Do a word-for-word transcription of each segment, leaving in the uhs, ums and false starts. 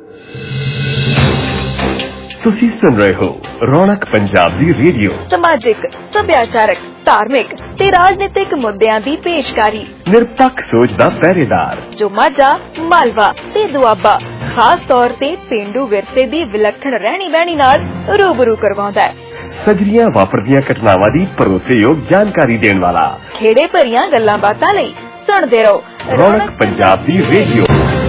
ਤੁਸੀਂ ਸੁਣ ਰਹੇ ਹੋ ਰੌਣਕ ਪੰਜਾਬ ਦੀ ਰੇਡੀਓ। ਸਮਾਜਿਕ, ਸੱਭਿਆਚਾਰਕ, ਧਾਰਮਿਕ ਤੇ ਰਾਜਨੀਤਿਕ ਮੁੱਦਿਆਂ ਦੀ ਪੇਸ਼ਕਾਰੀ। ਨਿਰਪੱਖ ਸੋਚ ਦਾ ਪਹਿਰੇਦਾਰ ਜੋ ਮਾਝਾ, ਮਾਲਵਾ ਤੇ ਦੁਆਬਾ ਖਾਸ ਤੌਰ ਤੇ ਪੇਂਡੂ ਵਿਰਸੇ ਦੀ ਵਿਲੱਖਣ ਰਹਿਣੀ ਬਹਿਣੀ ਨਾਲ ਰੂਬਰੂ ਕਰਵਾਉਂਦਾ ਹੈ। ਸਜਰੀਆਂ ਵਾਪਰਦੀਆਂ ਘਟਨਾਵਾਂ ਦੀ ਭਰੋਸੇਯੋਗ ਜਾਣਕਾਰੀ ਦੇਣ ਵਾਲਾ। ਖੇੜੇ ਭਰੀਆਂ ਗੱਲਾਂ ਬਾਤਾਂ ਲਈ ਸੁਣਦੇ ਰਹੋ ਰੌਣਕ ਪੰਜਾਬ ਦੀ ਰੇਡੀਓ।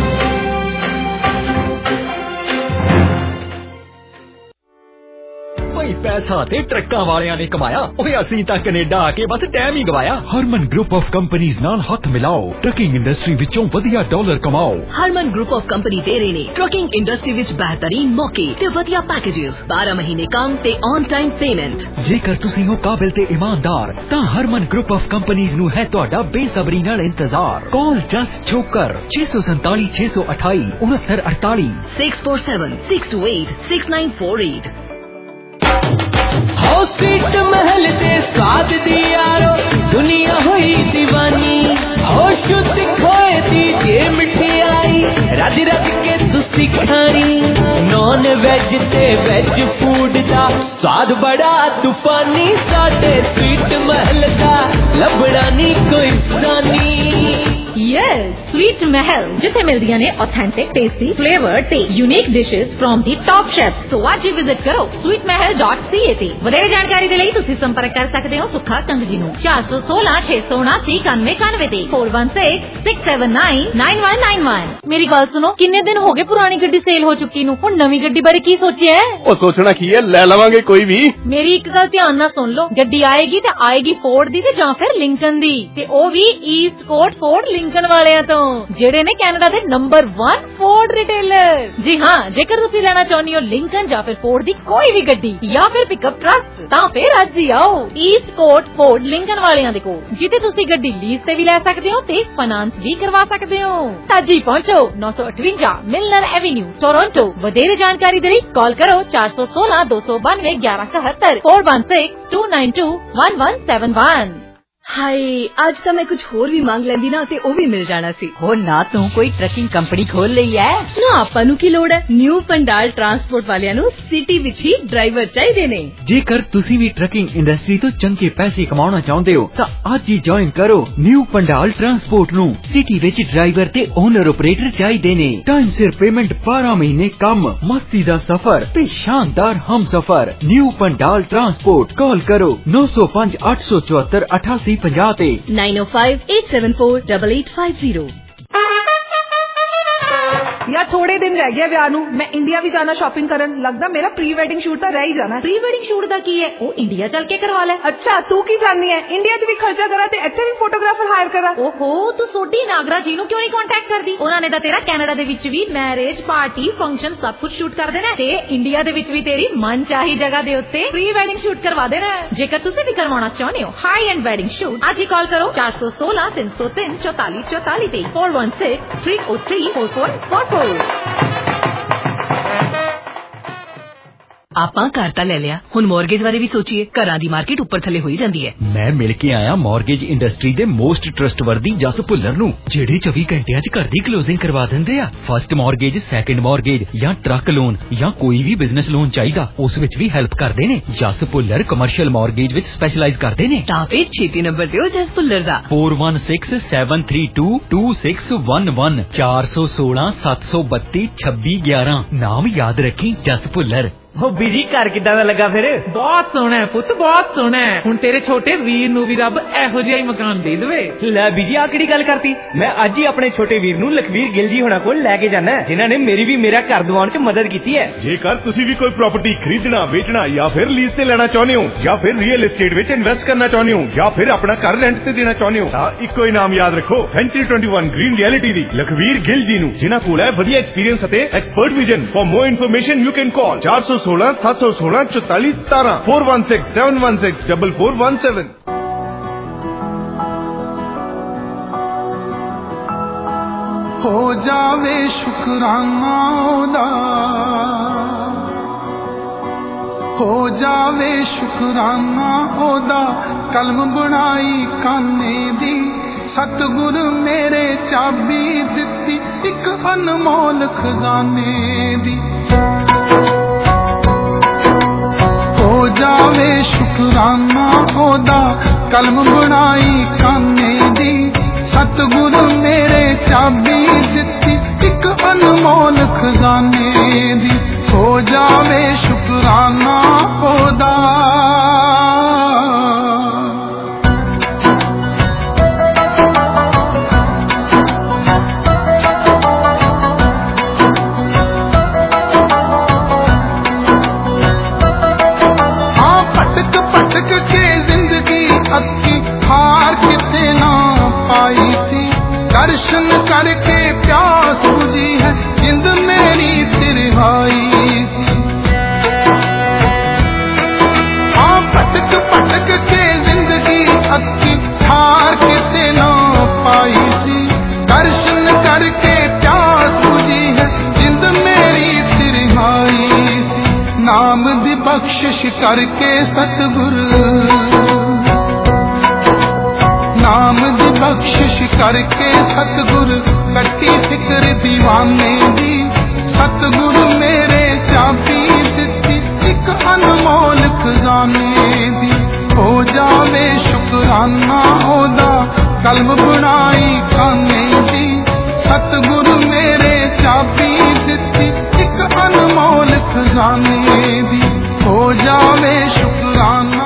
पैसा ते ट्रक्कां वालियां ने कमाया, ओए असीं तां कनेडा आके बस टाइम ही गवाया। हरमन ग्रुप ऑफ कंपनीज नाल हथ मिलाओ, ट्रकिंग इंडस्ट्री विचों वधिया डॉलर कमाओ। हरमन ग्रुप ऑफ कंपनी दे रहे ने ट्रकिंग इंडस्ट्री विच बेहतरीन मौके ते वधिया पैकेजेस, बारह महीने काम ते ऑन टाइम पेमेंट। जेकर तुसीं हो काबिल ते ईमानदार तां हरमन ग्रुप ऑफ कंपनीज नूं है तुहाडा बेसब्री नाल इंतजार। कॉल जस्ट छोकर छे सौ संताली छे सौ अठाई उनहत्तर अड़ताली six four seven six two eight six nine four eight. हो सीट महल दे स्वाद दी यारो दुनिया हुई दीवानी। हो शुद्ध खोए दी जे मिठाई रज रज के तुसी खानी। नॉन वेज ते वेज फूड दा स्वाद बड़ा तूफानी। साडे स्वीट महल दा लभड़ा नी कोई फसानी। यस, स्वीट महल जिथे मिलदियां ने ऑथेंटिक, टेस्टी, फ्लेवर ते unique dishes from the top chef. So आज ही विजिट करो sweet Mahal dot C A ते। वधेरे जानकारी दे लई तुसीं संपर्क कर सकदे हो सुखा कंग जी नूं चार सौ सोलह छे सौ उनासी इक्यानवे इक्यानवे ते four one six six seven nine nine one nine one. मेरी गल सुनो, किन्ने दिन हो गए पुरानी गड्डी सेल हो चुकी नूं, हुण नवीं गड्डी बारे की सोचिया है? ओ सोचना की है, ले लवांगे कोई भी। मेरी एक गल ध्यान नाल सुन लो, गड्डी आएगी ते आएगी फोर्ड दी ते जां फिर लिंकन दी, ते ओ भी ईस्ट कोट फोर्ड लिंकन वालियां तो ਜਿਹੜੇ ਨੇ ਕੈਨੇਡਾ ਦੇ ਨੰਬਰ वन ਫੋਰਡ ਰਿਟੇਲਰ। ਜੀ ਹਾਂ, ਜੇਕਰ ਤੁਸੀਂ ਲੈਣਾ ਚਾਹੁੰਦੇ ਹੋ ਲਿੰਕਨ ਜਾਂ ਫਿਰ ਫੋਰਡ ਦੀ ਕੋਈ ਵੀ ਗੱਡੀ ਜਾਂ ਫਿਰ ਪਿਕਅਪ ਟਰੱਕ, ਤਾਂ ਫਿਰ ਅੱਜ ਹੀ ਆਓ ਈਸਟ ਕੋਟ ਫੋਰਡ ਲਿੰਕਨ ਵਾਲਿਆਂ ਦੇ ਕੋਲ, ਜਿੱਥੇ ਤੁਸੀਂ ਗੱਡੀ ਲੀਜ਼ ਤੇ ਵੀ ਲੈ ਸਕਦੇ ਹੋ ਤੇ ਫਾਈਨਾਂਸ ਵੀ ਕਰਵਾ ਸਕਦੇ ਹੋ। ਅੱਜ ਹੀ ਪਹੁੰਚੋ ਨੌ ਸੌ ਅਠਵੰਜਾ ਮਿਲਨਰ ਐਵੇਨਿਊ ਟੋਰਾਂਟੋ। ਵਧੇਰੇ ਜਾਣਕਾਰੀ ਦੇ ਲਈ ਕਾਲ ਕਰੋ ਚਾਰ ਸੌ ਸੋਲह दो सौ बानवे ग्यारह इकहत्तर four one six two nine two one one seven one. Hi, आज तो मैं कुछ होर भी मांग लेंदी ना ते ओ भी मिल जाना सी। हो ना तू कोई ट्रकिंग कंपनी खोल लई है ना, आपां नूं की लोड़ है। न्यू पंडाल ट्रांसपोर्ट वालियां नूं सिटी विच ही ड्राइवर चाहिए ने। जेकर तुसी भी ट्रकिंग इंडस्ट्री तो चंगे पैसे कमाना चाहते हो तो आज ही ज्वाइन करो न्यू पंडाल ट्रांसपोर्ट नूं। सिटी विच ड्राइवर ते ओनर ऑपरेटर चाहिए ने। टाइम सिर पेमेंट, बारह महीने कम, मस्ती दा सफर ते शानदार हम सफर। New Pandal transport. कॉल करो नौ सौ पांच आठ सौ चौहत्तर अठासी पंजाह ते nine oh five eight seven four double eight five zero. यार थोड़े दिन रह गए विआह नूं, मैं इंडिया भी जाना शॉपिंग करन। लगदा मेरा प्री वेडिंग शूट तो रह ही जाना। प्री वेडिंग शूट दा की है, ओ इंडिया चल के करवा ले। अच्छा, तू की जाननी है? इंडिया च भी खर्चा करा ते इत्थे भी फोटोग्राफर हायर करा। ओहो, तू सोडी नागरा जी नूं क्यों नहीं कांटेक्ट करदी? उन्हां ने तां तेरा कनाडा दे विच भी मैरिज, पार्टी, फंक्शन सब कुछ शूट कर देना ते इंडिया दे विच भी तेरी मन चाही जगह दे उत्ते प्री वेडिंग शूट करवा देना। जेकर तुसीं भी करवाना चाहते हो हाई एंड वेडिंग शूट, आज ही कॉल करो चार सौ सोलह तीन सौ तीन चौतालीस चौतालीस ते four one six three oh three four four four four. ਆਪਾਂ ਘਰ ਤਾਂ ਲੈ ਲਿਆ, ਹੁਣ ਮੌਰਗੇਜ ਬਾਰੇ ਵੀ ਸੋਚੀਏ। ਘਰਾਂ ਦੀ ਮਾਰਕੀਟ ਉੱਪਰ ਥੱਲੇ ਹੋਈ ਜਾਂਦੀ ਹੈ। ਮੈਂ ਮਿਲ ਕੇ ਆਇਆ ਮੌਰਗੇਜ ਇੰਡਸਟਰੀ ਦੇ ਮੋਸਟ ਟਰਸਟਵਰਦੀ ਜਸ ਭੁੱਲਰ ਨੂੰ, ਜਿਹੜੇ ਚੌਵੀ ਘੰਟਿਆਂ 'ਚ ਘਰ ਦੀ ਕਲੋਜ਼ਿੰਗ ਕਰਵਾ ਦਿੰਦੇ ਆ। ਫਸਟ ਮੌਰਗੇਜ, ਸੈਕੰਡ ਮੌਰਗੇਜ ਜਾਂ ਟਰੱਕ ਲੋਨ ਜਾਂ ਕੋਈ ਵੀ ਬਿਜ਼ਨਸ ਲੋਨ ਚਾਹੀਦਾ, ਉਸ ਵਿੱਚ ਵੀ ਹੈਲਪ ਕਰਦੇ ਨੇ। ਜਸ ਭੁੱਲਰ ਕਮਰਸ਼ੀਅਲ ਮੌਰਗੇਜ ਵਿੱਚ ਸਪੈਸ਼ਲਾਈਜ਼ ਕਰਦੇ ਨੇ। ਤਾਂ ਫਿਰ ਛੇਤੀ ਨੰਬਰ ਦਿਓ ਜਸ ਭੁੱਲਰ ਦਾ four one six seven three two two six one one चार सौ सोलह सात सौ बत्ती छब्बी ग्यारह। नाम याद रखी, जस भुल्लर। हो बीजी घर किदां दा लगा फिर? बहुत सोहना है पुੱਤ, बहुत सोहना है। हुण तेरे छोटे वीर ਨੂੰ ਵੀ ਰੱਬ ਇਹੋ ਜਿਹਾ ਹੀ ਮਕਾਨ ਦੇ ਦੇਵੇ। ਲੈ ਬੀਜੀ ਆ ਕਿਹੜੀ ਗੱਲ ਕਰਤੀ? ਮੈਂ ਅੱਜ ਹੀ ਆਪਣੇ ਛੋਟੇ ਵੀਰ ਨੂੰ ਲਖਵੀਰ ਗਿੱਲ ਜੀ ਹੋਣਾ ਕੋਲ ਲੈ ਕੇ ਜਾਣਾ, ਜਿਨ੍ਹਾਂ ਨੇ ਮੇਰੀ ਵੀ ਮੇਰਾ ਘਰ ਦਿਵਾਉਣ 'ਚ ਮਦਦ ਕੀਤੀ ਹੈ। ਜੇਕਰ ਤੁਸੀਂ ਵੀ ਕੋਈ ਪ੍ਰਾਪਰਟੀ ਖਰੀਦਣਾ, ਵੇਚਣਾ ਜਾਂ ਫਿਰ ਲੀਜ਼ ਤੇ ਲੈਣਾ ਚਾਹੁੰਦੇ ਹੋ ਜਾਂ ਫਿਰ ਰੀਅਲ ਏਸਟੇਟ ਵਿੱਚ ਇਨਵੈਸਟ ਕਰਨਾ ਚਾਹੁੰਦੇ ਹੋ ਜਾਂ ਫਿਰ ਆਪਣਾ ਘਰ ਰੈਂਟ ਤੇ ਦੇਣਾ ਚਾਹੁੰਦੇ ਹੋ, ਤਾਂ ਇੱਕੋ ਹੀ ਨਾਮ ਯਾਦ ਰੱਖੋ, century twenty one green reality ਦੀ ਲਖਵੀਰ ਗਿੱਲ ਜੀ ਨੂੰ, ਜਿਨ੍ਹਾਂ ਕੋਲ ਹੈ ਵਧੀਆ ਐਕਸਪੀਰੀਅੰਸ ਅਤੇ expert vision. For more information you can call ਚਾਰ ਸੌ ਸੋਲह सात सौ सोलह चौतालीस सतारह four one six seven one six double four one seven. हो जावे शुकराना ओदा, हो जावे शुकराना ओदा, कलम बनाई काने दी, सतगुर मेरे चाबी दिती ਇੱਕ ਅਨਮੋਲ ਖਜ਼ਾਨੇ ਦੀ ਹੋ ਜਾਵੇ ਸ਼ੁਕਰਾਨਾ ਉਹਦਾ ਕਲਮ ਬਣਾਈ ਕਾਨੇ ਦੀ ਸਤਿਗੁਰ ਮੇਰੇ ਚਾਬੀ ਦਿੱਤੀ ਇੱਕ ਅਨਮੋਲ ਖਜ਼ਾਨੇ ਦੀ ਹੋ ਜਾਵੇ ਸ਼ੁਕਰਾਨਾ ਉਹਦਾ दर्शन करके प्यास बुझी है जिंद मेरी तिरहाई हाँ पटक पटक के जिंदगी अक्की हार के ना पाई सी दर्शन करके प्यास बुझी है जिंद मेरी तिरहाई सी नाम दी बख्शिश करके सतगुरु नाम दी बख्शिश करके सतगुर कट्टी फिक्र दीवाने दी सतगुर मेरे चाबी दिती एक अनमोल खजाने दी हो जावे शुकराना ओदा कलम बनाई खाने दी सतगुर मेरे चाबी दिती एक अनमोल खजाने दी हो जावे शुकराना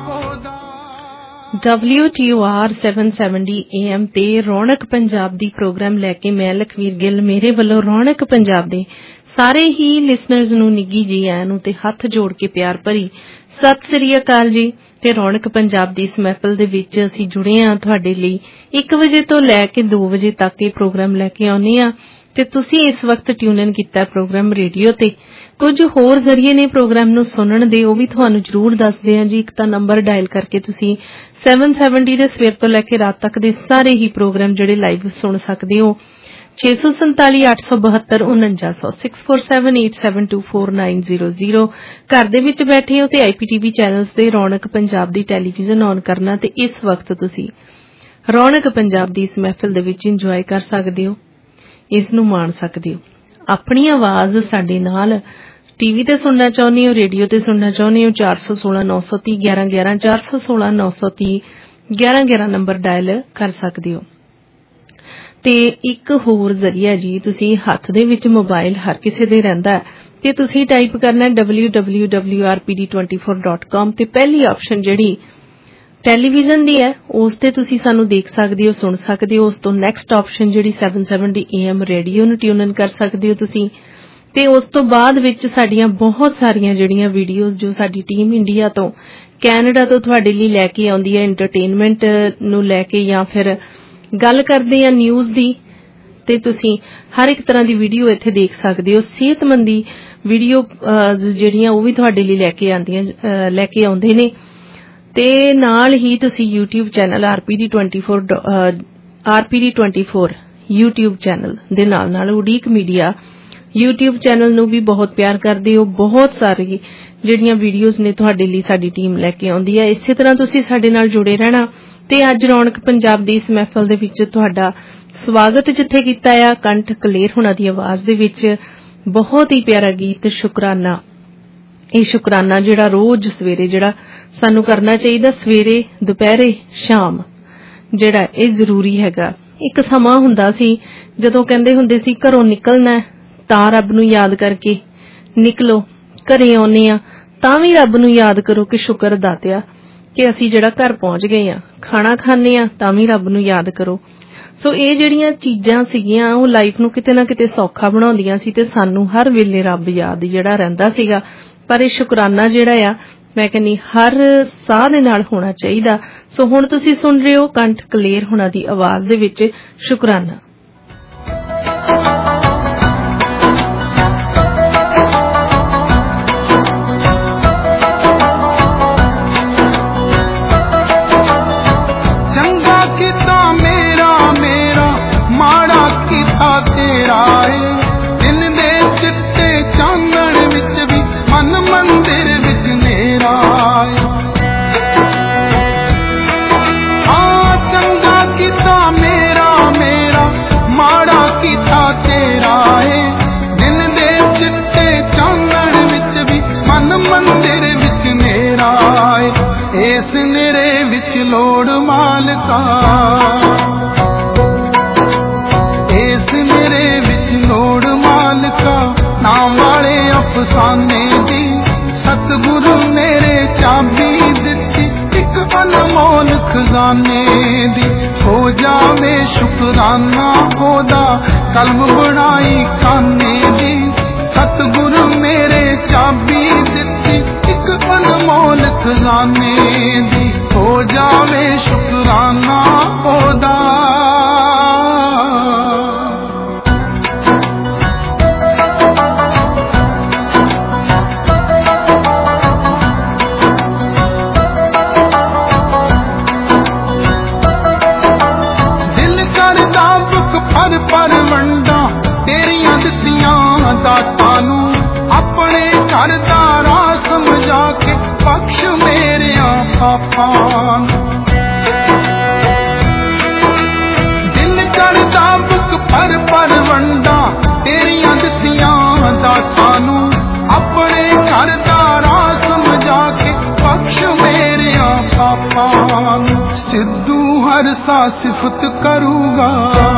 ਡਬਲਿਊ ਟੀ ਓ ਆਰ ਸੱਤ ਸੌ ਸੱਤਰ ਏ ਐਮ ਤੇ ਰੌਣਕ ਪੰਜਾਬ ਦੀ ਪ੍ਰੋਗਰਾਮ ਲੈ ਕੇ ਮੈਂ ਲਖਵੀਰ ਗਿੱਲ ਮੇਰੇ ਵੱਲੋਂ ਰੌਣਕ ਪੰਜਾਬ ਦੇ ਸਾਰੇ ਹੀ ਲਿਸਨਰਜ਼ ਨੂੰ ਨਿੱਘੀ ਜੀ ਆਇਆਂ ਨੂੰ ਤੇ ਹੱਥ ਜੋੜ ਕੇ ਪਿਆਰ ਭਰੀ ਸਤਿ ਸ੍ਰੀ ਅਕਾਲ ਜੀ। ਤੇ ਰੌਣਕ ਪੰਜਾਬ ਦੀ ਇਸ ਮਹਿਫਲ ਦੇ ਵਿੱਚ ਅਸੀਂ ਜੁੜੇ ਹਾਂ ਤੁਹਾਡੇ ਲਈ ਇੱਕ ਵਜੇ ਤੋਂ ਲੈ ਕੇ ਦੋ ਵਜੇ ਤੱਕ ਇਹ ਪ੍ਰੋਗਰਾਮ ਲੈ ਕੇ ਆਉਂਦੇ ਹਾਂ ਤੇ ਤੁਸੀਂ ਇਸ ਵਕਤ ਟਿਊਨ ਇਨ ਕੀਤਾ ਪ੍ਰੋਗਰਾਮ ਰੇਡੀਓ ਤੇ ਕੁਝ ਹੋਰ ਜ਼ਰੀਏ ਨੇ ਪ੍ਰੋਗਰਾਮ ਨੂੰ ਸੁਣਨ ਦੇ ਉਹ ਵੀ ਤੁਹਾਨੂੰ ਜ਼ਰੂਰ ਦੱਸਦੇ ਹਾਂ ਜੀ। ਇੱਕ ਤਾਂ ਨੰਬਰ ਡਾਇਲ ਕਰਕੇ ਤੁਸੀਂ ਸੱਤ ਸੌ ਸੱਤਰ ਦੇ ਸਵੇਰ ਤੋਂ ਲੈ ਕੇ ਰਾਤ ਤੱਕ ਦੇ ਸਾਰੇ ਹੀ ਪ੍ਰੋਗਰਾਮ ਜਿਹੜੇ ਲਾਈਵ ਸੁਣ ਸਕਦੇ ਹੋ ਛੇ ਸੌ ਸੰਤਾਲੀ ਅੱਠ ਸੌ ਬਹੱਤਰ ਉਨੰਜਾ ਸੌ six four seven eight seven two four nine zero zero ਘਰ ਦੇ ਵਿੱਚ ਬੈਠੇ ਹੋ ਤੇ ਆਈ ਪੀ ਟੀ ਵੀ ਚੈਨਲਸ ਤੇ ਰੌਣਕ ਪੰਜਾਬ ਦੀ ਟੈਲੀਵਿਜ਼ਨ ਔਨ ਕਰਨਾ ਤੇ ਇਸ ਵਕਤ ਤੁਸੀਂ ਰੌਣਕ ਪੰਜਾਬ ਦੀ ਇਸ ਮਹਿਫਲ ਦੇ ਵਿੱਚ ਇੰਜੋਏ ਕਰ ਸਕਦੇ ਹੋ ਇਸ ਨੂੰ ਮਾਣ ਸਕਦੇ ਹੋ ਆਪਣੀ ਆਵਾਜ਼ ਸਾਡੇ ਨਾਲ ਟੀਵੀ ਤੇ ਸੁਣਨਾ ਚਾਹੁੰਦੇ ਹੋ ਰੇਡੀਓ ਤੇ ਸੁਣਨਾ ਚਾਹੁੰਦੇ ਹੋ ਚਾਰ ਸੌ ਸੋਲਾਂ ਨੌ ਸੌ ਤੀਹ ਗਿਆਰਾਂ ਗਿਆਰਾਂ ਚਾਰ ਸੌ ਸੋਲਾਂ ਨੌ ਸੌ ਤੀਹ ਗਿਆਰਾਂ ਗਿਆਰਾਂ ਨੰਬਰ ਡਾਇਲ ਕਰ ਸਕਦੇ ਹੋ ਤੇ ਇੱਕ ਹੋਰ ਜ਼ਰੀਆ ਜੀ ਤੁਸੀਂ ਹੱਥ ਦੇ ਵਿੱਚ ਮੋਬਾਈਲ ਹਰ ਕਿਸੇ ਦੇ ਰਹਿੰਦਾ ਹੈ ਤੇ ਤੁਸੀਂ ਟਾਈਪ ਕਰਨਾ W W W R P D twenty four dot com ਤੇ ਪਹਿਲੀ ਆਪਸ਼ਨ ਜਿਹੜੀ ਟੈਲੀਵਿਜ਼ਨ ਦੀ ਹੈ ਉਸ ਤੇ ਤੁਸੀਂ ਸਾਨੂੰ ਦੇਖ ਸਕਦੇ ਹੋ ਸੁਣ ਸਕਦੇ ਹੋ ਉਸ ਤੋਂ ਨੈਕਸਟ ਆਪਸ਼ਨ ਜਿਹੜੀ ਸੱਤ ਸੌ ਸੱਤਰ ਏ ਐਮ ਰੇਡੀਓ ਨੂੰ ਟਿਊਨ ਇਨ ਕਰ ਸਕਦੇ ਹੋ ਤੁਸੀਂ ਤੇ ਉਸ ਤੋਂ ਬਾਅਦ ਵਿੱਚ ਸਾਡੀਆਂ ਬਹੁਤ ਸਾਰੀਆਂ ਜਿਹੜੀਆਂ ਵੀਡੀਓਜ਼ ਜੋ ਸਾਡੀ ਟੀਮ ਇੰਡੀਆ ਤੋਂ ਕੈਨੇਡਾ ਤੋਂ ਤੁਹਾਡੇ ਲਈ ਲੈ ਕੇ ਆਉਂਦੀ ਹੈ ਐਂਟਰਟੇਨਮੈਂਟ ਨੂੰ ਲੈ ਕੇ ਜਾਂ ਫਿਰ ਗੱਲ ਕਰਦੇ ਆ ਨਿਊਜ਼ ਦੀ ਤੇ ਤੁਸੀਂ ਹਰ ਇੱਕ ਤਰ੍ਹਾਂ ਦੀ ਵੀਡੀਓ ਇੱਥੇ ਦੇਖ ਸਕਦੇ ਹੋ ਸਿਹਤਮੰਦੀ ਵੀਡੀਓ ਜਿਹੜੀਆਂ ਉਹ ਵੀ ਤੁਹਾਡੇ ਲਈ ਲੈ ਕੇ ਆਉਂਦੀਆਂ ਲੈ ਕੇ ਆਉਂਦੇ ਨੇ ਤੇ ਨਾਲ ਹੀ ਤੁਸੀਂ YouTube channel RPD twenty four RPD twenty four YouTube channel ਦੇ ਨਾਲ ਨਾਲ ਉਡੀਕ ਮੀਡੀਆ YouTube ਚੈਨਲ ਨੂੰ ਵੀ ਬਹੁਤ ਪਿਆਰ ਕਰਦੇ ਹੋ ਬਹੁਤ ਸਾਰੀ ਜਿਹੜੀਆਂ ਵੀਡੀਓਜ਼ ਨੇ ਤੁਹਾਡੇ ਲਈ ਸਾਡੀ ਟੀਮ ਲੈ ਕੇ ਆਉਂਦੀ ਹੈ ਇਸੇ ਤਰ੍ਹਾਂ ਤੁਸੀਂ ਸਾਡੇ ਨਾਲ ਜੁੜੇ ਰਹਿਣਾ ਤੇ ਅੱਜ ਰੌਣਕ ਪੰਜਾਬ ਦੀ ਇਸ ਮਹਿਫਲ ਦੇ ਵਿੱਚ ਤੁਹਾਡਾ ਸਵਾਗਤ ਜਿੱਥੇ ਕੀਤਾ ਆ ਕੰਠ ਕਲੇਰ ਹੋਣਾ ਦੀ ਆਵਾਜ਼ ਦੇ ਵਿੱਚ ਬਹੁਤ ਹੀ ਪਿਆਰਾ ਗੀਤ ਸ਼ੁਕਰਾਨਾ ਇਹ ਸ਼ੁਕਰਾਨਾ ਜਿਹੜਾ ਰੋਜ਼ ਸਵੇਰੇ ਜਿਹੜਾ ਸਾਨੂੰ ਕਰਨਾ ਚਾਹੀਦਾ ਸਵੇਰੇ ਦੁਪਹਿਰੇ ਸ਼ਾਮ ਜਿਹੜਾ ਇਹ ਜ਼ਰੂਰੀ ਹੈਗਾ ਇੱਕ ਸਮਾਂ ਹੁੰਦਾ ਸੀ ਜਦੋਂ ਕਹਿੰਦੇ ਹੁੰਦੇ ਸੀ ਘਰੋਂ ਨਿਕਲਣਾ ਤਾਂ ਰੱਬ ਨੂੰ ਯਾਦ ਕਰਕੇ ਨਿਕਲੋ ਘਰੇ ਆਉਨੇ ਆ ਤਾਂ ਵੀ ਰੱਬ ਨੂੰ ਯਾਦ ਕਰੋ ਕਿ ਸ਼ੁਕਰ ਦਾਤਿਆ ਕਿ ਅਸੀਂ ਜਿਹੜਾ ਘਰ ਪਹੁੰਚ ਗਏ ਆ ਖਾਣਾ ਖਾਣੇ ਆ ਤਾਂ ਵੀ ਰੱਬ ਨੂੰ ਯਾਦ ਕਰੋ ਸੋ ਇਹ ਜਿਹੜੀਆਂ ਚੀਜ਼ਾਂ ਸੀਗੀਆਂ ਉਹ ਲਾਈਫ ਨੂੰ ਕਿਤੇ ਨਾ ਕਿਤੇ ਸੌਖਾ ਬਣਾਉਂਦੀਆਂ ਸੀ ਤੇ ਸਾਨੂੰ ਹਰ ਵੇਲੇ ਰੱਬ ਯਾਦ ਜਿਹੜਾ ਰਹਿੰਦਾ ਸੀਗਾ ਪਰ ਇਹ ਸ਼ੁਕਰਾਨਾ ਜਿਹੜਾ ਆ ਮੈਂ ਕਹਿੰਦੀ ਹਰ ਸਾਹ ਦੇ ਨਾਲ ਹੋਣਾ ਚਾਹੀਦਾ ਸੋ ਹੁਣ ਤੁਸੀਂ ਸੁਣ ਰਹੇ ਹੋ ਕੰਠ ਕਲੇਰ ਹੋਣਾ ਦੀ ਆਵਾਜ਼ ਦੇ ਵਿੱਚ ਸ਼ੁਕਰਾਨਾ ਚੰਗਾ ਕੀਤਾ ਮੇਰਾ ਮੇਰਾ ਲੋੜ ਮਾਲਕਾ, ਇਸ ਮੇਰੇ ਵਿੱਚ ਲੋੜ ਮਾਲਕਾ, ਨਾਮ ਵਾਲੇ ਅਫਸਾਨੇ ਦੀ ਸਤਿਗੁਰੂ ਮੇਰੇ ਚਾਬੀ ਦਿੱਤੀ, ਇੱਕ ਅਨਮੋਲ ਖਜ਼ਾਨੇ ਦੀ। ਹੋ ਜਾਵੇ ਸ਼ੁਕਰਾਨਾ ਉਹਦਾ, ਕਲਮ ਬਣਾਈ ਕਾਨੇ ਦੀ, ਸਤਿਗੁਰੂ ਮੇਰੇ ਚਾਬੀ ਦਿੱਤੀ, ਇੱਕ ਅਨਮੋਲ ਖਜ਼ਾਨੇ ਦੀ। ਹੋ ਜਾਵੇ ਸ਼ੁਕਰਾਨਾ ਉਹਦਾ। ਪਰ ਵੰਡਾਂ ਤੇਰੀਆਂ ਦਿੱਤੀਆਂ ਦਾਤਾਂ ਨੂੰ, ਆਪਣੇ ਘਰ ਦਾ ਰਾਹ ਸਮਝਾ ਕੇ ਬਖਸ਼ ਮੇਰਿਆਂ ਪਾਪਾਂ ਨੂੰ। ਦਿਲ ਕਰਦਾ ਬੁੱਕ ਭਰ ਭਰ ਵੰਡਾਂ ਤੇਰੀਆਂ ਦਿੱਤੀਆਂ ਦਾਤਾਂ ਨੂੰ, ਆਪਣੇ ਘਰ ਦਾ ਰਾਹ ਸਮਝਾ ਕੇ ਬਖਸ਼ ਮੇਰਿਆਂ ਪਾਪਾਂ ਨੂੰ। ਸਿੱਧੂ ਹਰ ਸਾ ਸਿਫਤ ਕਰੂਗਾ,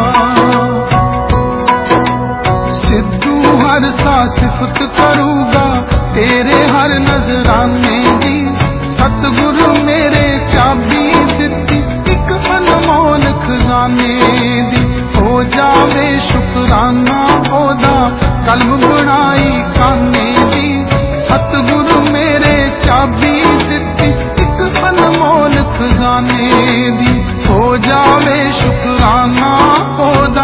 ਸਿੱਧੂ ਹਰ ਸਾ ਸਿਫਤ ਕਰੂਗਾ, ਤੇਰੇ ਹਰ ਨਜ਼ਰਾਨੇ ਦੀ, ਸਤਿਗੁਰੂ ਮੇਰੇ ਚਾਬੀ ਦਿੱਤੀ, ਇੱਕ ਅਨਮੋਲ ਖਜ਼ਾਨੇ ਦੀ। ਹੋ ਜਾਵੇ ਸ਼ੁਕਰਾਨਾ ਉਹਦਾ, ਕਲਮ ਬਣਾਈ ਕਾਨੇ ਦੀ, ਸਤਿਗੁਰੂ ਮੇਰੇ ਚਾਬੀ ਦਿੱਤੀ, ਇੱਕ ਅਨਮੋਲ ਖਜ਼ਾਨੇ ਦੀ। ਹੋ ਜਾਵੇ ਸ਼ੁਕਰਾਨਾ ਉਹਦਾ।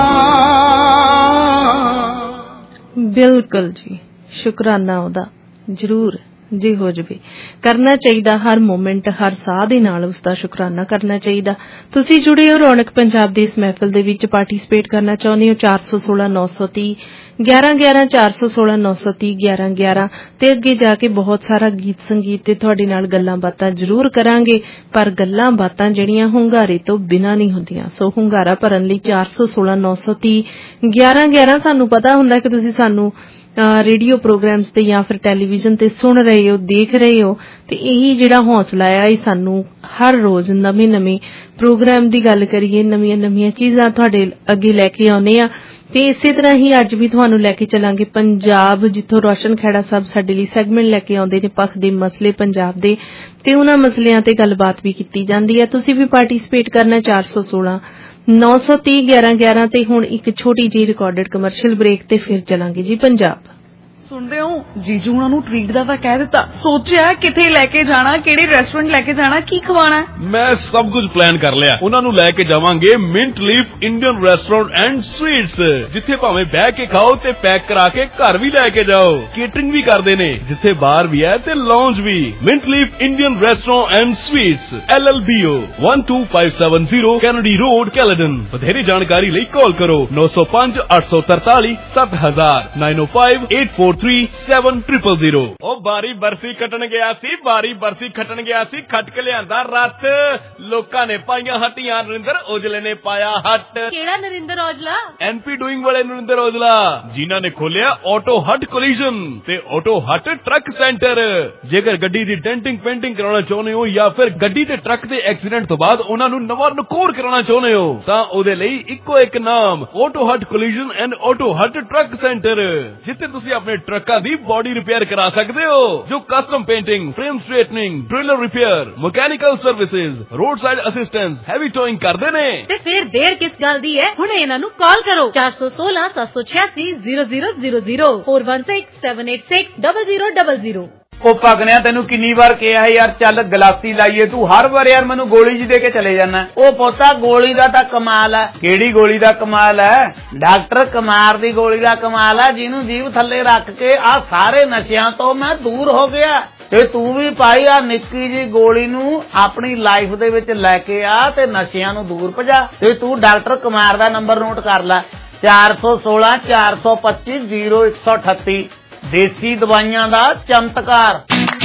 ਬਿਲਕੁਲ ਜੀ, ਸ਼ੁਕਰਾਨਾ ਉਹਦਾ ਜ਼ਰੂਰ ਜੀ ਹੋ ਜਾਵੇ। ਕਰਨਾ ਚਾਹੀਦਾ ਹਰ ਮੂਮੈਂਟ, ਹਰ ਸਾਹ ਦੇ ਨਾਲ ਉਸਦਾ ਸ਼ੁਕਰਾਨਾ ਕਰਨਾ ਚਾਹੀਦਾ। ਤੁਸੀਂ ਜੁੜੇ ਹੋ ਰੌਣਕ ਪੰਜਾਬ ਦੀ ਇਸ ਮਹਿਫਿਲ ਦੇ ਵਿੱਚ, ਪਾਰਟਿਸਿਪੇਟ ਕਰਨਾ ਚਾਹੁੰਦੇ ਹੋ ਚਾਰ ਸੌ ਸੋਲਾਂ ਨੌ ਸੌ ਤੀਹ ਗਿਆਰਾਂ ਗਿਆਰਾਂ, ਚਾਰ ਸੌ ਸੋਲਾਂ ਨੌ ਸੌ ਤੀਹ ਗਿਆਰਾਂ ਗਿਆਰਾਂ। ਤੇ ਅੱਗੇ ਜਾ ਕੇ ਬਹੁਤ ਸਾਰਾ ਗੀਤ ਸੰਗੀਤ ਤੇ ਤੁਹਾਡੇ ਨਾਲ ਗੱਲਾਂ ਬਾਤਾਂ ਜ਼ਰੂਰ ਕਰਾਂਗੇ, ਪਰ ਗੱਲਾਂ ਬਾਤਾਂ ਜਿਹੜੀਆਂ ਹੁੰਗਾਰੇ ਤੋਂ ਬਿਨਾਂ ਨਹੀਂ ਹੁੰਦੀਆਂ। ਸੋ ਹੁੰਗਾਰਾ ਭਰਨ ਲਈ ਚਾਰ ਸੌ ਸੋਲਾਂ ਨੌ ਸੌ ਤੀਹ ਗਿਆਰਾਂ ਗਿਆਰਾਂ। ਸਾਨੂੰ ਪਤਾ ਹੁੰਦਾ ਕਿ ਤੁਸੀਂ ਸਾਨੂੰ ਰੇਡੀਓ ਪ੍ਰੋਗਰਾਮਸ ਤੇ ਜਾਂ ਫਿਰ ਟੈਲੀਵਿਜ਼ਨ ਤੇ ਸੁਣ ਰਹੇ ਹੋ, ਦੇਖ ਰਹੇ ਹੋ, ਤੇ ਇਹੀ ਜਿਹੜਾ ਹੌਸਲਾ ਆ ਇਹ ਸਾਨੂੰ ਹਰ ਰੋਜ਼ ਨਵੇਂ ਨਵੇਂ ਪ੍ਰੋਗਰਾਮ ਦੀ ਗੱਲ ਕਰੀਏ, ਨਵੀਆਂ ਨਵੀਆਂ ਚੀਜ਼ਾਂ ਤੁਹਾਡੇ ਅੱਗੇ ਲੈ ਕੇ ਆਉਂਦੇ ਆ। ਤੇ ਇਸੇ ਤਰ੍ਹਾਂ ਹੀ ਅੱਜ ਵੀ ਤੁਹਾਨੂੰ ਲੈ ਕੇ ਚੱਲਾਂਗੇ ਪੰਜਾਬ, ਜਿੱਥੋਂ ਰੋਸ਼ਨ ਖਹਿੜਾ ਸਾਹਿਬ ਸਾਡੇ ਲਈ ਸੈਗਮੈਂਟ ਲੈ ਕੇ ਆਉਂਦੇ ਨੇ ਪੱਖ ਦੇ ਮਸਲੇ ਪੰਜਾਬ ਦੇ, ਤੇ ਉਹਨਾਂ ਮਸਲਿਆਂ ਤੇ ਗੱਲਬਾਤ ਵੀ ਕੀਤੀ ਜਾਂਦੀ ਹੈ। ਤੁਸੀਂ ਵੀ ਪਾਰਟਿਸਿਪੇਟ ਕਰਨਾ ਚਾਰ ਸੌ ਸੋਲਾਂ ਨੌ ਸੌ ਤੀਹ ਗਿਆਰਾਂ ਗਿਆਰਾਂ ਤੇ। ਹੁਣ ਇੱਕ ਛੋਟੀ ਜਿਹੀ ਰਿਕਾਰਡਡ ਕਮਰਸ਼ੀਅਲ ਬ੍ਰੇਕ ਤੇ ਫਿਰ ਚੱਲਾਂਗੇ ਜੀ ਪੰਜਾਬ। ਸੁਣਦੇ ਹੋ ਜੀਜੂ ਉਹਨਾਂ ਨੂੰ ਟ੍ਰੀਟ ਦਾ ਤਾਂ ਕਹਿ ਦਿੱਤਾ, ਸੋਚਿਆ ਕਿੱਥੇ ਲੈ ਕੇ ਜਾਣਾ, ਕਿਹੜੇ ਰੈਸਟੋਰੈਂਟ ਲੈ ਕੇ ਜਾਣਾ, ਕੀ ਖਵਾਣਾ। ਮੈਂ ਸਭ ਕੁਝ ਪਲਾਨ ਕਰ ਲਿਆ। ਉਹਨਾਂ ਨੂੰ ਲੈ ਕੇ ਜਾਵਾਂਗੇ mint leaf Indian restaurant and sweets, ਜਿੱਥੇ ਭਾਵੇਂ ਬਹਿ ਕੇ ਖਾਓ ਤੇ ਪੈਕ ਕਰਾ ਕੇ ਘਰ ਵੀ ਲੈ ਕੇ ਜਾਓ। ਕੇਟਰਿੰਗ ਵੀ ਕਰਦੇ ਨੇ, ਜਿੱਥੇ ਬਾਰ ਵੀ ਹੈ ਤੇ ਲੌਂਜ ਵੀ। Mint leaf Indian restaurant and sweets, L L B O one two five seven zero Kennedy road, Caledon. ਵਧੇਰੀ ਜਾਣਕਾਰੀ ਲਈ ਕਾਲ ਕਰੋ ਨੌ ਸੌ ਪੰਜ ਅੱਠ ਸੌ ਤਰਤਾਲੀ ਸੱਤ ਹਜ਼ਾਰ nine oh five eight four three seven zero zero zero। ਉਹ ਬਾਰੀ ਬਰਸੀ ਕੱਟਣ ਗਿਆ ਸੀ, ਬਾਰੀ ਬਰਸੀ ਖੱਟਣ ਗਿਆ ਸੀ, ਖੱਟ ਕੇ ਲਿਆਂਦਾ ਰੱਥ। ਲੋਕਾਂ ਨੇ ਪਾਈਆਂ ਹੱਟੀਆਂ, ਨਰਿੰਦਰ ਔਜਲੇ ਨੇ ਪਾਇਆ ਹੱਟ। ਕਿਹੜਾ ਨਰਿੰਦਰ ਔਜਲਾ? ਐਨਪੀ ਡੂਇੰਗ ਵਾਲੇ ਨਰਿੰਦਰ ਔਜਲਾ, ਜਿਨ੍ਹਾਂ ਨੇ ਖੋਲਿਆ ਆਟੋ ਹੱਟ ਕੋਲੀਜਨ ਤੇ ਆਟੋ ਹੱਟ ਟਰੱਕ ਸੈਂਟਰ। ਜੇਕਰ ਗੱਡੀ ਦੀ ਡੈਂਟਿੰਗ ਪੇਂਟਿੰਗ ਕਰਾਉਣਾ ਚਾਹੁੰਦੇ ਹੋ ਜਾਂ ਫਿਰ ਗੱਡੀ ਤੇ ਟਰੱਕ ਦੇ ਐਕਸੀਡੈਂਟ ਤੋਂ ਬਾਅਦ ਉਹਨਾਂ ਨੂੰ ਨਵਾਂ ਨਕੋਰ ਕਰਾਉਣਾ ਚਾਹੁੰਦੇ ਹੋ, ਤਾਂ ਉਹਦੇ ਲਈ ਇੱਕੋ ਇੱਕ ਨਾਮ, auto hut collision and auto hut truck centre, ਜਿੱਥੇ ਤੁਸੀਂ ਆਪਣੇ ਟਰੱਕਾਂ ਦੀ ਬॉडी ਰਿਪੇਅਰ ਕਰਾ ਸਕਦੇ ਹੋ, ਜੋ custom painting, frame straightening, trailer repair, mechanical services, road side assistance, heavy towing ਕਰਦੇ ਨੇ। ਤੇ ਫਿਰ ਦੇਰ ਕਿਸ ਗੱਲ ਦੀ ਹੈ, ਹੁਣ ਇਹਨਾਂ ਨੂੰ ਕਾਲ ਕਰੋ ਚਾਰ ਸੌ ਸੋਲਾਂ ਸੱਤ ਸੌ ਛਿਆਸੀ zero zero zero zero four one six seven eight six zero zero zero zero। ਉਹ ਪਗਨਿਆ ਤੈਨੂੰ ਕਿੰਨੀ ਵਾਰ ਕਿਹਾ ਯਾਰ ਚੱਲ ਗਲਾਸੀ ਲਾਈਏ, ਤੂੰ ਹਰ ਵਾਰ ਯਾਰ ਮੈਨੂੰ ਗੋਲੀ ਜੀ ਦੇ ਕੇ ਚਲੇ ਜਾਣਾ। ਉਹ ਪੋਤਾ ਗੋਲੀ ਦਾ ਤਾਂ ਕਮਾਲ ਹੈ। ਕਿਹੜੀ ਗੋਲੀ ਦਾ ਕਮਾਲ ਹੈ? ਡਾਕਟਰ ਕੁਮਾਰ ਦੀ ਗੋਲੀ ਦਾ ਕਮਾਲ ਹੈ, ਜਿਹਨੂੰ ਜੀਭ ਥੱਲੇ ਰੱਖ ਕੇ ਆ ਸਾਰੇ ਨਸ਼ਿਆਂ ਤੋਂ ਮੈਂ ਦੂਰ ਹੋ ਗਿਆ। ਤੇ ਤੂੰ ਵੀ ਭਾਈ ਆ ਨਿੱਕੀ ਜੀ ਗੋਲੀ ਨੂੰ ਆਪਣੀ ਲਾਈਫ ਦੇ ਵਿੱਚ ਲੈ ਕੇ ਆ ਤੇ ਨਸ਼ਿਆਂ ਨੂੰ ਦੂਰ ਭਜਾ। ਤੇ ਤੂੰ ਡਾਕਟਰ ਕੁਮਾਰ ਦਾ ਨੰਬਰ ਨੋਟ ਕਰ ਲੈ, ਚਾਰ ਸੌ ਸੋਲਾਂ ਚਾਰ ਸੌ ਪੱਚੀ ਜ਼ੀਰੋ ਇੱਕ ਸੌ ਅਠੱਤੀ। ਦੇਸੀ ਦਵਾਈਆਂ ਦਾ ਚਮਤਕਾਰ।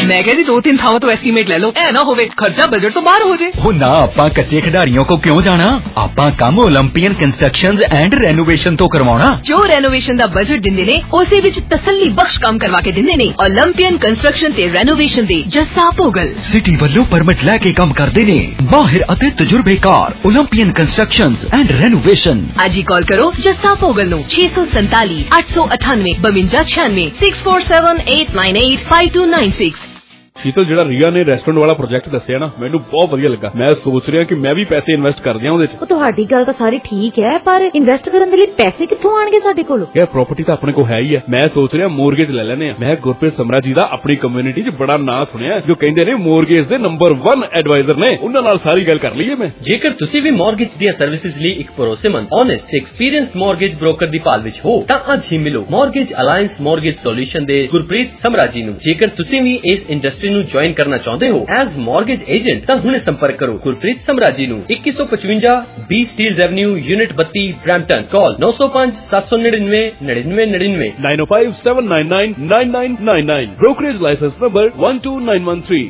मैं कह जी दो तीन थावों तो एस्टीमेट ले लो, ऐ ना होवे खर्चा बजट तो बाहर हो जाए। हो ना, आपा कच्चे खिडारियों को क्यों जाना, आपा काम ओलंपियन कंस्ट्रक्शंस एंड रेनोवेशन तो करवाना। जो रेनोवेशन दा बजट दिंदे ने उसे विच तसल्ली बख्श काम करवा के दिंदे ने। ओलंपियन कंस्ट्रक्शन ते रेनोवेशन दे जस्सा पोगल सिटी ਵੱਲੋਂ परमिट लैके काम करते ने माहिर ਅਤੇ तजुर्बेकार ओलंपियन कंस्ट्रक्शंस एंड रेनोवेशन। आज ही कॉल करो जस्सा पोगल नो छे सौ संताली आठ सौ अठानवे बवंजा छियानवे six four seven eight nine eight five two nine six. Sheetal, ਜਿਹੜਾ ਰੀਆ ਨੇ ਰੈਸਟੋਰੈਂਟ ਵਾਲਾ ਪ੍ਰੋਜੈਕਟ ਦੱਸਿਆ ਨਾ, ਮੈਨੂੰ ਬਹੁਤ ਵਧੀਆ ਲੱਗਾ। ਮੈਂ ਸੋਚ ਰਿਹਾ ਕਿ ਮੈਂ ਵੀ ਪੈਸੇ ਇਨਵੈਸਟ ਕਰ ਦਿਆਂ ਉਹਦੇ 'ਚ। ਉਹ ਤੁਹਾਡੀ ਗੱਲ ਤਾਂ ਸਾਰੀ ਠੀਕ ਹੈ, ਪਰ ਇਨਵੈਸਟ ਕਰਨ ਦੇ ਲਈ ਪੈਸੇ ਕਿੱਥੋਂ ਆਣਗੇ ਸਾਡੇ ਕੋਲ? ਯਾਰ ਪ੍ਰਾਪਰਟੀ ਤਾਂ ਆਪਣੇ ਕੋਲ ਹੈ ਹੀ ਹੈ। ਮੈਂ ਸੋਚ ਰਿਹਾ ਮੋਰਗੇਜ ਲੈ ਲੈਨੇ ਆ। ਮੈਂ ਗੁਰਪ੍ਰੀਤ ਸਮਰਾ ਜੀ ਦਾ ਆਪਣੀ ਕਮਿਊਨਿਟੀ 'ਚ ਬੜਾ ਨਾਂ ਸੁਣਿਆ, ਜੋ ਕਹਿੰਦੇ ਨੇ ਮੋਰਗੇਜ ਦੇ ਨੰਬਰ ਇੱਕ ਐਡਵਾਈਜ਼ਰ ਨੇ। ਉਹਨਾਂ ਨਾਲ ਸਾਰੀ ਗੱਲ ਕਰ ਲਈਏ ਮੈਂ। ਜੇਕਰ ਤੁਸੀਂ ਵੀ ਮੋਰਗੇਜ ਦੀਆਂ ਸਰਵਿਸਿਜ਼ ਲਈ ਇੱਕ ਭਰੋਸੇਮੰਦ, ਓਨੈਸਟ ਤੇ ਐਕਸਪੀਰੀਅੰਸਡ ਮੋਰਗੇਜ ਬ੍ਰੋਕਰ ਦੀ ਭਾਲ ਵਿੱਚ ਹੋ ਤਾਂ ਅੱਜ ਹੀ ਮਿਲੋ ਮੋਰਗੇਜ ਅਲਾਈਅੰਸ ਮੋਰਗੇਜ ਸੋਲੂਸ਼ਨ ਦੇ ਗੁਰਪ੍ਰੀਤ ਸਮਰਾ ਜੀ ਨੂੰ। ਜੇਕਰ ਤੁਸੀਂ ਵੀ ਇਸ ਇੰਡਸਟਰੀ ਨੂੰ ਜੁਆਇਨ ਕਰਨਾ ਚਾਹੁੰਦੇ ਹੋ ਐਜ਼ ਮੋਰਗੇਜ ਏਜੰਟ ਤਾਂ ਹੁਣੇ ਸੰਪਰਕ ਕਰੋ ਗੁਰਪ੍ਰੀਤ ਸਮਰਾ ਜੀ ਨੂੰ। ਇੱਕੀ ਸੌ ਪਚਵੰਜਾ ਬੀ ਸਟੀਲਜ਼ ਐਵਨਿਊ ਯੂਨਿਟ ਬੱਤੀ ਬ੍ਰੈਂਪਟਨ। ਕਾਲ ਨੌ ਸੌ ਪੰਜ ਸੱਤ ਸੌ ਨੜਿਨਵੇਂ ਨੜਿਨਵੇਂ ਨੜਿਨਵੇਂ nine oh five seven nine nine nine nine nine nine. Brokerage licence number one two nine one three.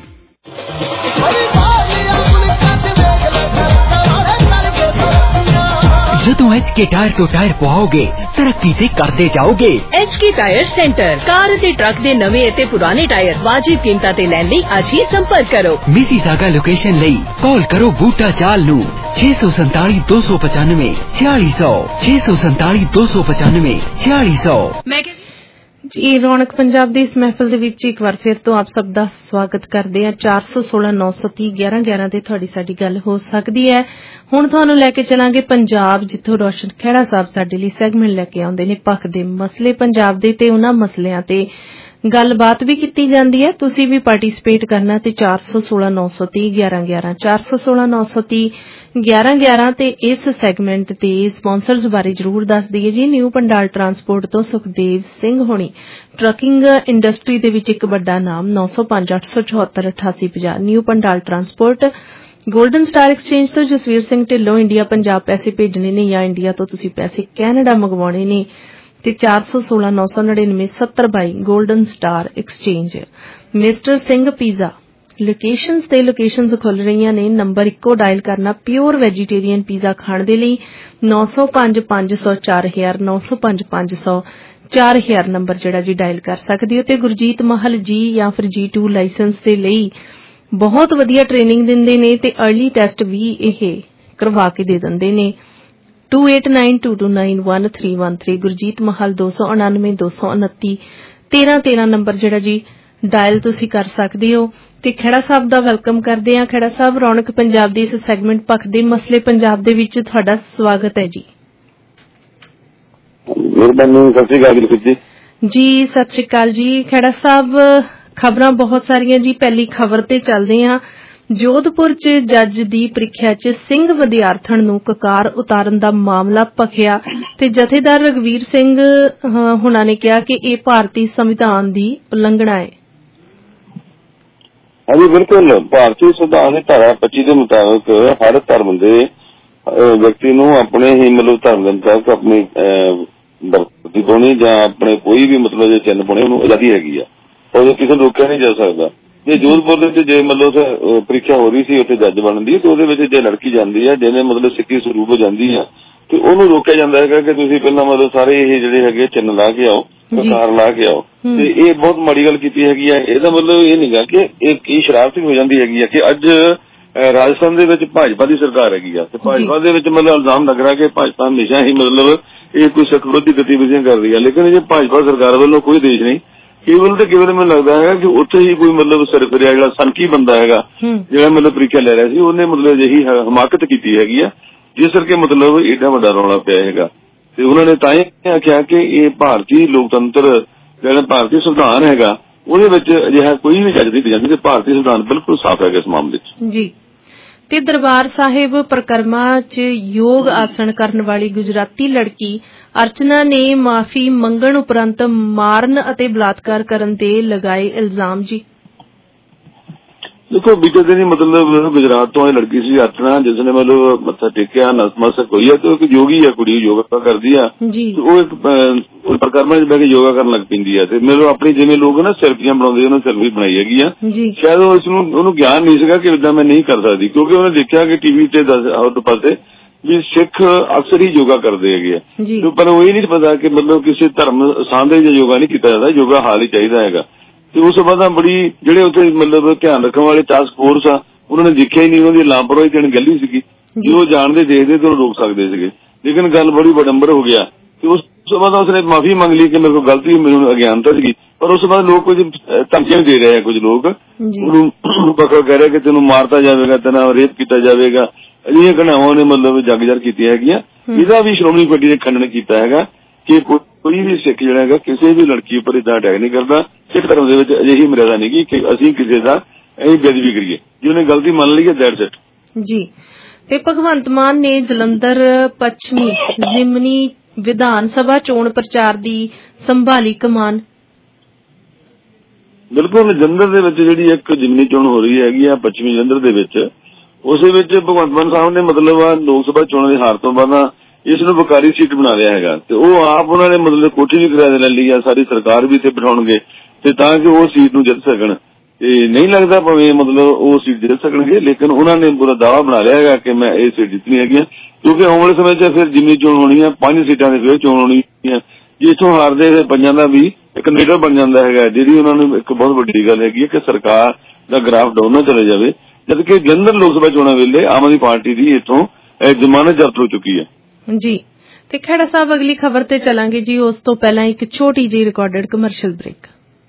ਜਦੋਂ एच के टायर तो टायर पवाओगे तरक्की ते करते जाओगे। H K tyre centre car ते ट्रक दे नवे ते पुराने टायर वाजिब कीमतां ते लैण लई आज ही संपर्क करो। मिसीसागा लोकेशन लई कॉल करो बूटा चाल नू छे सौ संताली दो सौ पचानवे छियाली सौ छे सौ संताली दो सौ पचानवे छियाली सौ। जी रौनक पंजाब ਦੀ ਇਸ ਮਹਿਫਲ ਦੇ ਵਿੱਚ ਇੱਕ ਵਾਰ ਫਿਰ ਤੋਂ ਆਪ ਸਭ ਦਾ ਸਵਾਗਤ ਕਰਦੇ ਹਾਂ। ਚਾਰ ਸੌ ਸੋਲਾਂ ਨੌ ਸੌ ਤੀਹ ਗਿਆਰਾਂ ਗਿਆਰਾਂ ਤੇ ਤੁਹਾਡੀ ਸਾਡੀ ਗੱਲ ਹੋ ਸਕਦੀ ਹੈ। ਹੁਣ ਤੁਹਾਨੂੰ ਲੈ ਕੇ ਚਲਾਂਗੇ ਪੰਜਾਬ, ਜਿੱਥੋਂ ਰੋਸ਼ਨ ਖਹਿੜਾ ਸਾਹਿਬ ਸਾਡੇ ਲਈ ਸੈਗਮੈਂਟ ਲੈ ਕੇ ਆਉਂਦੇ ਨੇ ਪੱਖ ਦੇ ਮਸਲੇ ਪੰਜਾਬ ਦੇ, ਤੇ ਉਹਨਾਂ ਮਸਲਿਆਂ ਤੇ ਗੱਲਬਾਤ ਵੀ ਕੀਤੀ ਜਾਂਦੀ ਹੈ। ਤੁਸੀਂ ਵੀ ਪਾਰਟਿਸਿਪੇਟ ਕਰਨਾ ਤੇ ਚਾਰ ਸੌ ਸੋਲਾਂ ਨੌ ਸੌ ਤੀਹ ਗਿਆਰਾਂ ਗਿਆਰਾਂ ਚਾਰ ਸੌ ਸੋਲਾਂ ਨੌ ਸੌ ਤੀਹ ਗਿਆਰਾਂ ਗਿਆਰਾਂ ਤੇ ਇਸ ਸੈਗਮੈਂਟ ਤੇ ਸਪਾਂਸਰਜ਼ ਬਾਰੇ ਜ਼ਰੂਰ ਦੱਸ ਦਈਏ ਜੀ। ਨਿਊ ਪੰਡਾਲ ਟਰਾਂਸਪੋਰਟ ਤੋਂ ਸੁਖਦੇਵ ਸਿੰਘ ਹੋਣੀ, ਟਰੱਕਿੰਗ ਇੰਡਸਟਰੀ ਦੇ ਵਿੱਚ ਇੱਕ ਵੱਡਾ ਨਾਮ। ਨੌ ਸੌ ਪੰਜ ਅੱਠ ਸੌ ਚੌਹੱਤਰ ਅਠਾਸੀ ਪੰਜਾਹ new Pandal transport. Golden star exchange ਤੋਂ ਜਸਵੀਰ ਸਿੰਘ ਢਿੱਲੋਂ, ਇੰਡੀਆ ਪੰਜਾਬ ਪੈਸੇ ਭੇਜਣੇ ਨੇ ਜਾਂ ਇੰਡੀਆ ਤੋਂ ਤੁਸੀਂ ਪੈਸੇ ਕੈਨੇਡਾ ਮੰਗਵਾਉਣੇ ਨੇ ਤੇ ਚਾਰ ਸੌ ਸੋਲਾਂ ਨੌ ਸੌ ਨੜਿਨਵੇਂ ਸੱਤਰ ਬਾਈ golden star exchange. Mister Singh pizza locations ਤੇ ਲੋਕੇਸ਼ਨਸ ਖੁੱਲ ਰਹੀਆਂ ਨੇ, ਨੰਬਰ ਇੱਕੋ ਡਾਇਲ ਕਰਨਾ ਪਿਓਰ ਵੈਜੀਟੇਰੀਅਨ ਪੀਜ਼ਾ ਖਾਣ ਦੇ ਲਈ ਨੌ ਸੌ ਪੰਜ ਪੰਜ ਸੌ ਚਾਰ ਹਜ਼ਾਰ ਨੌ ਸੌ ਪੰਜ ਪੰਜ ਸੌ ਚਾਰ ਹਜ਼ਾਰ ਨੰਬਰ ਜਿਹੜਾ ਜੀ ਡਾਇਲ ਕਰ ਸਕਦੇ ਹੋ। ਤੇ ਗੁਰਜੀਤ ਮਹਲ ਜੀ ਜਾਂ ਫਿਰ ਜੀ ਟੂ ਲਾਇਸੈਂਸ ਦੇ ਲਈ ਬਹੁਤ ਵਧੀਆ ਟ੍ਰੇਨਿੰਗ ਦਿੰਦੇ ਨੇ ਤੇ ਅਰਲੀ ਟੈਸਟ ਵੀ ਇਹ ਕਰਵਾ ਕੇ ਦੇ ਦਿੰਦੇ ਨੇ। Two eight nine two two nine one three one three Gurjeet Mahal ਦੋ ਸੌ ਉਣਾਨਵੇਂ ਦੋ ਸੌ ਉਨੱਤੀ ਤੇਰਾਂ ਤੇਰਾਂ ਨੰਬਰ ਜਿਹੜਾ ਜੀ ਡਾਇਲ ਤੁਸੀਂ ਕਰ ਸਕਦੇ ਹੋ। ਤੇ ਖਹਿੜਾ ਸਾਹਿਬ ਦਾ ਵੈਲਕਮ ਕਰਦੇ ਹਾਂ। ਖਹਿੜਾ ਸਾਹਿਬ, ਰੌਣਕ ਪੰਜਾਬ ਦੀ ਇਸ ਸੈਗਮੈਂਟ ਪੱਖ ਦੇ ਮਸਲੇ ਪੰਜਾਬ ਦੇ ਵਿੱਚ ਤੁਹਾਡਾ ਸਵਾਗਤ ਹੈ ਜੀ। ਮਿਹਰਬਾਨੀ, ਸਤਿ ਸ਼੍ਰੀ ਅਕਾਲ ਜੀ। ਜੀ ਸਤਿ ਸ਼੍ਰੀ ਅਕਾਲ ਜੀ। ਖਹਿੜਾ ਸਾਹਿਬ, ਖਬਰਾਂ ਬਹੁਤ ਸਾਰੀਆਂ ਜੀ। ਪਹਿਲੀ ਖਬਰ ਤੇ ਚੱਲਦੇ ਹਾਂ। ਜੋਧਪੁਰ ਚ ਜੱਜ ਦੀ ਪ੍ਰੀਖਿਆ ਚ ਸਿੰਘ ਵਿਦਿਆਰਥਣ ਨੂੰ ਕਕਾਰ ਉਤਾਰਨ ਦਾ ਮਾਮਲਾ ਭਖਿਆ ਤੇ ਜਥੇਦਾਰ ਰਘਵੀਰ ਸਿੰਘ ਹੁਣਾਂ ਨੇ ਕਿਹਾ ਕਿ ਇਹ ਭਾਰਤੀ ਸੰਵਿਧਾਨ ਦੀ ਉਲੰਘਣਾ ਹੈ। ਹਾਂਜੀ ਬਿਲਕੁਲ, ਭਾਰਤੀ ਸੰਵਿਧਾਨ ਦੀ ਧਾਰਾ ਪੱਚੀ ਦੇ ਮੁਤਾਬਕ ਹਰ ਧਰਮ ਦੇ ਵਿਅਕਤੀ ਨੂੰ ਆਪਣੇ ਹੀ ਮਤਲਬ ਧਰਮ ਦੇ ਮੁਤਾਬਕ ਆਪਣੀ ਵਰਦੀ ਪਾਉਣੀ ਜਾਂ ਆਪਣੇ ਕੋਈ ਵੀ ਮਤਲਬ ਜੇ ਚਿੰਨ੍ਹ ਪਾਉਣੇ ਉਹਨੂੰ ਆਜ਼ਾਦੀ ਹੈਗੀ ਆ, ਉਹ ਕਿਸੇ ਨੂੰ ਰੋਕਿਆ ਨਹੀਂ ਜਾ ਸਕਦਾ। ਜੇ ਜੋਧਪੁਰ ਦੇ ਵਿੱਚ ਜੇ ਮਤਲਬ ਪ੍ਰੀਖਿਆ ਹੋ ਰਹੀ ਸੀ ਉੱਥੇ ਜੱਜ ਬਣਨ ਦੀ, ਤੇ ਉਹਦੇ ਵਿੱਚ ਜੇ ਲੜਕੀ ਜਾਂਦੀ ਹੈ ਜਿਹਨੇ ਮਤਲਬ ਸਿੱਖੀ ਸਰੂਪ ਹੋ ਜਾਂਦੀ ਆ ਤੇ ਉਹਨੂੰ ਰੋਕਿਆ ਜਾਂਦਾ ਹੈਗਾ ਕਿ ਤੁਸੀਂ ਪਹਿਲਾਂ ਮਤਲਬ ਸਾਰੇ ਇਹ ਜਿਹੜੇ ਹੈਗੇ ਚਿੰਨ੍ਹ ਲਾ ਕੇ ਆਓ, ਕਕਾਰ ਲਾ ਕੇ ਆਓ। ਤੇ ਇਹ ਬਹੁਤ ਮਾੜੀ ਗੱਲ ਕੀਤੀ ਹੈਗੀ ਆ। ਇਹਦਾ ਮਤਲਬ ਇਹ ਨਹੀਂਗਾ ਕਿ ਇਹ ਕੀ ਸ਼ਰਾਰਤ ਹੋ ਜਾਂਦੀ ਹੈਗੀ ਆ ਕਿ ਅੱਜ ਰਾਜਸਥਾਨ ਦੇ ਵਿੱਚ ਭਾਜਪਾ ਦੀ ਸਰਕਾਰ ਹੈਗੀ ਆ ਤੇ ਭਾਜਪਾ ਦੇ ਵਿੱਚ ਮਤਲਬ ਇਲਜ਼ਾਮ ਲੱਗ ਰਿਹਾ ਕਿ ਭਾਜਪਾ ਹਮੇਸ਼ਾ ਹੀ ਮਤਲਬ ਇਹ ਕੋਈ ਸਿੱਖ ਵਿਰੋਧੀ ਗਤੀਵਿਧੀਆਂ ਕਰ ਰਹੀ ਹੈ। ਲੇਕਿਨ ਜੇ ਭਾਜਪਾ ਸਰਕਾਰ ਵੱਲੋਂ ਕੋਈ ਦੇਸ਼ ਨਹੀਂ, ਕੇਵਲ ਤੇ ਕੇਵਲ ਮੈਨੂੰ ਲੱਗਦਾ ਹੈਗਾ ਕਿ ਉੱਥੇ ਹੀ ਕੋਈ ਮਤਲਬ ਸਰਫਰਿਆ ਜਿਹੜਾ ਸਨਕੀ ਬੰਦਾ ਹੈਗਾ ਜਿਹੜਾ ਮਤਲਬ ਪ੍ਰੀਖਿਆ ਲੈ ਰਿਹਾ ਸੀ, ਉਹਨੇ ਮਤਲਬ ਅਜਿਹੀ ਹਮਾਕਤ ਕੀਤੀ ਹੈਗੀ ਆ ਜਿਸ ਕਰਕੇ ਮਤਲਬ ਏਡਾ ਵੱਡਾ ਰੌਲਾ ਪਿਆ ਹੈਗਾ। ਤੇ ਉਹਨਾਂ ਨੇ ਤਾਂ ਹੀ ਆਖਿਆ ਕਿ ਇਹ ਭਾਰਤੀ ਲੋਕਤੰਤਰ ਜਿਹੜਾ ਭਾਰਤੀ ਸੰਵਿਧਾਨ ਹੈਗਾ ਉਹਦੇ ਵਿੱਚ ਅਜਿਹਾ ਕੋਈ ਵੀ ਜੱਜ ਨਹੀਂ ਜਾਂਦੀ ਤੇ ਭਾਰਤੀ ਸੰਵਿਧਾਨ ਬਿਲਕੁਲ ਸਾਫ਼ ਹੈਗਾ ਇਸ ਮਾਮਲੇ ਚ ਜੀ। ਤੇ ਦਰਬਾਰ ਸਾਹਿਬ ਪ੍ਰਕਰਮਾ ਚ ਯੋਗ ਆਸਣ ਕਰਨ ਵਾਲੀ ਗੁਜਰਾਤੀ ਲੜਕੀ ਅਰਚਨਾ ਨੇ ਮਾਫੀ ਮੰਗਣ ਉਪਰੰਤ ਮਾਰਨ ਅਤੇ ਬਲਾਤਕਾਰ ਕਰਨ ਦੇ ਲਗਾਏ ਇਲਜ਼ਾਮ ਜੀ। देखो बीते दिन ही मतलब गुजरात तो ਇਹ लड़की सी अर्चना जिसने मतलब मत्था टेकिया नतमस्तक होई है तो एक योगी है कुड़ी योगा करदी आ ਉਹ ਇੱਕ ਪ੍ਰਕਰਮਾਂ 'ਚ ਬਹਿ ਕੇ ਯੋਗਾ ਕਰਨ ਲੱਗ ਪੈਂਦੀ ਹੈ ਤੇ ਮੈਨੂੰ ਆਪਣੀ ਜਿਵੇਂ ਲੋਕ ਨਾ ਸੈਲਫੀਆਂ ਬਣਾਉਂਦੇ ਉਹਨੇ ਸੈਲਫੀ ਬਣਾਈ ਹੈਗੀ ਆ ਸ਼ਾਇਦ ਉਹ ਇਸ ਨੂੰ ਉਹਨੂੰ ਗਿਆਨ ਨਹੀਂ ਸੀਗਾ ਕਿ ਇਦਾਂ ਮੈਂ ਨਹੀਂ ਕਰ ਸਕਦੀ ਕਿਉਂਕਿ ਉਹਨੇ ਦੇਖਿਆ ਕਿ ਟੀਵੀ ਤੇ ਹਰ ਪਾਸੇ ਵੀ ਸਿੱਖ ਅਕਸਰ ਹੀ ਯੋਗਾ ਕਰਦੇ ਹੈਗੇ ਆ ਪਰ ਉਹ ਇਹ ਨਹੀਂ ਪਤਾ ਕਿ ਮਤਲਬ ਕਿਸੇ ਧਰਮ ਸਾਂਝੇ ਜਿਹਾ ਯੋਗਾ ਨਹੀਂ ਕੀਤਾ ਜਾਂਦਾ ਯੋਗਾ ਹਾਲ ਹੀ ਚਾਹੀਦਾ ਹੈਗਾ ਤੇ ਉਸ ਤੋਂ ਬਾਅਦ ਬੜੀ ਜਿਹੜੇ ਉੱਥੇ ਮਤਲਬ ਧਿਆਨ ਰੱਖਣ ਵਾਲੇ ਟਾਸਕ ਫੋਰਸ ਆ ਉਹਨਾਂ ਨੇ ਦੇਖਿਆ ਹੀ ਨਹੀਂ ਉਹਨਾਂ ਦੀ ਲਾਪਰਵਾਹੀ ਤੇ ਗੱਲ ਸੀਗੀ ਜੇ ਉਹ ਜਾਣਦੇ ਦੇਖਦੇ ਤਾਂ ਰੋਕ ਸਕਦੇ ਸੀਗੇ ਲੇਕਿਨ ਗੱਲ ਬੜੀ ਬਡੰਬਰ ਹੋ ਗਿਆ ਤੇ ਉਸ ਤੋਂ ਬਾਅਦ ਉਸਨੇ ਮਾਫੀ ਮੰਗ ਲਈ ਕਿ ਮੇਰੇ ਕੋਲ ਗਲਤੀ ਮੈਨੂੰ ਅਗਿਆਨਤਾ ਸੀਗੀ ਪਰ ਉਸ ਤੋਂ ਬਾਅਦ ਲੋਕ ਕੁਝ ਧਮਕੀਆਂ ਦੇ ਰਹੇ ਆ ਕੁਝ ਲੋਕ ਉਹਨੂੰ ਪਕੜ ਕਹਿ ਰਹੇ ਕਿ ਤੈਨੂੰ ਮਾਰਤਾ ਜਾਵੇਗਾ ਤੈਨੂੰ ਰੇਪ ਕੀਤਾ ਜਾਵੇਗਾ ਅਜਿਹੀਆਂ ਘਟਨਾਵਾਂ ਨੇ ਮਤਲਬ ਜੱਗ ਜਰ ਕੀਤੀਆਂ ਹੈਗੀਆਂ ਇਹਦਾ ਵੀ ਸ਼੍ਰੋਮਣੀ ਕਮੇਟੀ ਨੇ ਖੰਡਨ ਕੀਤਾ ਹੈਗਾ ਕਿ ਕੋਈ ਵੀ ਸਿੱਖ ਜਿਹੜਾ ਹੈਗਾ ਕਿਸੇ ਵੀ ਲੜਕੀ ਉੱਪਰ ਇਦਾਂ ਅਟੈਕ ਨਹੀਂ ਕਰਦਾ ਸਿੱਖ ਧਰਮ ਦੇ ਵਿੱਚ ਅਜਿਹੀ ਮਰਿਆਦਾ ਨਹੀਂ ਕਿ ਅਸੀਂ ਕਿਸੇ ਦਾ ਇਹ ਬੇਅਦਬੀ ਕਰੀਏ ਜੇ ਉਹਨੇ ਗਲਤੀ ਮੰਨ ਲਈ ਹੈ ਦੈਟਸ ਇਟ ਜੀ ਤੇ ਭਗਵੰਤ ਮਾਨ ਨੇ ਜਲੰਧਰ ਪੱਛਮੀ ਜ਼ਿਮਨੀ ਵਿਧਾਨ ਸਭਾ ਚੋਣ ਪ੍ਰਚਾਰ ਦੀ ਸੰਭਾਲੀ ਕਮਾਨ ਬਿਲਕੁਲ ਜਲੰਧਰ ਦੇ ਵਿੱਚ ਜਿਹੜੀ ਇੱਕ ਜ਼ਿਮਨੀ ਚੋਣ ਹੋ ਰਹੀ ਹੈਗੀ ਆ ਪੱਛਮੀ ਜਲੰਧਰ ਦੇ ਵਿੱਚ ਉਸੇ ਵਿੱਚ ਭਗਵੰਤ ਮਾਨ ਸਾਹਿਬ ਨੇ ਮਤਲਬ ਆ ਲੋਕ ਸਭਾ ਚੋਣਾਂ ਦੀ ਹਾਰ ਤੋਂ ਬਾਅਦ ਇਸ ਨੂੰ ਵਕਾਰੀ ਸੀਟ ਬਣਾ ਲਿਆ ਹੈਗਾ ਤੇ ਉਹ ਆਪ ਉਹਨਾਂ ਨੇ ਮਤਲਬ ਕੋਠੀ ਵੀ ਕਿਰਾਏ ਤੇ ਲੈ ਲਈ ਆ ਸਾਰੀ ਸਰਕਾਰ ਵੀ ਇੱਥੇ ਬਿਠਾਉਣਗੇ ਤੇ ਤਾਂ ਕਿ ਉਹ ਸੀਟ ਨੂੰ ਜਿੱਤ ਸਕਣ ਤੇ ਨਹੀਂ ਲੱਗਦਾ ਭਾਵੇਂ ਮਤਲਬ ਉਹ ਸੀਟ ਜਿੱਤ ਸਕਣਗੇ ਲੇਕਿਨ ਉਹਨਾਂ ਨੇ ਪੂਰਾ ਦਾਅਵਾ ਬਣਾ ਲਿਆ ਹੈਗਾ ਕਿ ਮੈਂ ਇਹ ਸੀਟ ਜਿੱਤਣੀ ਹੈਗੀ ਆ ਕਿਉਂਕਿ ਆਉਣ ਵਾਲੇ ਸਮੇਂ 'ਚ ਫਿਰ ਜਿੰਨੀ ਚੋਣ ਹੋਣੀ ਆ ਪੰਜ ਸੀਟਾਂ ਦੇ ਫਿਰ ਚੋਣ ਹੋਣੀ ਆ ਜੇ ਇੱਥੋਂ ਹਾਰਦੇ ਫਿਰ ਪੰਜਾਂ ਦਾ ਵੀ ਇੱਕ ਲੀਡਰ ਬਣ ਜਾਂਦਾ ਹੈਗਾ ਜਿਹੜੀ ਉਹਨਾਂ ਨੂੰ ਇੱਕ ਬਹੁਤ ਵੱਡੀ ਗੱਲ ਹੈਗੀ ਕਿ ਸਰਕਾਰ ਦਾ ਗ੍ਰਾਫ ਡਾਊਨ ਨਾ ਚਲੇ ਜਾਵੇ ਜਦਕਿ ਜਲੰਧਰ ਲੋਕ ਸਭਾ ਚੋਣਾਂ ਵੇਲੇ ਆਮ ਆਦਮੀ ਪਾਰਟੀ ਦੀ ਇੱਥੋਂ ਜ਼ਮਾਨਤ ਜ਼ਬਤ ਹੋ ਚੁੱਕੀ ਹੈ ਜੀ ਤੇ ਖੇੜਾ ਸਾਹਿਬ ਅਗਲੀ ਖਬਰ ਤੇ ਚਲਾਂਗੇ ਜੀ ਉਸ ਤੋਂ ਪਹਿਲਾਂ ਇੱਕ ਛੋਟੀ ਜਿਹੀ ਰਿਕਾਰਡਡ ਕਮਰਸ਼ੀਅਲ ਬ੍ਰੇਕ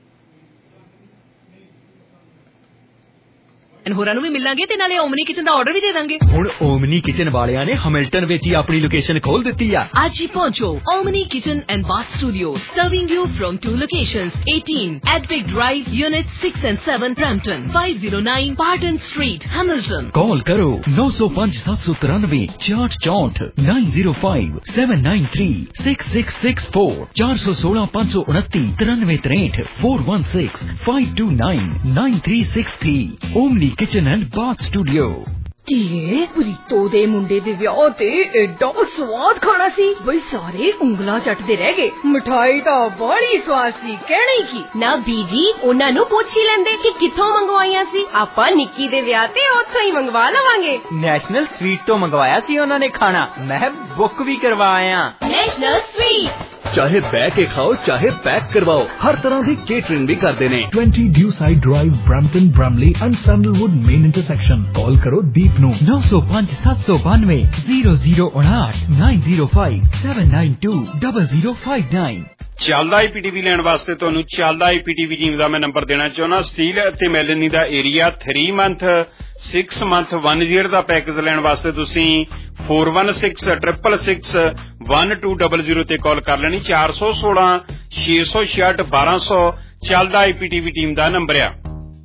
ਹੋਰਾਂ ਨੂੰ ਵੀ ਮਿਲਾਂਗੇ ਤੇ ਨਾਲੇ ਓਮਨੀ ਕਿਚਨ ਦਾ ਆਰਡਰ ਵੀ ਦੇ ਦਾਂਗੇ ਹੁਣ ਓਮਨੀ ਕਿਚਨ ਵਾਲਿਆਂ ਨੇ ਹੈਮਿਲਟਨ ਵਿੱਚ ਹੀ ਆਪਣੀ ਲੋਕੇਸ਼ਨ ਖੋਲ ਦਿੱਤੀ ਆ ਅੱਜ ਹੀ ਪਹੁੰਚੋ omni kitchen and bath studio serving you from two locations eighteen Advic Drive Unit six and seven Brampton five oh nine Barton Street Hamilton call ਕਰੋ nine oh five seven three nine six four four nine oh five seven nine three six six six four four one six five two nine three three eight four one six five two nine nine three six three omni kitchen and bath studio ਧੀਏ ਪ੍ਰੀਤੋ ਦੇ ਮੁੰਡੇ ਦੇ ਵਿਆਹ ਤੇ ਐਡਾ ਸਵਾਦ ਖਾਣਾ ਸੀ ਬਈ ਸਾਰੇ ਉਂਗਲਾਂ ਚੱਟਦੇ ਰਹਿ ਗਏ ਮਠਾਈ ਤਾਂ ਬੜੀ ਸਵਾਦ ਸੀ ਕਹਿਣਾ ਹੀ ਕੀ ਨਾ ਬੀਜੀ ਉਹਨਾਂ ਨੂੰ ਪੁੱਛ ਹੀ ਲੈਂਦੇ ਕਿ ਕਿੱਥੋਂ ਮੰਗਵਾਈਆਂ ਸੀ ਆਪਾਂ ਨਿੱਕੀ ਦੇ ਵਿਆਹ ਤੇ ਉੱਥੋਂ ਹੀ ਮੰਗਵਾ ਲਵਾਂਗੇ ਨੈਸ਼ਨਲ ਸਵੀਟ ਤੋਂ ਮੰਗਵਾਇਆ ਸੀ ਉਹਨਾਂ ਨੇ ਖਾਣਾ ਮੈਂ ਬੁੱਕ ਵੀ ਕਰਵਾਇਆ ਨੈਸ਼ਨਲ ਸਵੀਟ ਚਾਹੇ ਬੈ ਕੇ ਖਾਓ ਚਾਹੇ ਪੈਕ ਕਰਵਾਓ ਹਰ ਤਰ੍ਹਾਂ ਦੀ ਕੇਟਰਿੰਗ ਵੀ ਕਰਦੇ ਨੇ twenty Dewside Drive Brampton Bramley and Sandalwood main intersection ਕਾਲ ਕਰੋ ਦੀਪ ਨੂੰ nine oh five seven two nine zero zero eight nine zero five seven nine two zero zero five nine ਚੱਲਦਾ ਆਈਪੀਟੀਵੀ ਲੈਣ ਵਾਸਤੇ ਤੁਹਾਨੂੰ ਚੱਲਦਾ ਆਈਪੀਟੀਵੀ ਟੀਮ ਦਾ ਮੈਂ number ਦੇਣਾ ਚਾਹੁੰਦਾ ਸਟੀਲ ਅਤੇ ਮੈਲਨੀ ਦਾ area three month six month one year ਦਾ ਪੈਕੇਜ ਲੈਣ ਵਾਸਤੇ ਤੁਸੀਂ four one six six six six one two zero zero ਤੇ ਕਾਲ ਕਰ ਲੈਣੀ ਚਾਰ ਸੌ ਸੋਲਾਂ ਛੇ ਸੌ ਛਿਆਹਠ ਬਾਰਾਂ ਸੌ ਚੱਲਦਾ ਆਈਪੀਟੀਵੀ ਟੀਮ ਦਾ ਨੰਬਰ ਆ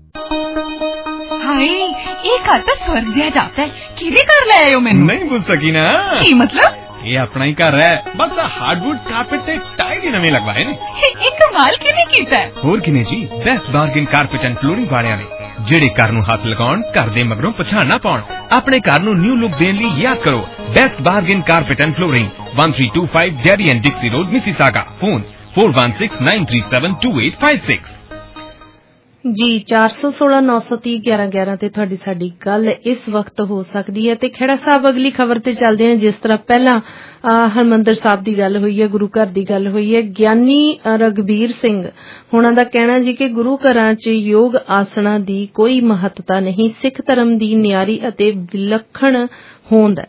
ਹਾਏ ਇਹ ਘਰ ਤਾਂ ਸਵਰਗ ਜਿਹਾ ਜਾਪਦਾ ਹੈ ਕਿਹਦੇ ਘਰ ਲੈ ਆਇਓ ਮੈਨੂੰ ਨਹੀਂ ਪੁੱਛ ਸਕੀ ਨਾ ਕੀ ਮਤਲਬ ਇਹ ਆਪਣਾ ਹੀ ਘਰ ਹੈ ਬਸ ਹਾਰਡਵੁੱਡ ਕਾਰਪੇਟ ਤੇ ਟਾਈਲ ਹੀ ਨਵੇਂ ਲਗਵਾਏ ਨੇ ਇਹ ਕਮਾਲ ਕਿਵੇਂ ਕੀਤਾ ਹੋਰ ਕਿਨੇ ਜੀ best bargain carpet and flooring ਵਾਲਿਆਂ ਨੇ ਜਿਹੜੇ ਘਰ ਨੂੰ ਹੱਥ ਲਗਾਉਣ ਘਰ ਦੇ ਮਗਰੋਂ ਪਛਾਣ ਨਾ ਪਾਉਣ ਆਪਣੇ ਘਰ ਨੂੰ ਨਿਊ ਲੁੱਕ ਦੇਣ ਲਈ ਯਾਦ ਕਰੋ best bargain carpet and flooring one three two five Derry and Dixie Road Mississauga phone four one six nine three seven two eight five six ਜੀ ਚਾਰ ਸੌ ਸੋਲਾਂ ਨੌ ਸੌ ਤੀਹ ਗਿਆਰਾਂ ਗਿਆਰਾਂ ਤੇ ਤੁਹਾਡੀ ਸਾਡੀ ਗੱਲ ਇਸ ਵਕਤ ਹੋ ਸਕਦੀ ਹੈ ਤੇ ਖੇੜਾ ਸਾਹਿਬ ਅਗਲੀ ਖਬਰ ਤੇ ਚੱਲਦੇ ਹਾਂ ਜਿਸ ਤਰ੍ਹਾਂ ਪਹਿਲਾਂ ਹਰਮੰਦਰ ਸਾਹਿਬ ਦੀ ਗੱਲ ਹੋਈ ਹੈ ਗੁਰੂ ਘਰ ਦੀ ਗੱਲ ਹੋਈ ਹੈ ਗਿਆਨੀ ਰਗਬੀਰ ਸਿੰਘ ਹੁਣਾਂ ਦਾ ਕਹਿਣਾ ਜੀ ਕਿ ਗੁਰੂ ਘਰਾਂ 'ਚ ਯੋਗ ਆਸਣਾ ਦੀ ਕੋਈ ਮਹੱਤਤਾ ਨਹੀਂ ਸਿੱਖ ਧਰਮ ਦੀ ਨਿਆਰੀ ਅਤੇ ਵਿਲੱਖਣ ਹੋਂਦ ਹੈ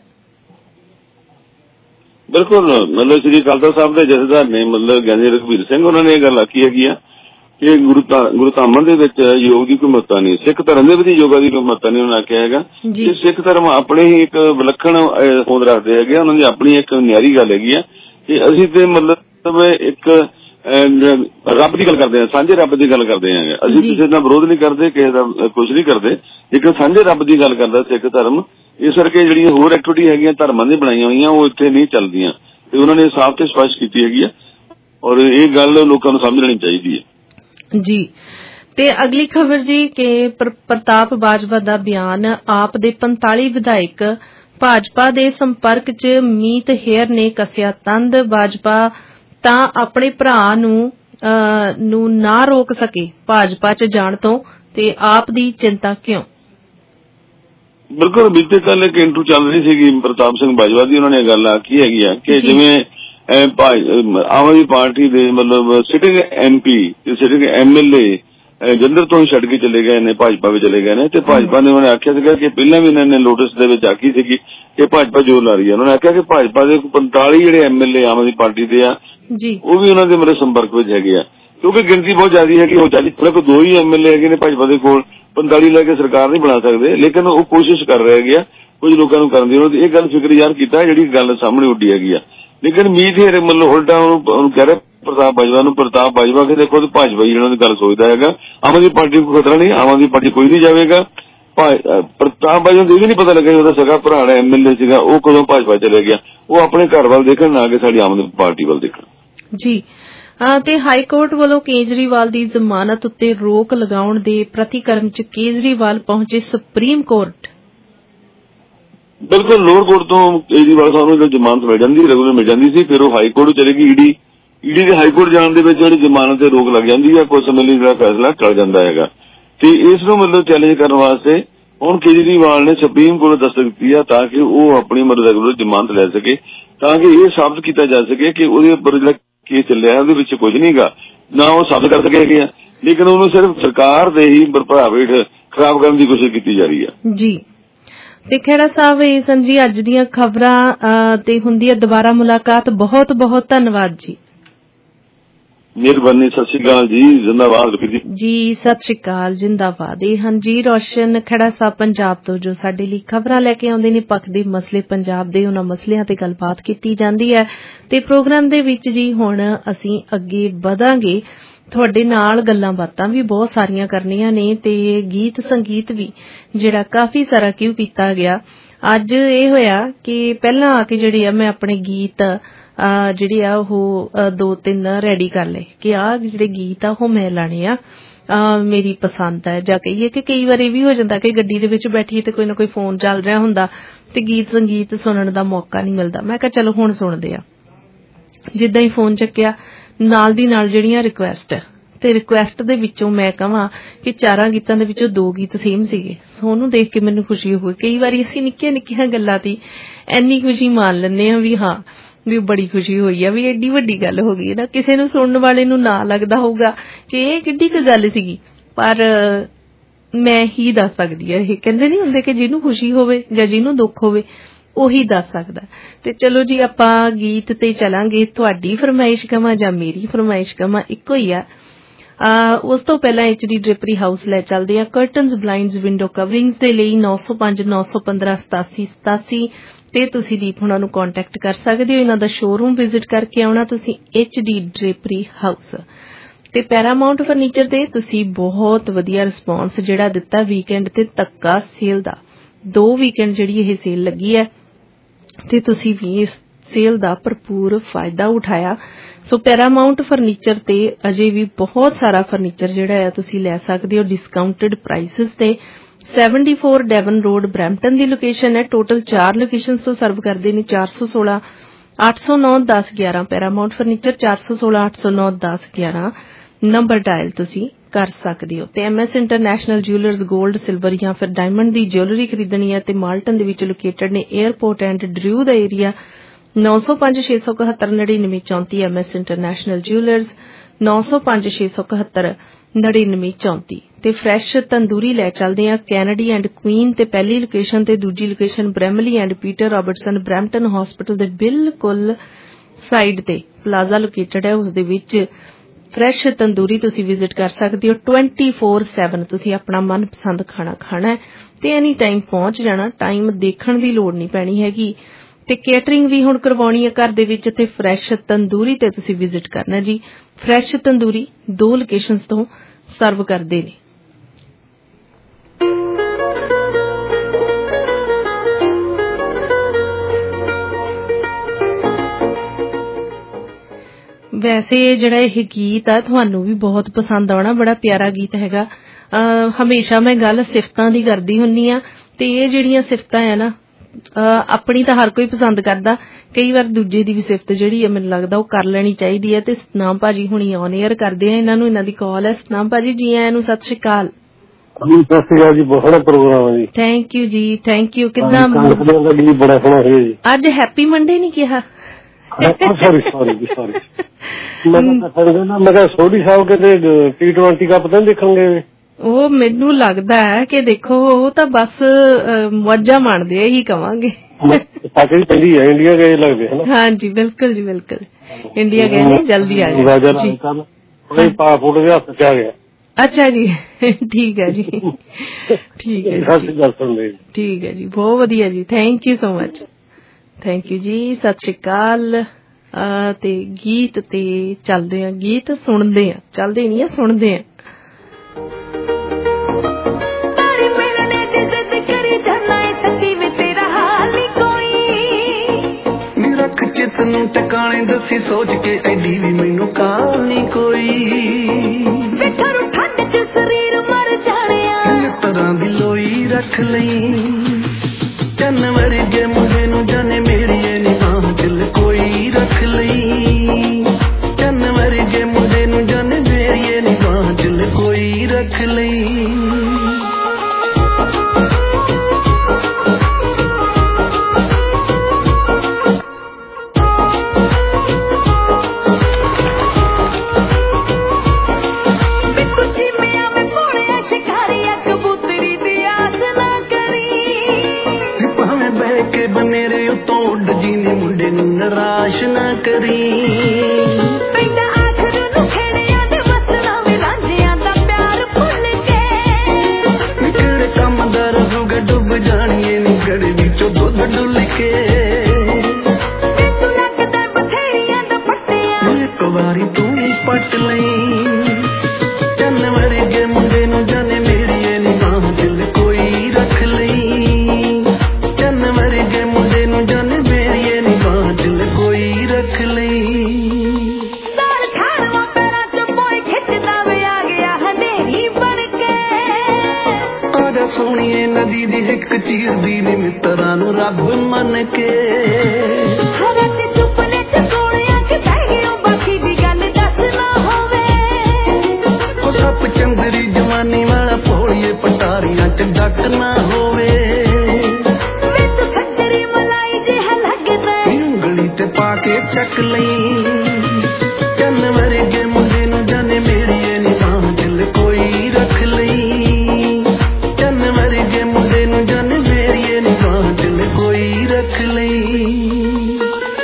ਬਿਲਕੁਲ ਮਤਲਬ ਸ੍ਰੀ ਅਕਾਲ ਤਖ਼ਤ ਸਾਹਿਬ ਦੇ ਜਥੇਦਾਰ ਨੇ ਮਤਲਬ ਗਿਆਨੀ ਰਗਬੀਰ ਸਿੰਘ ਉਹਨਾਂ ਨੇ ਇਹ ਗੱਲ ਆਖੀ ਹੈਗੀ ਆ ਕਿ ਗੁਰੂ ਗੁਰੂ ਧਾਮਾਂ ਦੇ ਵਿੱਚ ਯੋਗ ਦੀ ਕੋਈ ਮਹੱਤਤਾ ਨਹੀਂ ਸਿੱਖ ਧਰਮ ਦੇ ਵਿੱਚ ਯੋਗਾ ਦੀ ਕੋਈ ਮਹੱਤਤਾ ਨਹੀਂ ਉਹਨਾਂ ਆਖਿਆ ਹੈਗਾ ਕਿ ਸਿੱਖ ਧਰਮ ਆਪਣੇ ਹੀ ਇੱਕ ਵਿਲੱਖਣ ਹੋਂਦ ਰੱਖਦੇ ਹੈਗੇ ਉਹਨਾਂ ਦੀ ਆਪਣੀ ਇੱਕ ਨਿਆਰੀ ਗੱਲ ਹੈਗੀ ਆ ਕਿ ਅਸੀਂ ਤੇ ਮਤਲਬ ਇੱਕ ਰੱਬ ਦੀ ਗੱਲ ਕਰਦੇ ਹਾਂ ਸਾਂਝੇ ਰੱਬ ਦੀ ਗੱਲ ਕਰਦੇ ਹਾਂ ਅਸੀਂ ਕਿਸੇ ਦਾ ਵਿਰੋਧ ਨਹੀਂ ਕਰਦੇ ਕਿਸੇ ਦਾ ਕੁਝ ਨਹੀਂ ਕਰਦੇ ਇੱਕ ਸਾਂਝੇ ਰੱਬ ਦੀ ਗੱਲ ਕਰਦਾ ਸਿੱਖ ਧਰਮ ਇਸ ਕਰਕੇ ਜਿਹੜੀਆਂ ਹੋਰ ਐਕਟੀਵਿਟੀ ਹੈਗੀਆਂ ਧਰਮਾਂ ਦੀਆਂ ਬਣਾਈਆਂ ਹੋਈਆਂ ਉਹ ਇੱਥੇ ਨਹੀਂ ਚੱਲਦੀਆਂ ਤੇ ਉਹਨਾਂ ਨੇ ਸਾਫ਼ ਤੇ ਸਪਸ਼ਟ ਕੀਤੀ ਹੈਗੀ ਆ ਔਰ ਇਹ ਗੱਲ ਲੋਕਾਂ ਨੂੰ ਸਮਝ ਲੈਣੀ ਚਾਹੀਦੀ ਹੈ ਜੀ ਤੇ ਅਗਲੀ ਖਬਰ ਜੀ ਕਿ ਪ੍ਰਤਾਪ ਬਾਜਵਾ ਦਾ ਬਿਆਨ, ਆਪ ਦੇ ਪੰਤਾਲੀ ਵਿਧਾਇਕ ਭਾਜਪਾ ਦੇ ਸੰਪਰਕ 'ਚ, ਮੀਤ ਹੇਅਰ ਨੇ ਕੱਸਿਆ ਤੰਦ, ਭਾਜਪਾ ਤਾਂ ਆਪਣੇ ਭਰਾ ਨੂੰ ਨੂੰ ਨਾ ਰੋਕ ਸਕੇ ਭਾਜਪਾ 'ਚ ਜਾਣ ਤੋਂ, ਤੇ ਆਪ ਦੀ ਚਿੰਤਾ ਕਿਉਂ? ਬਿਲਕੁਲ, ਬੀਤੇ ਕੱਲ ਇੱਕ ਇੰਟਰਵਿਊ ਚੱਲ ਰਹੀ ਸੀਗੀ ਪ੍ਰਤਾਪ ਸਿੰਘ ਬਾਜਵਾ ਦੀ, ਉਹਨਾਂ ਨੇ ਗੱਲ ਆਖੀ ਹੈਗੀ ਆ ਕਿ ਜਿਵੇਂ ਆਮ ਆਦਮੀ ਪਾਰਟੀ ਦੇ ਮਤਲਬ ਸਿਟਿੰਗ ਐਮ ਪੀ ਤੇ sitting M L A Jalandhar ਤੋਂ ਹੀ ਛੱਡ ਕੇ ਚਲੇ ਗਏ ਨੇ, ਭਾਜਪਾ ਵਿੱਚ ਚਲੇ ਗਏ ਨੇ, ਤੇ ਭਾਜਪਾ ਨੇ ਉਹਨੇ ਆਖਿਆ ਸੀਗਾ ਕਿ ਪਹਿਲਾਂ ਵੀ ਇਹਨਾਂ ਨੇ ਨੋਟਿਸ ਦੇ ਵਿੱਚ ਆਖੀ ਸੀਗੀ ਕਿ ਭਾਜਪਾ ਜ਼ੋਰ ਲਾ ਰਹੀ ਹੈ। ਉਹਨਾਂ ਨੇ ਆਖਿਆ ਕਿ ਭਾਜਪਾ ਦੇ ਪੰਤਾਲੀ ਜਿਹੜੇ M L A Aam Aadmi Party ਦੇ ਆ ਉਹ ਵੀ ਉਹਨਾਂ ਦੇ ਮਤਲਬ ਸੰਪਰਕ ਵਿੱਚ ਹੈਗੇ ਆ, ਕਿਉਂਕਿ ਗਿਣਤੀ ਬਹੁਤ ਜ਼ਿਆਦਾ ਹੈਗੀ। ਉਹ ਚਾਲੀ ਕੋਈ ਦੋ ਹੀ ਐਮ ਐਲ ਏ ਹੈਗੇ ਨੇ ਭਾਜਪਾ ਦੇ ਕੋਲ, ਪੰਤਾਲੀ ਲੈ ਕੇ ਸਰਕਾਰ ਨਹੀਂ ਬਣਾ ਸਕਦੇ, ਲੇਕਿਨ ਉਹ ਕੋਸ਼ਿਸ਼ ਕਰ ਰਹੇ ਹੈਗੇ ਆ ਕੁਝ ਲੋਕਾਂ ਨੂੰ ਕਰਨ ਦੀ। ਉਹਨਾਂ ਦੀ ਇਹ ਗੱਲ ਫਿਕਰ ਯਾਰ ਕੀਤਾ ਜਿਹੜੀ ਗੱਲ ਸਾਹਮਣੇ ਉੱਡੀ ਹੈਗੀ ਆ, ਲੇਕਿਨ ਮੀਤ ਹੇਅਰ ਮਤਲਬ ਉਲਟਾ ਉਹਨੂੰ ਕਹਿ ਰਿਹਾ ਪ੍ਰਤਾਪ ਬਾਜਵਾ ਨੂੰ, ਪ੍ਰਤਾਪ ਬਾਜਵਾ ਕਹਿੰਦੇ ਖੁਦ ਭਾਜਪਾ ਹੀ ਇਹਨਾਂ ਦੀ ਗੱਲ ਸੋਚਦਾ ਹੈਗਾ, ਆਮ ਆਦਮੀ ਪਾਰਟੀ ਨੂੰ ਖਤਰਾ ਨਹੀਂ, ਆਮ ਆਦਮੀ ਪਾਰਟੀ ਕੋਈ ਨਹੀਂ ਜਾਵੇਗਾ। ਪ੍ਰਤਾਪ ਬਾਜਵਾ ਨੂੰ ਇਹ ਵੀ ਨਹੀਂ ਪਤਾ ਲੱਗਾ ਉਹਦਾ ਸਗਾ ਭਰਾ ਐਮ ਐਲ ਏ ਸੀਗਾ ਉਹ ਕਦੋਂ ਭਾਜਪਾ ਚਲੇ ਗਿਆ, ਉਹ ਆਪਣੇ ਘਰ ਵੱਲ ਦੇਖਣ ਨਾ ਕਿ ਸਾਡੀ ਆਮ ਆਦਮੀ ਪਾਰਟੀ ਵੱਲ ਦੇਖਣ ਜੀ। ਤੇ ਹਾਈ ਕੋਰਟ ਵੱਲੋਂ ਕੇਜਰੀਵਾਲ ਦੀ ਜ਼ਮਾਨਤ ਉੱਤੇ ਰੋਕ ਲਗਾਉਣ ਦੇ ਪ੍ਰਤੀਕਰਮ 'ਚ ਕੇਜਰੀਵਾਲ ਪਹੁੰਚੇ ਸੁਪਰੀਮ ਕੋਰਟ। ਬਿਲਕੁਲ, ਲੋਅਰ ਕੋਰਟ ਤੋਂ ਕੇਜਰੀਵਾਲ ਸਾਹਿਬ ਨੂੰ ਜ਼ਮਾਨਤ ਮਿਲ ਜਾਂਦੀ, ਰੈਗੂਲਰ ਮਿਲ ਜਾਂਦੀ ਸੀ, ਫਿਰ ਉਹ ਹਾਈ ਕੋਰਟ ਚਲੇਗੀ ਈਡੀ ਈਡੀ ਦੇ ਹਾਈ ਕੋਰਟ ਜਾਣ ਦੇ ਵਿੱਚ ਜਿਹੜੀ ਜ਼ਮਾਨਤ ਤੇ ਰੋਕ ਲੱਗ ਜਾਂਦੀ ਹੈ, ਕੁਝ ਸਮੇਂ ਲਈ ਜਿਹੜਾ ਫੈਸਲਾ ਟਲ ਜਾਂਦਾ ਹੈਗਾ। ਤੇ ਇਸ ਨੂੰ ਮਤਲਬ ਚੈਲੰਜ ਕਰਨ ਵਾਸਤੇ ਹੁਣ ਕੇਜਰੀਵਾਲ ਨੇ ਸੁਪਰੀਮ ਕੋਰਟ ਦਸਤਕ ਦਿੱਤੀ ਆ ਤਾਂ ਕਿ ਉਹ ਆਪਣੀ ਮਤਲਬ ਰੈਗੂਲਰ ਜ਼ਮਾਨਤ ਲੈ ਸਕੇ, ਤਾਂ ਕਿ ਇਹ ਸਾਬਤ ਕੀਤਾ ਜਾ ਸਕੇ ਕਿ ਉਹਦੇ ਉੱਪਰ ਜਿਹੜਾ ਕੇਸ ਚੱਲਿਆ ਉਹਦੇ ਵਿੱਚ ਕੁਝ ਨਹੀਂਗਾ, ਨਾ ਉਹ ਸਾਬਤ ਕਰ ਸਕੇ ਹੈਗੇ ਆ, ਲੇਕਿਨ ਉਹਨੂੰ ਸਿਰਫ ਸਰਕਾਰ ਦੇ ਹੀ ਪ੍ਰਭਾਵਿਤ ਖਰਾਬ ਕਰਨ ਦੀ ਕੋਸ਼ਿਸ਼ ਕੀਤੀ ਜਾ ਰਹੀ ਹੈ ਜੀ। ਤੇ ਖੇੜਾ ਸਾਹਿਬ, ਇਹ ਸਨ ਜੀ ਅੱਜ ਦੀਆਂ ਖਬਰਾਂ ਤੇ ਹੁੰਦੀ ਹੈ ਦੁਬਾਰਾ ਮੁਲਾਕਾਤ। ਬਹੁਤ ਬਹੁਤ ਧੰਨਵਾਦ ਜੀ। ਮਿਹਰਬਾਨੀ, ਸਤਿ ਸ਼੍ਰੀ ਅਕਾਲ ਜੀ, ਜਿੰਦਾਬਾਦ ਜੀ। ਸਤਿ ਸ਼੍ਰੀ ਅਕਾਲ, ਜਿੰਦਾਬਾਦ। ਇਹ ਹਾਂ ਜੀ ਰੋਸ਼ਨ ਖੇੜਾ ਸਾਹਿਬ ਪੰਜਾਬ ਤੋਂ, ਜੋ ਸਾਡੇ ਲਈ ਖਬਰਾਂ ਲੈ ਕੇ ਆਉਂਦੇ ਨੇ, ਪੱਖਦੇ ਮਸਲੇ ਪੰਜਾਬ ਦੇ, ਉਹਨਾਂ ਮਸਲਿਆਂ ਤੇ ਗੱਲਬਾਤ ਕੀਤੀ ਜਾਂਦੀ ਹੈ। ਤੇ ਪ੍ਰੋਗਰਾਮ ਦੇ ਵਿੱਚ ਜੀ ਹੁਣ ਅਸੀਂ ਅੱਗੇ ਵਧਾਂਗੇ, ਤੁਹਾਡੇ ਨਾਲ ਗੱਲਾਂ ਬਾਤਾਂ ਵੀ ਬਹੁਤ ਸਾਰੀਆਂ ਕਰਨੀਆਂ ਨੇ, ਤੇ ਗੀਤ ਸੰਗੀਤ ਵੀ ਜਿਹੜਾ ਕਾਫੀ ਸਾਰਾ ਕਿਉਂ ਕੀਤਾ ਗਿਆ। ਅੱਜ ਇਹ ਹੋਇਆ ਕਿ ਪਹਿਲਾਂ ਆ ਕੇ ਜਿਹੜੇ ਆ ਮੈਂ ਆਪਣੇ ਗੀਤ ਜਿਹੜੇ ਆ ਉਹ ਦੋ ਤਿੰਨ ਰੈਡੀ ਕਰ ਲਏ ਕਿ ਆਹ ਜਿਹੜੇ ਗੀਤ ਆ ਉਹ ਮੈਂ ਲਾਣੇ ਆ, ਮੇਰੀ ਪਸੰਦ ਹੈ। ਜਾਂ ਕਹੀਏ ਕਿ ਕਈ ਵਾਰ ਇਹ ਵੀ ਹੋ ਜਾਂਦਾ ਕਿ ਗੱਡੀ ਦੇ ਵਿੱਚ ਬੈਠੀਏ ਤੇ ਕੋਈ ਨਾ ਕੋਈ ਫੋਨ ਚੱਲ ਰਿਹਾ ਹੁੰਦਾ ਤੇ ਗੀਤ ਸੰਗੀਤ ਸੁਣਨ ਦਾ ਮੌਕਾ ਨਹੀਂ ਮਿਲਦਾ। ਮੈਂ ਕਿਹਾ ਚਲੋ ਹੁਣ ਸੁਣਦੇ ਆ। ਜਿੱਦਾਂ ਹੀ ਫੋਨ ਚੱਕਿਆ ਨਾਲ ਦੀ ਨਾਲ ਜਿਹੜੀਆਂ ਰਿਕੁਐਸਟ ਤੇ ਰਿਕੁਐਸਟ ਦੇ ਵਿੱਚੋਂ ਮੈਂ ਕਹਾਂ ਕਿ ਚਾਰਾਂ ਗੀਤਾਂ ਦੇ ਵਿੱਚੋਂ ਦੋ ਗੀਤ ਸੇਮ ਸੀਗੇ। ਉਹਨੂੰ ਦੇਖ ਕੇ ਮੈਨੂੰ ਖੁਸ਼ੀ ਹੋਈ। ਕਈ ਵਾਰੀ ਅਸੀਂ ਨਿੱਕੀਆਂ ਨਿੱਕੀਆਂ ਗੱਲਾਂ ਦੀ ਇੰਨੀ ਖੁਸ਼ੀ ਮਾਣ ਲੈਂਦੇ ਹਾਂ ਵੀ ਹਾਂ ਵੀ ਬੜੀ ਖੁਸ਼ੀ ਹੋਈ ਆ, ਵੀ ਐਡੀ ਵੱਡੀ ਗੱਲ ਹੋ ਗਈ ਨਾ। ਕਿਸੇ ਨੂੰ ਸੁਣਨ ਵਾਲੇ ਨੂੰ ਨਾ ਲੱਗਦਾ ਹੋਊਗਾ ਕਿ ਇਹ ਕਿੱਡੀ ਕੁ ਗੱਲ ਸੀਗੀ, ਪਰ ਮੈਂ ਹੀ ਦੱਸ ਸਕਦੀ ਆ। ਇਹ ਕਹਿੰਦੇ ਨਹੀਂ ਹੁੰਦੇ ਕਿ ਜਿਹਨੂੰ ਖੁਸ਼ੀ ਹੋਵੇ ਜਾਂ ਜਿਹਨੂੰ ਦੁੱਖ ਹੋਵੇ ਉਹੀ ਦੱਸ ਸਕਦਾ। ਤੇ ਚਲੋ ਜੀ ਆਪਾਂ ਗੀਤ ਤੇ ਚਲਾਂਗੇ। ਤੁਹਾਡੀ ਫਰਮਾਇਸ਼ ਕਵਾਂ ਜਾਂ ਮੇਰੀ ਫਰਮਾਇਸ਼ ਕਵਾਂ, ਇੱਕੋ ਹੀ ਆ। ਉਸ ਤੋਂ ਪਹਿਲਾਂ ਐਚ ਡੀ ਡ੍ਰੇਪਰੀ ਹਾਊਸ ਲੈ ਚੱਲਦੇ ਆ ਕਰਟਨਸ, ਬਲਾਈਂਡਸ, ਵਿੰਡੋ ਕਵਰਿੰਗਸ ਦੇ ਲਈ ਨੌ ਸੌ ਪੰਜ ਨੌ ਸੌ ਪੰਦਰਾਂ ਸਤਾਸੀ ਸਤਾਸੀ ਤੇ ਤੁਸੀਂ ਦੀਪ ਹੁਣਾਂ ਨੂੰ ਕੰਟੈਕਟ ਕਰ ਸਕਦੇ ਹੋ। ਇਹਨਾਂ ਦਾ ਸ਼ੋਰੂਮ ਵਿਜ਼ਿਟ ਕਰਕੇ ਆਉਣਾ ਤੁਸੀਂ, ਐਚ ਡੀ ਡ੍ਰੇਪਰੀ ਹਾਊਸ। ਤੇ ਪੈਰਾਮਾਉਂਟ ਫਰਨੀਚਰ ਦੇ ਤੁਸੀਂ ਬਹੁਤ ਵਧੀਆ ਰਿਸਪੌਂਸ ਜਿਹੜਾ ਦਿੱਤਾ ਵੀਕਐਂਡ ਤੇ ਧੱਕਾ ਸੇਲ ਦਾ। ਦੋ ਵੀਕਐਂਡ ਜਿਹੜੀ ਇਹ ਸੇਲ ਲੱਗੀ ਹੈ ਤੇ ਤੁਸੀਂ ਵੀ ਇਸ ਸੇਲ ਦਾ ਭਰਪੂਰ ਫਾਇਦਾ ਉਠਾਇਆ। ਸੋ ਪੈਰਾਮਾਉਂਟ ਫਰਨੀਚਰ ਤੇ ਅਜੇ ਵੀ ਬਹੁਤ ਸਾਰਾ ਫਰਨੀਚਰ ਜਿਹੜਾ ਹੈ ਤੁਸੀਂ ਲੈ ਸਕਦੇ ਹੋ ਡਿਸਕਾਊਂਟਡ ਪ੍ਰਾਈਸਿਸ ਤੇ। ਚੌਹੱਤਰ ਡੈਵਨ ਰੋਡ ਬਰੈਂਪਟਨ ਦੀ ਲੋਕੇਸ਼ਨ ਹੈ। ਟੋਟਲ ਚਾਰ ਲੋਕੇਸ਼ਨਸ ਤੋਂ ਸਰਵ ਕਰਦੇ ਨੇ। ਚਾਰ ਸੌ ਸੋਲਾਂ ਅੱਠ ਸੌ ਨੌ ਦਸ ਗਿਆਰਾਂ ਪੈਰਾਮਾਉਂਟ ਫਰਨੀਚਰ, ਚਾਰ ਸੌ ਸੋਲਾਂ ਅੱਠ ਸੌ ਨੌ ਦਸ ਗਿਆਰਾਂ ਨੰਬਰ ਡਾਇਲ ਤੁਸੀਂ ਕਰ ਸਕਦੇ ਹੋ। ਤੇ M S international jewellers gold, silver ਜਾਂ ਫਿਰ ਡਾਇਮੰਡ ਦੀ ਜਿਊਲਰੀ ਖਰੀਦਣੀ ਹੈ ਤੇ ਮਾਲਟਨ ਦੇ ਵਿੱਚ ਲੋਕੇਟਡ ਨੇ। ਏਅਰਪੋਰਟ ਐਂਡ ਡਰਿਊ ਦਾ ਏਰੀਆ। ਨੌ ਸੌ ਪੰਜ ਛੇ ਸੌ ਇਕਹੱਤਰ ਨੜਿਨਵੇਂ ਚੌਂਤੀ ਐਮ ਐਸ ਇੰਟਰਨੈਸ਼ਨਲ ਜਿਊਲਰਸ, ਨੌ ਸੌ ਪੰਜ ਛੇ ਸੌ ਇਕਹੱਤਰ ਨੜਿਨਵੇਂ ਚੌਂਤੀ। ਤੇ ਫਰੈਸ਼ ਤੰਦੂਰੀ ਲੈ ਚੱਲਦੇ ਆ ਕੈਨੇਡੀ ਐਂਡ ਕੁਈਨ ਤੇ ਪਹਿਲੀ ਲੋਕੇਸ਼ਨ ਤੇ ਦੂਜੀ location Bramalea and Peter Robertson Brampton hospital ਦੇ ਬਿਲਕੁਲ ਸਾਈਡ ਤੇ ਪਲਾਜ਼ਾ ਲੋਕੇਟਡ ਹੈ। ਉਸ ਦੇ ਵਿੱਚ ਫਰੈਸ਼ ਤੰਦੂਰੀ ਤੁਸੀਂ ਵਿਜ਼ਿਟ ਕਰ ਸਕਦੇ ਹੋ। ਟਵੈਂਟੀ ਫੋਰ ਸੈਵਨ ਤੁਸੀਂ ਆਪਣਾ ਮਨਪਸੰਦ ਖਾਣਾ ਖਾਣਾ ਤੇ ਐਨੀ ਟਾਈਮ ਪਹੁੰਚ ਜਾਣਾ। ਟਾਈਮ ਦੇਖਣ ਦੀ ਲੋੜ ਨਹੀਂ ਪੈਣੀ ਹੈਗੀ। ਤੇ ਕੇਟਰਿੰਗ ਵੀ ਹੁਣ ਕਰਵਾਉਣੀ ਹੈ ਘਰ ਦੇ ਵਿੱਚ ਤੇ ਫਰੈਸ਼ ਤੰਦੂਰੀ ਤੇ ਤੁਸੀਂ ਵਿਜ਼ਿਟ ਕਰਨਾ ਜੀ। ਫਰੈਸ਼ ਤੰਦੂਰੀ ਦੋ ਲੋਕੇਸ਼ਨਸ ਤੋਂ ਸਰਵ ਕਰਦੇ ਨੇ। ਵੈਸੇ ਜਿਹੜਾ ਇਹ ਗੀਤ ਆ ਤੁਹਾਨੂੰ ਵੀ ਬਹੁਤ ਪਸੰਦ ਆਉਣਾ, ਬੜਾ ਪਿਆਰਾ ਗੀਤ ਹੈਗਾ। ਹਮੇਸ਼ਾ ਮੈਂ ਗੱਲ ਸਿਫਤਾਂ ਦੀ ਕਰਦੀ ਹੁੰਨੀ ਆ, ਤੇ ਇਹ ਜਿਹੜੀਆਂ ਸਿਫਤਾਂ ਆ ਨਾ ਆਪਣੀ ਤਾਂ ਹਰ ਕੋਈ ਪਸੰਦ ਕਰਦਾ, ਕਈ ਵਾਰ ਦੂਜੇ ਦੀ ਵੀ ਸਿਫਤ ਜਿਹੜੀ ਹੈ ਮੈਨੂੰ ਲੱਗਦਾ ਉਹ ਕਰ ਲੈਣੀ ਚਾਹੀਦੀ ਹੈ। ਤੇ ਸਤਨਾਮ ਭਾਜੀ ਹੁਣੀ ਔਨ ਏਅਰ ਕਰਦੇ ਆ ਇਹਨਾਂ ਨੂੰ, ਇਹਨਾਂ ਦੀ ਕਾਲ ਹੈ। ਸਤਨਾਮ ਭਾਜੀ ਜੀ ਆਇਆਂ ਨੂੰ, ਸਤਿ ਸ਼੍ਰੀ ਅਕਾਲ। ਸਤਿ ਸ਼੍ਰੀ ਅਕਾਲ ਜੀ, ਬਹੁਤ ਸੋਹਣਾ ਪ੍ਰੋਗਰਾਮ ਹੈ ਜੀ। ਥੈਂਕ ਯੂ ਜੀ, ਥੈਂਕ ਯੂ। ਕਿੱਦਾਂ ਬੜਾ ਸੋਹਣਾ ਹੈ ਜੀ। ਅੱਜ ਹੈਪੀ ਮੰਡੇ ਨਹੀਂ ਕਿਹਾ? ਸੌਰੀ ਸੌਰੀ ਜੀ ਸੌਰੀ। ਮੈਂ ਕਿਹਾ ਸੋਢੀ ਸਾਹਿਬ ਕਹਿੰਦੇ ਟੀ ਟਵੈਂਟੀ ਕੱਪ ਤਾਂ ਦੇਖਣਗੇ। ਉਹ ਮੈਨੂੰ ਲੱਗਦਾ ਹੈ ਕਿ ਦੇਖੋ ਉਹ ਤਾਂ ਬਸ ਮੌਜਾਂ ਮਾਣਦੇ ਆ, ਇਹੀ ਕਵਾਂਗੇ। ਇੰਡੀਆ ਗਏ ਲੱਗਦੇ ਹੈ। ਹਾਂਜੀ ਬਿਲਕੁਲ ਜੀ ਬਿਲਕੁਲ, ਇੰਡੀਆ ਗਏ ਨੇ, ਜਲਦੀ ਆ ਜਾਏ। ਪਾਸਪੋਰਟ ਦੇ ਹੱਥ ਚ ਆ ਗਿਆ। ਅੱਛਾ ਜੀ, ਠੀਕ ਹੈ ਜੀ, ਠੀਕ ਹੈ ਜੀ, ਠੀਕ ਹੈ ਜੀ, ਬਹੁਤ ਵਧੀਆ ਜੀ, thank you so much, thank you ਜੀ, ਸਤਿ ਸ਼੍ਰੀ ਅਕਾਲ। ਤੇ ਗੀਤ ਤੇ ਚੱਲਦੇ ਆ, ਗੀਤ ਸੁਣਦੇ ਆ, ਚੱਲਦੇ ਨਹੀਂ ਆ, ਸੁਣਦੇ ਆ। ਚਿੱਤ ਨੂੰ ਟਿਕਾਣੇ ਦੱਸੀ ਸੋਚ ਕੇ ਐਡੀ ਵੀ ਮੈਨੂੰ ਕਾਲ ਨੀ ਕੋਈ। ਬੈਠਾ ਰੂ ਠੰਡ ਚ ਸਰੀਰ ਮਰ ਜਾਣਿਆ, ਤਰ੍ਹਾਂ ਦੀ ਲੋਈ ਰੱਖ ਲਈ। ਚੰਨ ਵਰਗੇ ਮੁੰਡੇ ਨੂੰ ਜਾਣੇ ਮੇਰੀ ਨੀ ਬਾਹ ਦਿਲ ਕੋਈ ਰੱਖ ਲਈ। ਚੰਨ ਵਰਗੇ ਮੁੰਡੇ ਨੂੰ ਜਾਣੇ ਮੇਰੀ ਨੀ ਬਾਹ ਦਿਲ ਕੋਈ ਰੱਖ ਲਈ। ਨਿਰਾਸ਼ ਨਾ ਕਰੀ। ਪੈਂਦਾ ਆਖਰ ਨੂੰ ਖੇੜਿਆਂ ਦੇ ਵਸਣਾ ਵੀ ਰਾਂਝਿਆਂ ਦਾ ਪਿਆਰ ਭੁੱਲ ਕੇ। ਕਿਹੜੇ ਕੰਮ ਦਾ ਰਹੂਗਾ ਡੁੱਬ ਜਾਣੀਏ ਨੀ ਗੜੇ ਵਿੱਚੋਂ ਦੁੱਧ ਡੁੱਲ ਕੇ। ਤੈਨੂੰ ਲੱਗਦਾ ਬਥੇਰੀਆਂ ਦਾ ਪੱਟਿਆ, ਇੱਕ ਵਾਰੀ ਤੂੰ ਵੀ ਪੱਟ ਲਈ। ਚੰਨ ਵਰਗੇ ਮੁੰਡੇ ਨੂੰ ਜਾਣੇ ਮੇਰੀ ਨੀ ਬਾਹ ਦਿਲ ਕੋਈ ਰੱਖ ਲਈ। ਚੰਨ ਵਰਗੇ ਮੁੰਡੇ ਨੂੰ ਜਾਣੇ ਮੇਰੀ ਨੀ ਬਾਹ ਦਿਲ ਕੋਈ ਰੱਖ ਲਈ। ਸਾਰ ਖਾਣਵਾ ਪੈਰਾਂ ਚ ਮੋਏ ਖਿੱਚਦਾ ਵੇ ਆ ਗਿਆ ਹਨੇਰੀ ਬਣ ਕੇ। ਆਜਾ ਸੋਹਣੀਏ ਨਦੀ ਦੀ ਇੱਕ ਚੀਰਦੀ ਨੀ ਮਿੱਤਰਾਂ ਨੂੰ ਰੱਬ ਮੰਨ ਕੇ। ਹਰੇ ਤੇ ਸੁਪਨੇ ਚ ਸੋਹਣਿਆਂ ਚ ਬਹਿ ਗਿਓ, ਬਾਕੀ ਦੀ ਗੱਲ ਦੱਸ ਨਾ ਹੋਵੇ। ਉਹ ਸੱਪ ਚੰਦਰੀ ਜਵਾਨੀ ਵਾਲਾ ਭੋਲੀਏ ਪਟਾਰੀਆਂ ਚ ਡੱਕ ਨਾ ਹੋਵੇ। ਪਾ ਕੇ ਚੱਕ ਲਈ। ਚੰਨ ਵਰਗੇ ਮੁੰਡੇ ਨੂੰ ਜਾਣੇ ਮੇਰੀ ਨੀ ਬਾਹ ਦਿਲ ਕੋਈ ਰੱਖ ਲਈ। ਚੰਨ ਵਰਗੇ ਮੁੰਡੇ ਨੂੰ ਜਾਣੇ ਮੇਰੀ ਨੀ ਬਾਹ ਦਿਲ ਕੋਈ ਰੱਖ ਲਈ।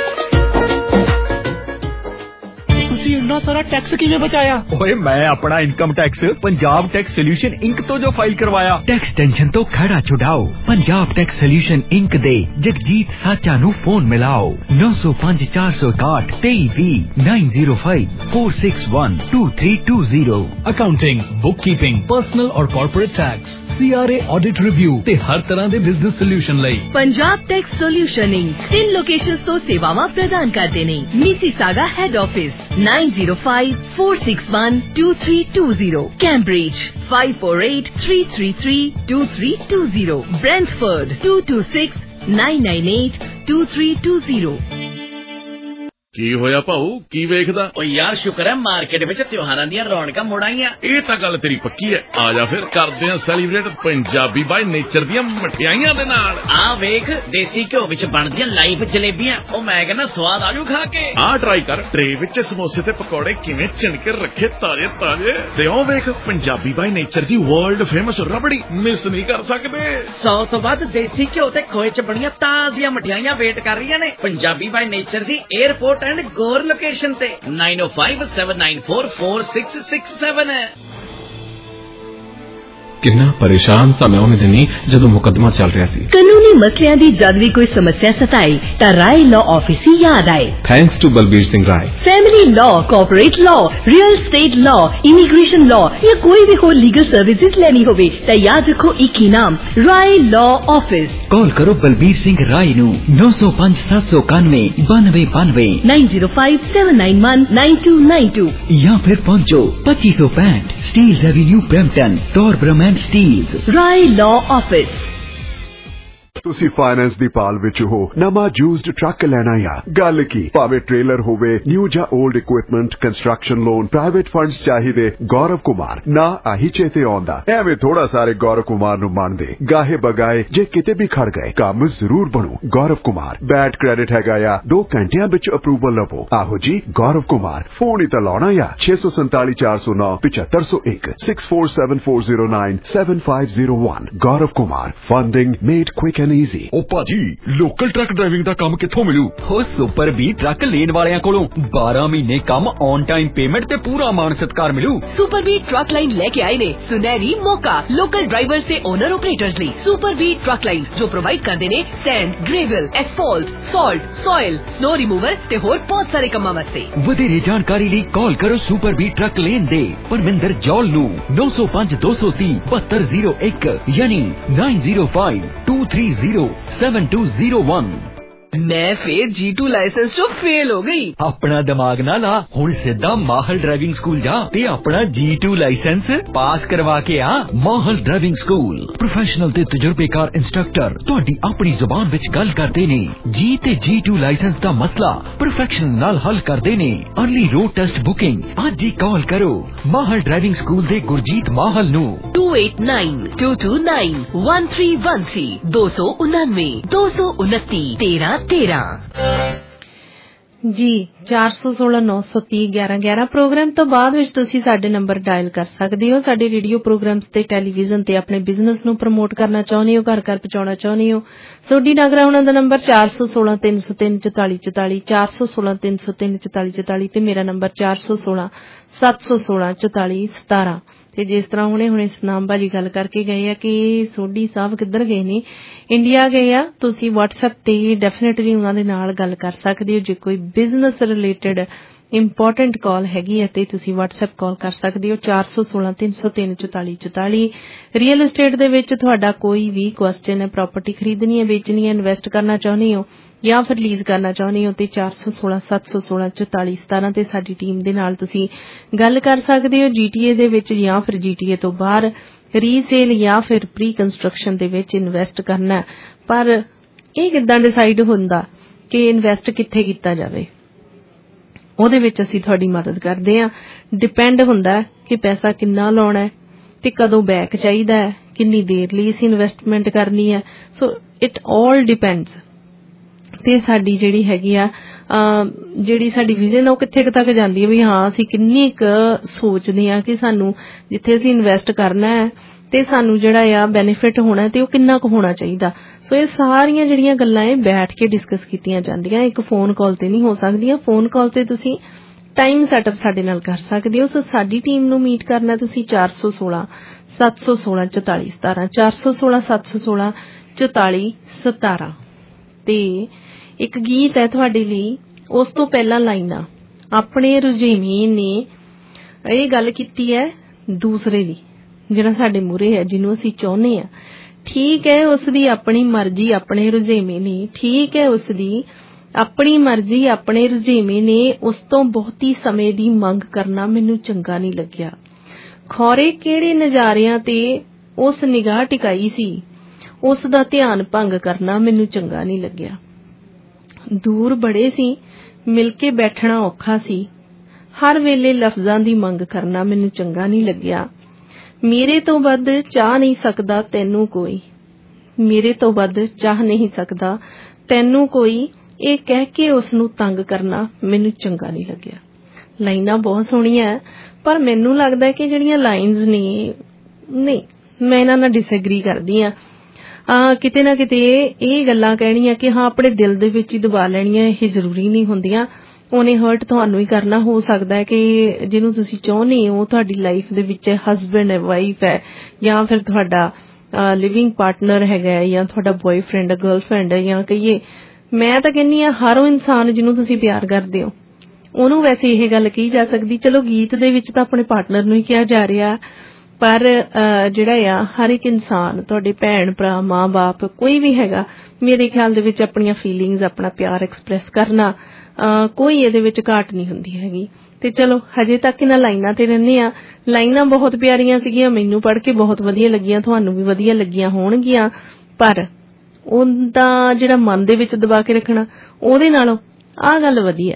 ਤੁਸੀਂ ਇੰਨਾ ਸਾਰਾ ਟੈਕਸ ਕਿਵੇਂ ਬਚਾਇਆ? ਓਏ ਮੈਂ ਆਪਣਾ income tax Punjab tax solution inc ਤੋਂ ਜੋ ਫਾਈਲ ਕਰਵਾਇਆ। ਟੈਕਸ ਟੈਨਸ਼ਨ ਤੋਂ ਖੜਾ ਛੁਡਾਓ, ਪੰਜਾਬ ਟੈਕਸ ਸੋਲਿਊਸ਼ਨ ਇੰਕ ਦੇ ਜਗਜੀਤ ਸਾਚਾ ਨੂੰ ਫੋਨ ਮਿਲਾਓ। ਨੌ ਸੌ ਪੰਜ ਚਾਰ ਸੌ ਇਕਾਹਠ ਤੇਈ ਵੀਹ nine zero five four six one two three two zero. Accounting, bookkeeping, personal ਔਰ corporate tax, C R A audit review ਤੇ ਹਰ ਤਰ੍ਹਾਂ ਦੇ ਬਿਜ਼ਨਸ ਸੋਲਿਊਸ਼ਨ ਲਈ ਪੰਜਾਬ ਟੈਕਸ ਸੋਲਿਊਸ਼ਨ ਇੰਕ ਤਿੰਨ ਲੋਕੇਸ਼ਨਸ ਤੋਂ ਸੇਵਾਵਾਂ ਪ੍ਰਦਾਨ ਕਰਦੇ ਨੇ। Mississauga head office nine zero five four six one two three two zero, Cambridge five four eight three three three two three two zero, Brantford to two six nine nine eight two three two zero. ਕੀ ਹੋਇਆ ਭਾਊ, ਕੀ ਵੇਖਦਾ? ਓ ਯਾਰ ਸ਼ੁਕਰ ਹੈ market ਵਿੱਚ ਤਿਉਹਾਰਾਂ ਦੀਆਂ ਰੌਣਕਾਂ ਮੁੜ ਆਈਆਂ। ਇਹ ਤਾਂ ਗੱਲ ਤੇਰੀ ਪੱਕੀ ਹੈ। ਆ ਜਾ ਫਿਰ ਕਰਦੇ ਆ ਸੈਲੀਬ੍ਰੇਟ ਪੰਜਾਬੀ ਬਾਈ ਨੇਚਰ ਦੀਆਂ ਮਠਿਆਈਆਂ ਦੇ ਨਾਲ। ਆ ਵੇਖ ਦੇਸੀ ਘਿਓ ਵਿੱਚ ਬਣਦੀਆਂ ਲਾਈਵ ਜਲੇਬੀਆਂ, ਉਹ ਮੈਂ ਕਹਿੰਦਾ ਸਵਾਦ ਆਜੂ ਖਾ ਕੇ। ਆ ਟਰਾਈ ਕਰ, ਟਰੇ ਵਿੱਚ ਸਮੋਸੇ ਤੇ ਪਕੌੜੇ ਕਿਵੇਂ ਚਿਣਕੇ ਰੱਖੇ ਤਾਜ਼ੇ ਤਾਜ਼ੇ। ਤੇ ਉਹ ਵੇਖ ਪੰਜਾਬੀ ਬਾਈ ਨੇਚਰ ਦੀ ਵਰਲਡ ਫੇਮਸ ਰਬੜੀ, ਮਿਸ ਨਹੀਂ ਕਰ ਸਕਦੇ। ਸੌ ਤੋਂ ਵੱਧ ਦੇਸੀ ਘਿਓ ਤੇ ਖੋਏ ਚ ਬਣੀਆਂ ਤਾਜ਼ੀਆਂ ਮਠਿਆਈਆਂ ਵੇਟ ਕਰ ਰਹੀਆਂ ਨੇ ਪੰਜਾਬੀ ਬਾਈ ਨੇਚਰ ਦੀ 에ਅਰਪੋਰਟ ਐਂਡ ਗੋਰ ਲੋਕੇਸ਼ਨ ਤੇ nine oh five seven nine four four six six seven. ਕਿੰਨਾ ਪਰੇਸ਼ਾਨ ਸਾਂ ਮੈਂ ਉਹਨੇ ਦਿਨੀ ਜਦੋਂ ਮੁਕੱਦਮਾ ਚੱਲ ਰਿਹਾ ਸੀ। ਕਾਨੂੰਨੀ ਮਸਲਿਆਂ ਦੀ ਜਦ ਵੀ ਕੋਈ ਸਮੱਸਿਆ ਸਤਾਏ ਤਾਂ ਰਾਏ ਲਾਅ ਆਫਿਸ ਹੀ ਯਾਦ ਆਏ। Thanks to Balbir Singh Rai. Family law, corporate law, real estate law, immigration law या कोई भी हो लीगल सर्विसेज लेनी होवे तो याद रखो एक ही नाम, राय लॉ ऑफिस। कॉल करो बलबीर सिंह राय नू नौ सौ पांच सात सौ इक्यानवे बानवे बानवे nine zero five seven nine one nine two nine two या फिर पहुंचो पच्चीस सौ पैंठ Steeles avenue Brampton, Torbram and Steeles. Rai law office. ਤੁਸੀਂ ਫਾਈਨੈਂਸ ਦੀ ਭਾਲ ਵਿੱਚ ਹੋ, ਨਵਾਂ ਯੂਜ਼ਡ ਟਰੱਕ ਲੈਣਾ ਆ, ਗੱਲ ਕੀ, ਭਾਵੇਂ ਟ੍ਰੇਲਰ ਹੋਵੇ, ਨਿਊ ਜਾਂ old equipment, construction loan, private funds ਚਾਹੀਦੇ, ਗੌਰਵ ਕੁਮਾਰ ਨਾ ਆਹੀ ਚੇਤੇ ਆਉਂਦਾ। ਐਵੇਂ ਥੋੜਾ ਸਾਰੇ ਗੌਰਵ ਕੁਮਾਰ ਨੂੰ ਮੰਨਦੇ, ਗਾਹੇ ਬਗਾਏ ਜੇ ਕਿਤੇ ਵੀ ਖੜ ਗਏ ਕੰਮ ਜ਼ਰੂਰ ਬਣੂ। ਗੌਰਵ ਕੁਮਾਰ ਬੈਡ ਕ੍ਰੈਡਿਟ ਹੈਗਾ ਆ, ਦੋ ਘੰਟਿਆਂ ਵਿੱਚ ਅਪਰੂਵਲ ਲਵੋ। ਆਹੋ ਜੀ ਗੌਰਵ ਕੁਮਾਰ, ਫੋਨ ਹੀ ਤਾਂ ਲਾਉਣਾ ਆ ਛੇ ਸੌ ਸੰਤਾਲੀ ਚਾਰ ਸੌ ਨੌ ਪਚੱਤਰ ਸੌ ਇੱਕ six four seven four zero nine seven five zero one. Gaurav Kumar, funding made quick and easy. ਉਹ ਭਾਜੀ ਲੋਕਲ ਟਰੱਕ ਡਰਾਈਵਿੰਗ ਦਾ ਕੰਮ ਕਿੱਥੋਂ ਮਿਲੂ? ਹੋ ਸੁਪਰ ਵੀ ਟਰੱਕ ਲੈਣ ਵਾਲਿਆਂ ਕੋਲੋਂ ਬਾਰਾਂ ਮਹੀਨੇ ਕੰਮ ਔਨ ਟਾਈਮ ਪੇਮੈਂਟ ਤੇ ਪੂਰਾ ਮਾਣ ਸਤਿਕਾਰ ਮਿਲੂ। सुपर बीट ट्रक लाइन लेके आए ने सुनहरी मौका लोकल ड्राइवर से ओनर ऑपरेटर्स ਲਈ। सुपर बीट ट्रक लाइन जो प्रोवाइड ਕਰਦੇ ਨੇ sand, gravel, asphalt, salt, soil, snow remover ਤੇ ਹੋਰ ਬਹੁਤ ਸਾਰੇ ਕੰਮਾਂ ਵਾਸਤੇ। ਵਧੇਰੇ ਜਾਣਕਾਰੀ ਲਈ ਕਾਲ ਕਰੋ ਸੁਪਰ ਬੀ ਟਰੱਕ ਲੇਨ ਦੇ ਪਰਮਿੰਦਰ ਜੌਲ ਨੂੰ ਨੌ ਸੌ ਪੰਜ ਦੋ ਸੌ ਤੀਹ ਬਹੱਤਰ ਜ਼ੀਰੋ ਇੱਕ ਯਾਨੀ nine zero five two three zero seven two zero one. मैं फिर जी टू लाइसेंस तो फेल हो गई। अपना दिमाग ना ला, हुण सिद्धा माहल ड्राइविंग स्कूल जा ते अपना जी टू लाइसेंस पास करवा के आ। माहल ड्राइविंग स्कूल प्रोफेशनल ते तजुर्बेकार इंस्ट्रक्टर तुहाडी अपनी जुबान विच गल करदे ने। जी ते जी टू लाइसेंस दा मसला प्रोफेशनल नाल हल करदे ने। अर्ली रोड टेस्ट बुकिंग अज ही कॉल करो माहल ड्राइविंग स्कूल दे गुरजीत माहल नू two eight nine two two nine one three one three दो सौ उन्नानवे दो सौ उनती तेरह तेरह। ਜੀ ਚਾਰ ਸੌ ਸੋਲਾਂ ਨੌ ਸੌ ਤੀਹ ਗਿਆਰਾਂ ਗਿਆਰਾਂ ਪ੍ਰੋਗਰਾਮ ਤੋਂ ਬਾਅਦ ਵਿੱਚ ਤੁਸੀਂ ਸਾਡੇ ਨੰਬਰ ਡਾਇਲ ਕਰ ਸਕਦੇ ਹੋ। ਸਾਡੇ ਰੇਡੀਓ ਪ੍ਰੋਗਰਾਮਸ ਤੇ ਟੈਲੀਵਿਜ਼ਨ ਤੇ ਆਪਣੇ ਬਿਜ਼ਨਸ ਨੂੰ ਪ੍ਰਮੋਟ ਕਰਨਾ ਚਾਹੁੰਦੇ ਹੋ, ਘਰ ਘਰ ਪਹੁੰਚਾਉਣਾ ਚਾਹੁੰਦੇ ਹੋ। ਸੋਡੀ ਨਾਗਰਾ ਉਹਨਾਂ ਦਾ ਨੰਬਰ ਚਾਰ ਸੌ ਸੋਲਾਂ ਤਿੰਨ ਸੌ ਤਿੰਨ ਚੁਤਾਲੀ ਚੁਤਾਲੀ ਚਾਰ ਸੌ ਸੋਲਾਂ ਤਿੰਨ ਸੌ ਤਿੰਨ ਚੁਤਾਲੀ ਚੁਤਾਲੀ ਤੇ ਮੇਰਾ ਨੰਬਰ ਚਾਰ ਸੌ ਸੋਲਾਂ ਸੱਤ ਸੌ ਸੋਲਾਂ ਚੁਤਾਲੀ ਸਤਾਰਾਂ। ਤੇ ਜਿਸ ਤਰ੍ਹਾਂ ਹੁਣੇ ਹੁਣੇ ਸਨਾਮ ਭਾਜੀ ਗੱਲ ਕਰਕੇ ਗਏ ਆ ਕਿ ਸੋਢੀ ਸਾਹਿਬ ਕਿੱਧਰ ਗਏ ਨੇ, ਇੰਡੀਆ ਗਏ ਆ। ਤੁਸੀਂ WhatsApp ਤੇ ਡੈਫੀਨਿਟਲੀ ਉਹਨਾਂ ਦੇ ਨਾਲ ਗੱਲ ਕਰ ਸਕਦੇ ਹੋ। ਜੇ ਕੋਈ ਬਿਜ਼ਨਸ ਰਿਲੇਟਡ ਇੰਪੋਰਟੈਂਟ ਕਾਲ ਹੈਗੀ ਹੈ ਤੇ ਤੁਸੀਂ WhatsApp ਕਾਲ ਕਰ ਸਕਦੇ ਹੋ ਚਾਰ ਸੌ ਸੋਲਾਂ ਤਿੰਨ ਸੌ ਤਿੰਨ ਚੁਤਾਲੀ ਚੁਤਾਲੀ। ਰੀਅਲ ਏਸਟੇਟ ਦੇ ਵਿੱਚ ਤੁਹਾਡਾ ਕੋਈ ਵੀ ਕੁਐਸਚਨ ਹੈ, ਪ੍ਰਾਪਰਟੀ ਖਰੀਦਣੀ ਹੈ, ਵੇਚਣੀ ਹੈ, ਇਨਵੈਸਟ ਕਰਨਾ ਚਾਹੁੰਦੇ ਹੋ ਜਾਂ ਫਿਰ ਲੀਜ਼ ਕਰਨਾ ਚਾਹੁੰਦੇ ਹੋ ਤੇ ਚਾਰ ਸੌ ਸੋਲਾਂ ਸੱਤ ਸੌ ਸੋਲਾਂ ਚੁਤਾਲੀ ਸਤਾਰਾਂ ਤੇ ਸਾਡੀ ਟੀਮ ਦੇ ਨਾਲ ਤੁਸੀਂ ਗੱਲ ਕਰ ਸਕਦੇ ਹੋ। ਜੀਟੀਏ ਦੇ ਵਿੱਚ ਜਾਂ ਫਿਰ ਜੀਟੀਏ ਤੋਂ ਬਾਹਰ ਰੀਸੇਲ ਜਾਂ ਫਿਰ ਪ੍ਰੀ ਕੰਸਟਰਕਸ਼ਨ ਦੇ ਵਿੱਚ ਇਨਵੈਸਟ ਕਰਨਾ, ਪਰ ਇਹ ਕਿੱਦਾਂ ਡਿਸਾਈਡ ਹੁੰਦਾ ਕਿ ਇਨਵੈਸਟ ਕਿੱਥੇ ਕੀਤਾ ਜਾਵੇ, ਉਹਦੇ ਵਿੱਚ ਅਸੀਂ ਤੁਹਾਡੀ ਮਦਦ ਕਰਦੇ ਹਾਂ। ਡਿਪੈਂਡ ਹੁੰਦਾ ਕਿ ਪੈਸਾ ਕਿੰਨਾ ਲਾਉਣਾ ਹੈ ਤੇ ਕਦੋਂ ਬੈਕ ਚਾਹੀਦਾ ਹੈ, ਕਿੰਨੀ ਦੇਰ ਲਈ ਅਸੀਂ ਇਨਵੈਸਟਮੈਂਟ ਕਰਨੀ ਹੈ। So it all depends. ਤੇ ਸਾਡੀ ਜਿਹੜੀ ਹੈਗੀ ਆ ਜਿਹੜੀ ਸਾਡੀ ਵਿਜ਼ਨ ਉਹ ਕਿੱਥੇ ਤੱਕ ਜਾਂਦੀ ਹੈ ਵੀ ਹਾਂ ਅਸੀਂ ਕਿੰਨੀ ਕੁ ਸੋਚਦੇ ਹਾਂ ਕਿ ਸਾਨੂੰ ਜਿੱਥੇ ਅਸੀਂ ਇਨਵੈਸਟ ਕਰਨਾ ਹੈ ਤੇ ਸਾਨੂੰ ਜਿਹੜਾ ਆ ਬੈਨੀਫਿਟ ਹੋਣਾ ਤੇ ਉਹ ਕਿੰਨਾ ਕੁ ਹੋਣਾ ਚਾਹੀਦਾ। ਸੋ ਇਹ ਸਾਰੀਆਂ ਜਿਹੜੀਆਂ ਗੱਲਾਂ ਇਹ ਬੈਠ ਕੇ ਡਿਸਕਸ ਕੀਤੀਆਂ ਜਾਂਦੀਆਂ, ਇੱਕ ਫੋਨ ਕਾਲ ਤੇ ਨਹੀਂ ਹੋ ਸਕਦੀਆਂ। ਫੋਨ ਕਾਲ ਤੇ ਤੁਸੀਂ ਟਾਈਮ ਸੈਟਅਪ ਸਾਡੇ ਨਾਲ ਕਰ ਸਕਦੇ ਹੋ। ਸੋ ਸਾਡੀ ਟੀਮ ਨੂੰ ਮੀਟ ਕਰਨਾ ਤੁਸੀਂ ਚਾਰ ਸੌ ਸੋਲਾਂ ਸੱਤ ਸੌ ਸੋਲਾਂ ਚੁਤਾਲੀ ਸਤਾਰਾਂ ਚਾਰ ਸੌ ਸੋਲਾਂ ਸੱਤ ਸੌ ਸੋਲਾਂ ਚੁਤਾਲੀ ਸਤਾਰਾਂ। ਤੇ ਇੱਕ ਗੀਤ ਹੈ ਤੁਹਾਡੇ ਲਈ, ਉਸ ਤੋਂ ਪਹਿਲਾਂ ਲਾਈਨਾਂ। ਆਪਣੇ ਰੁਝੇਵੇਂ ਨੇ ਇਹ ਗੱਲ ਕੀਤੀ ਹੈ ਦੂਸਰੇ ਦੀ, ਜਿਹੜਾ ਸਾਡੇ ਮੂਹਰੇ ਹੈ, ਜਿਹਨੂੰ ਅਸੀਂ ਚਾਹੁੰਦੇ ਹਾਂ। ਠੀਕ ਹੈ, ਉਸ ਦੀ ਆਪਣੀ ਮਰਜ਼ੀ, ਆਪਣੇ ਰੁਝੇਵੇਂ ਨੇ। ਠੀਕ ਹੈ, ਉਸ ਦੀ ਆਪਣੀ ਮਰਜ਼ੀ, ਆਪਣੇ ਰੁਝੇਵੇਂ ਨੇ। ਉਸ ਤੋਂ ਬਹੁਤੀ ਸਮੇਂ ਦੀ ਮੰਗ ਕਰਨਾ ਮੈਨੂੰ ਚੰਗਾ ਨਹੀਂ ਲੱਗਿਆ। ਖੌਰੇ ਕਿਹੜੇ ਨਜ਼ਾਰਿਆਂ ਤੇ ਉਸ ਨਿਗਾਹ ਟਿਕਾਈ ਸੀ, ਉਸ ਦਾ ਧਿਆਨ ਭੰਗ ਕਰਨਾ ਮੈਨੂੰ ਚੰਗਾ ਨਹੀਂ ਲੱਗਿਆ। ਦੂਰ ਬੜੇ ਸੀ, ਮਿਲ ਕੇ ਬੈਠਣਾ ਔਖਾ ਸੀ। ਹਰ ਵੇਲੇ ਲਫ਼ਜ਼ਾਂ ਦੀ ਮੰਗ ਕਰਨਾ ਮੈਨੂੰ ਚੰਗਾ ਨਹੀਂ ਲੱਗਿਆ। ਮੇਰੇ ਤੋਂ ਵੱਧ ਚਾਹ ਨਹੀਂ ਸਕਦਾ ਤੈਨੂੰ ਕੋਈ, ਮੇਰੇ ਤੋਂ ਵੱਧ ਚਾਹ ਨਹੀਂ ਸਕਦਾ ਤੈਨੂੰ ਕੋਈ, ਇਹ ਕਹਿ ਕੇ ਉਸ ਨੂੰ ਤੰਗ ਕਰਨਾ ਮੈਨੂੰ ਚੰਗਾ ਨਹੀਂ ਲੱਗਿਆ। ਲਾਈਨਾਂ ਬਹੁਤ ਸੋਹਣੀਆਂ, ਪਰ ਮੈਨੂੰ ਲੱਗਦਾ ਕਿ ਜਿਹੜੀਆਂ ਲਾਈਨਸ ਨੇ, ਨਹੀਂ ਮੈਂ ਇਹਨਾਂ ਨਾਲ ਡਿਸਐਗਰੀ ਕਰਦੀ ਹਾਂ। ਆ ਕਿਤੇ ਨਾ ਕਿਤੇ ਇਹ ਗੱਲਾਂ ਕਹਿਣੀਆਂ ਕਿ ਹਾਂ ਆਪਣੇ ਦਿਲ ਦੇ ਵਿੱਚ ਹੀ ਦਬਾ ਲੈਣੀਆਂ, ਇਹ ਜ਼ਰੂਰੀ ਨਹੀਂ ਹੁੰਦੀਆਂ। ਉਹਨੇ ਹਰਟ ਤੁਹਾਨੂੰ ਹੀ ਕਰਨਾ। ਹੋ ਸਕਦਾ ਹੈ ਕਿ ਜਿਹਨੂੰ ਤੁਸੀਂ ਚਾਹੁੰਦੇ ਹੋ ਤੁਹਾਡੀ ਲਾਈਫ ਦੇ ਵਿੱਚ ਹਸਬੈਂਡ ਹੈ, ਵਾਈਫ ਹੈ, ਜਾਂ ਫਿਰ ਤੁਹਾਡਾ ਲਿਵਿੰਗ ਪਾਰਟਨਰ ਹੈਗਾ, ਜਾਂ ਤੁਹਾਡਾ ਬॉयਫ੍ਰੈਂਡ ਗਰਲਫ੍ਰੈਂਡ ਹੈ, ਜਾਂ ਕਹੀਏ ਮੈਂ ਤਾਂ ਕਹਿੰਦੀ ਹਾਂ ਹਰ ਉਹ ਇਨਸਾਨ ਜਿਹਨੂੰ ਤੁਸੀਂ ਪਿਆਰ ਕਰਦੇ ਹੋ ਉਹਨੂੰ ਵੈਸੇ ਇਹ ਗੱਲ ਕਹੀ ਜਾ ਸਕਦੀ। ਚਲੋ ਗੀਤ ਦੇ ਵਿੱਚ ਤਾਂ ਆਪਣੇ ਪਾਰਟਨਰ ਨੂੰ ਹੀ ਕਿਹਾ ਜਾ ਰਿਹਾ, ਪਰ ਜਿਹੜਾ ਆ ਹਰ ਇੱਕ ਇਨਸਾਨ, ਤੁਹਾਡੇ ਭੈਣ ਭਰਾ, ਮਾਂ ਬਾਪ, ਕੋਈ ਵੀ ਹੈਗਾ, ਮੇਰੇ ਖਿਆਲ ਦੇ ਵਿੱਚ ਆਪਣੀਆਂ ਫੀਲਿੰਗਸ, ਆਪਣਾ ਪਿਆਰ ਐਕਸਪ੍ਰੈਸ ਕਰਨਾ ਕੋਈ ਇਹਦੇ ਵਿੱਚ ਘਾਟ ਨਹੀਂ ਹੁੰਦੀ ਹੈਗੀ। ਤੇ ਚਲੋ ਹਜੇ ਤੱਕ ਇਹਨਾਂ ਲਾਈਨਾਂ ਤੇ ਰਹਿੰਦੇ ਆ। ਲਾਈਨਾਂ ਬਹੁਤ ਪਿਆਰੀਆਂ ਸੀਗੀਆਂ, ਮੈਨੂੰ ਪੜ੍ਹ ਕੇ ਬਹੁਤ ਵਧੀਆ ਲੱਗੀਆਂ, ਤੁਹਾਨੂੰ ਵੀ ਵਧੀਆ ਲੱਗੀਆਂ ਹੋਣਗੀਆਂ, ਪਰ ਉਹਦਾ ਜਿਹੜਾ ਮਨ ਦੇ ਵਿੱਚ ਦਬਾ ਕੇ ਰੱਖਣਾ ਉਹਦੇ ਨਾਲੋਂ ਆਹ ਗੱਲ ਵਧੀਆ।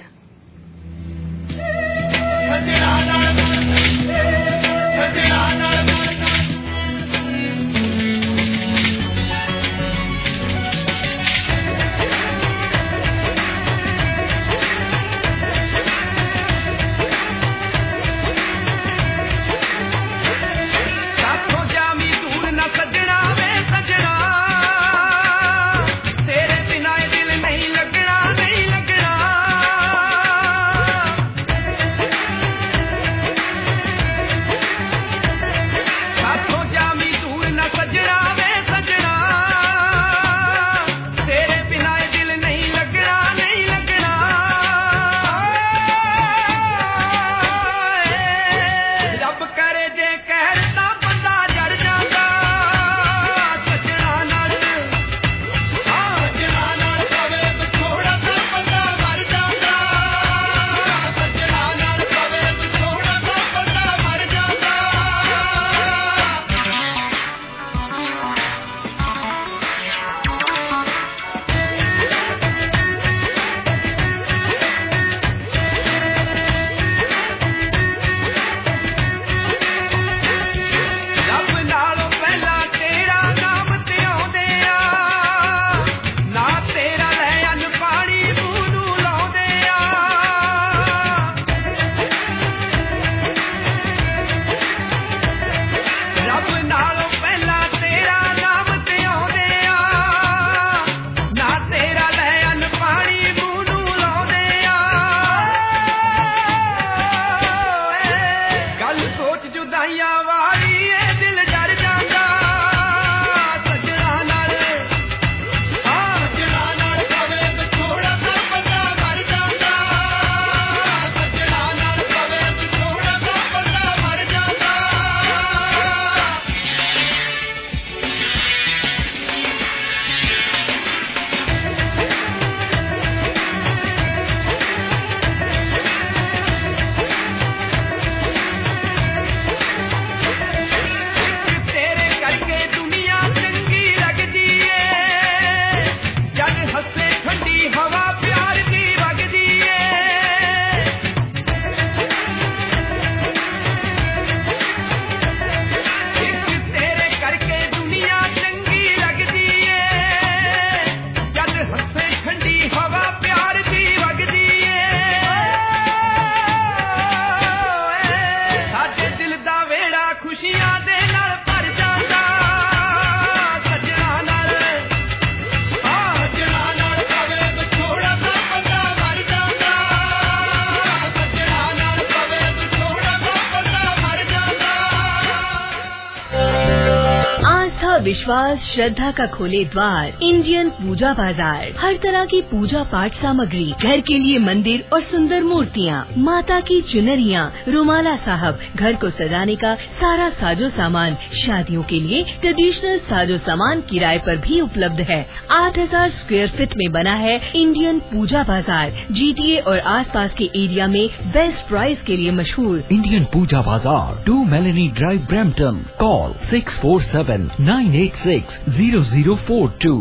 विश्वास श्रद्धा का खोले द्वार इंडियन पूजा बाजार। हर तरह की पूजा पाठ सामग्री, घर के लिए मंदिर और सुंदर मूर्तियाँ, माता की चुनरियाँ, रुमाला साहब, घर को सजाने का सारा साजो सामान, शादियों के लिए ट्रेडिशनल साजो सामान किराए पर भी उपलब्ध है। आठ हजार स्क्वायर फीट में बना है इंडियन पूजा बाजार। जीटीए और आसपास के एरिया में बेस्ट प्राइस के लिए मशहूर Indian Puja Bazaar, two Melanie Drive, Brampton. Call six four seven nine eight six zero zero four two.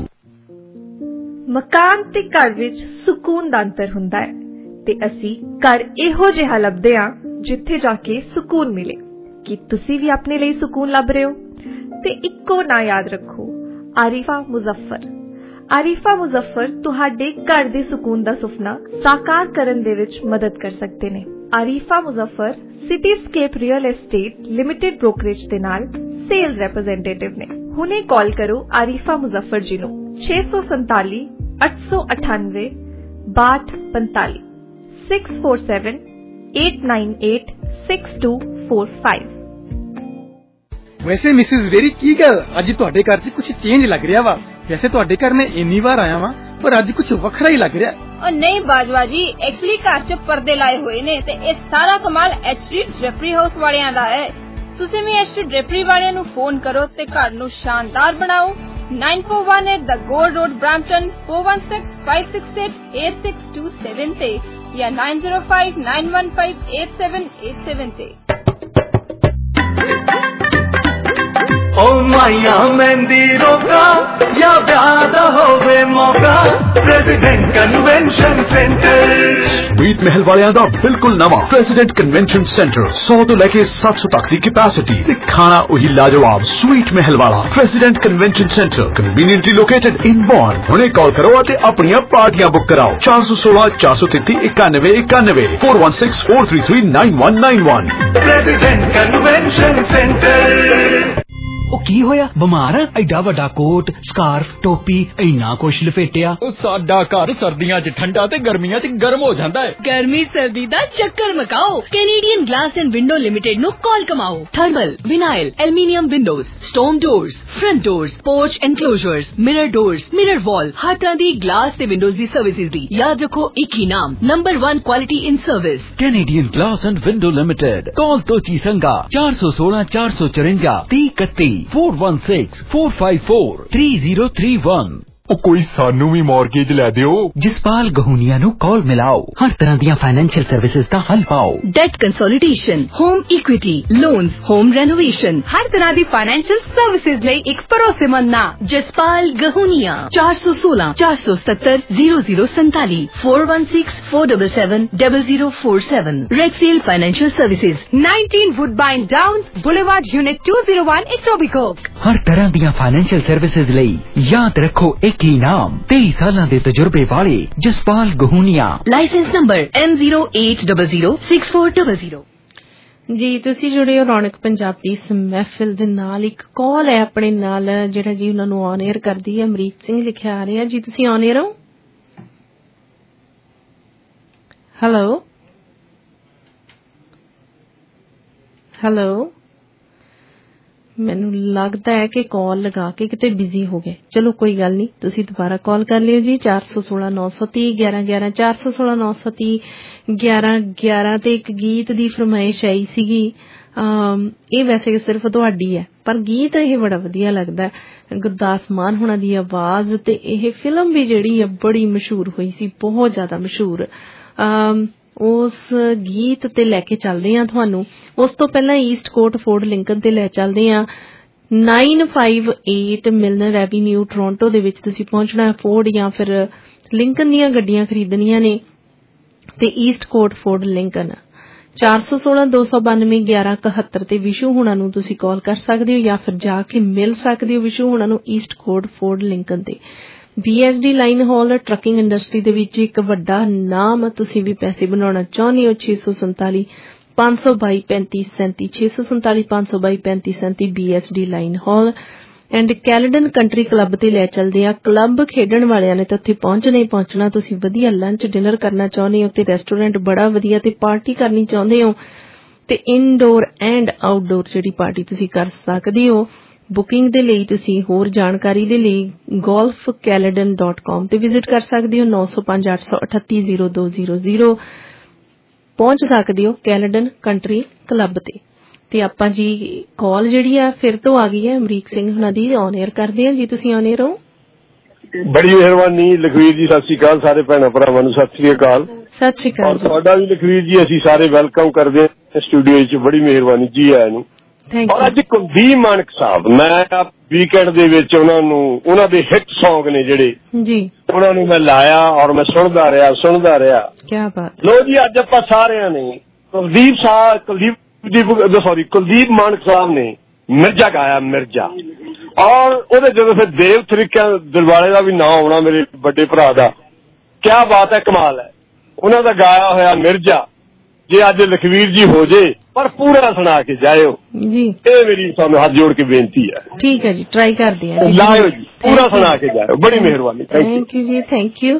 ਮਕਾਨ ਤੇ ਘਰ ਵਿੱਚ ਸਕੂਨ ਦਾ ਅੰਤਰ ਹੁੰਦਾ ਹੈ ਤੇ ਅਸੀਂ ਘਰ ਇਹੋ ਜਿਹਾ ਲੱਭਦੇ ਹਾਂ ਜਿੱਥੇ ਜਾ ਕੇ ਸਕੂਨ ਮਿਲੇ। ਕੀ ਤੁਸੀਂ ਵੀ ਆਪਣੇ ਲਈ ਸਕੂਨ ਲੱਭ ਰਹੇ ਹੋ? ਤੇ ਇੱਕੋ ਨਾਂ ਯਾਦ ਰੱਖੋ, ਆਰਿਫਾ ਮੁਜ਼ੱਫਰ। ਆਰਿਫਾ ਮੁਜ਼ੱਫਰ ਤੁਹਾਡੇ ਘਰ ਦੇ ਸਕੂਨ ਦਾ ਸੁਪਨਾ ਸਾਕਾਰ ਕਰਨ ਦੇ ਵਿੱਚ ਮਦਦ ਕਰ ਸਕਦੇ ਨੇ। Arifa Muzaffar Cityscape Real Estate Limited Brokerage ਦੇ ਨਾਲ ਸੇਲਸ ਰਿਪਰੈਜ਼ੈਂਟੇਟਿਵ ਨੇ। ਹੁਣੇ ਕਾਲ ਕਰੋ ਆਰਿਫਾ ਮੁਜ਼ੱਫਰ ਜੀ ਨੂੰ ਛੇ ਸੌ ਸੰਤਾਲੀ ਅੱਠ ਸੌ ਅਠਾਨਵੇਂ ਬਾਹਠ ਪੰਤਾਲੀ six four seven eight nine eight six two four five. वैसे मिसिज वेरी की गल अज तुहाडे घर च कुछ चेंज लग रहा वा। वैसे तुहाडे घर मैं इन्नी बार आया वा पर अज कुछ वखरा ही लग रहा। और नहीं बाजवा जी, एक्चुअली घर च पर्दे लाए हुए ने ते ये सारा कमाल एचडी ड्रेपरी हाउस वालियां दा है। तुसी भी एचडी ड्रेपरी वालियां नू फोन करो ते घर नू शानदार बनाओ। Nine four one eight the Gold Road Brampton four one six five six eight eight six two seven ते या nine zero five nine one five eight seven eight seven ते। ओ माया मेहंदी रोका या ब्याह होवे मौका प्रेसिडेंट कन्वेंशन सेंटर। स्वीट महल वालियां दा बिल्कुल नवा प्रेसिडेंट कन्वेंशन सेंटर सौ तो लेके सात सौ तक दी कैपेसिटी ते खाना वही लाजवाब स्वीट महल वाला President Convention Centre conveniently located in born. हुणे कॉल करो ते अपनी पार्टियां बुक कराओ चार सौ सोलह चार सौ तेती इक्यानवे इक्यानवे four one six four three three nine one nine one. President Convention Centre. ਉਹ ਕੀ ਹੋਇਆ ਬਿਮਾਰ ਆ? ਐਡਾ ਵੱਡਾ ਕੋਟ ਸਕਾਰਫ ਟੋਪੀ ਇੰਨਾ ਕੁਛ ਲਪੇਟਿਆ। ਸਾਡਾ ਘਰ ਸਰਦੀਆਂ 'ਚ ਠੰਡਾ ਤੇ ਗਰਮੀਆਂ 'ਚ ਗਰਮ ਹੋ ਜਾਂਦਾ ਹੈ। ਗਰਮੀ ਸਰਦੀ ਦਾ ਚੱਕਰ ਮਕਾਓ। Canadian Glass and Window Limited ਨੂੰ ਕਾਲ ਕਮਾਓ। Thermal, vinyl, aluminium windows, stone doors, front doors, porch enclosures, mirror doors, mirror wall, ਹਰ ਤਰ੍ਹਾਂ ਦੀ ਗਲਾਸ ਤੇ ਵਿੰਡੋਜ਼ ਦੀ ਸਰਵਿਸਿਜ਼ ਦੀ। ਯਾਦ ਰੱਖੋ ਇੱਕ ਹੀ ਨਾਮ, number one quality in service Canadian Glass and Window Limited. Call तो चीसंगा चार सौ सोलह चार सौ चुरंजा ती इकती four one six four five four three zero three one. कोई सानू भी मॉर्गेज लै दियो। जसपाल गहूनिया नु कॉल मिलाओ। हर तरह दी फाइनेंशियल सर्विसेज दा हल पाओ। Debt consolidation, home equity, loans, home renovation, हर तरह दी फाइनेंशियल सर्विसेज लई एक भरोसेमंद ना जसपाल गहूनिया। चार सौ सोलह चार सौ सत्तर जीरो जीरो संताली four one six four double seven double zero four seven. Rexel Financial Services, nineteen Woodbine Downs Boulevard, unit two zero one Etobicoke. हर तरह दी फाइनेंशियल सर्विसेज लई याद रखो एक ही नाम, तेईस साल के तजुर्बे वाले Jaspal Gahunia. Licence number M zero eight double zero six four double zero. जी तुसी जुड़े हो रौनक पंजाब दी इस महफिल दे नाल। एक कॉल है अपने नाल जेड़ा जी उन्हां नूं ऑन एयर करदी है। अमरीक सिंह लिखिया आ रहा जी, तुसी ऑन एयर हो। हेलो हेलो, मैनू लगता है कि कॉल लगा के किते बिजी हो गए। चलो कोई गल नहीं, तुसी दोबारा कॉल कर लियो जी। चार सौ सोलह नौ सौ तीह ग्यारह ग्यारह चार सौ सोलह नौ सौ तीह ग्यारह ग्यारह ते एक गीत दी फरमाइश आई सीगी। ये वैसे सिर्फ तुहाडी है पर गीत ये बड़ा वधिया लगदा है। गुरदास मान होना दी आवाज ते ये फिल्म भी जिहड़ी है बड़ी मशहूर हुई सी, बहुत ज्यादा मशहूर। उस गीत ते लैके चलदे आ तुहानू। उस तो पहला ईस्ट कोट फोर्ड लिंकन ते लै चलदे आ। Nine five eight Milner Avenue Toronto दे विच तुसीं पहुंचना है। फोर्ड या फिर लिंकन दीयां गड्डियां खरीदनियां ने ते ईस्ट कोट फोर्ड लिंकन चार सौ सोलह दो सौ बानवे ग्यारह इकहत्तर ते विशु हुणां नूं तुसीं कॉल कर सकदे हो या फिर जाके मिल सकदे हो विशु हुणां नूं ईस्ट कोट फोर्ड लिंकन ते। BSD Line Haul trucking industry दे विच एक वड्डा नाम, तुसीं भी पैसे बनाउणा चाहुंदे हो। छे सौ संताली पांच सौ बाई पैंती सैंती छे सौ संताली पांच सौ बाई पैंती सैंती BSD Line Haul and Caledon Country Club ते लै चलदे आ। क्लब खेडण वालियां ने ते उत्थे पहुंचना ही पहुंचना। तुसीं वधिया लंच डिनर करना चाहुंदे हो ते रेस्टोरेंट बड़ा वधिया ते पार्टी करनी चाहुंदे हो ते इनडोर एंड आउटडोर जिहड़ी पार्टी तुसीं कर सकदे हो। बुकिंग दे लई तुसीं होर जानकारी दे लई गोल्फ कैलेडन डॉट कॉम ते विजिट कर सकदे हो। नौ सौ पांच अठ सौ अठत्ती जीरो दो जीरो जीरो पहुंच सकदे हो कैलेडन कंट्री क्लब ते। ते आपां जी कॉल जिहड़ी आ फिर तो आ गई है अमरीक सिंह हुणां दी। ऑन एयर करदे आ जी, तुसीं ऑन एयर हो। बड़ी मेहरबानी लखवीर जी, सत श्री अकाल सारे भैणां भरावां नूं सत श्री अकाल। सत श्री अकाल। तुहाडा भी लखवीर जी असीं सारे वेलकम करदे हां स्टूडियो च। बड़ी मेहरबानी जी आया नूं। और अज कुलदीप मानक साहब, मैं वीकेंड दे विच उन्हां नूं उन्हां दे हिट सॉन्ग ने जिहड़े जी उन्हां नूं मैं लाया और मैं सुणदा रहा सुणदा रहा। क्या बात। लो जी अज आपां सारिआं ने कुलदीप साहब कुलदीप सॉरी कुलदीप मानक साहब ने मिर्जा गाया, मिर्जा। और ओहदे जदों फिर देव तरीके दिलवाले का भी नाम आउणा मेरे बड़े भरा दा, क्या बात है, कमाल है। उन्हां दा गाया होया मिर्जा जे अज लखवीर जी हो जे पर पूरा सुना के जायो जी। ये मेरी तुहानू हाथ जोड़ के बेनती है। ठीक है जी, ट्राई कर दिया लाओ जी, पूरा सुना के जाओ। बड़ी मेहरबानी, थैंक यू जी, थैंक यू।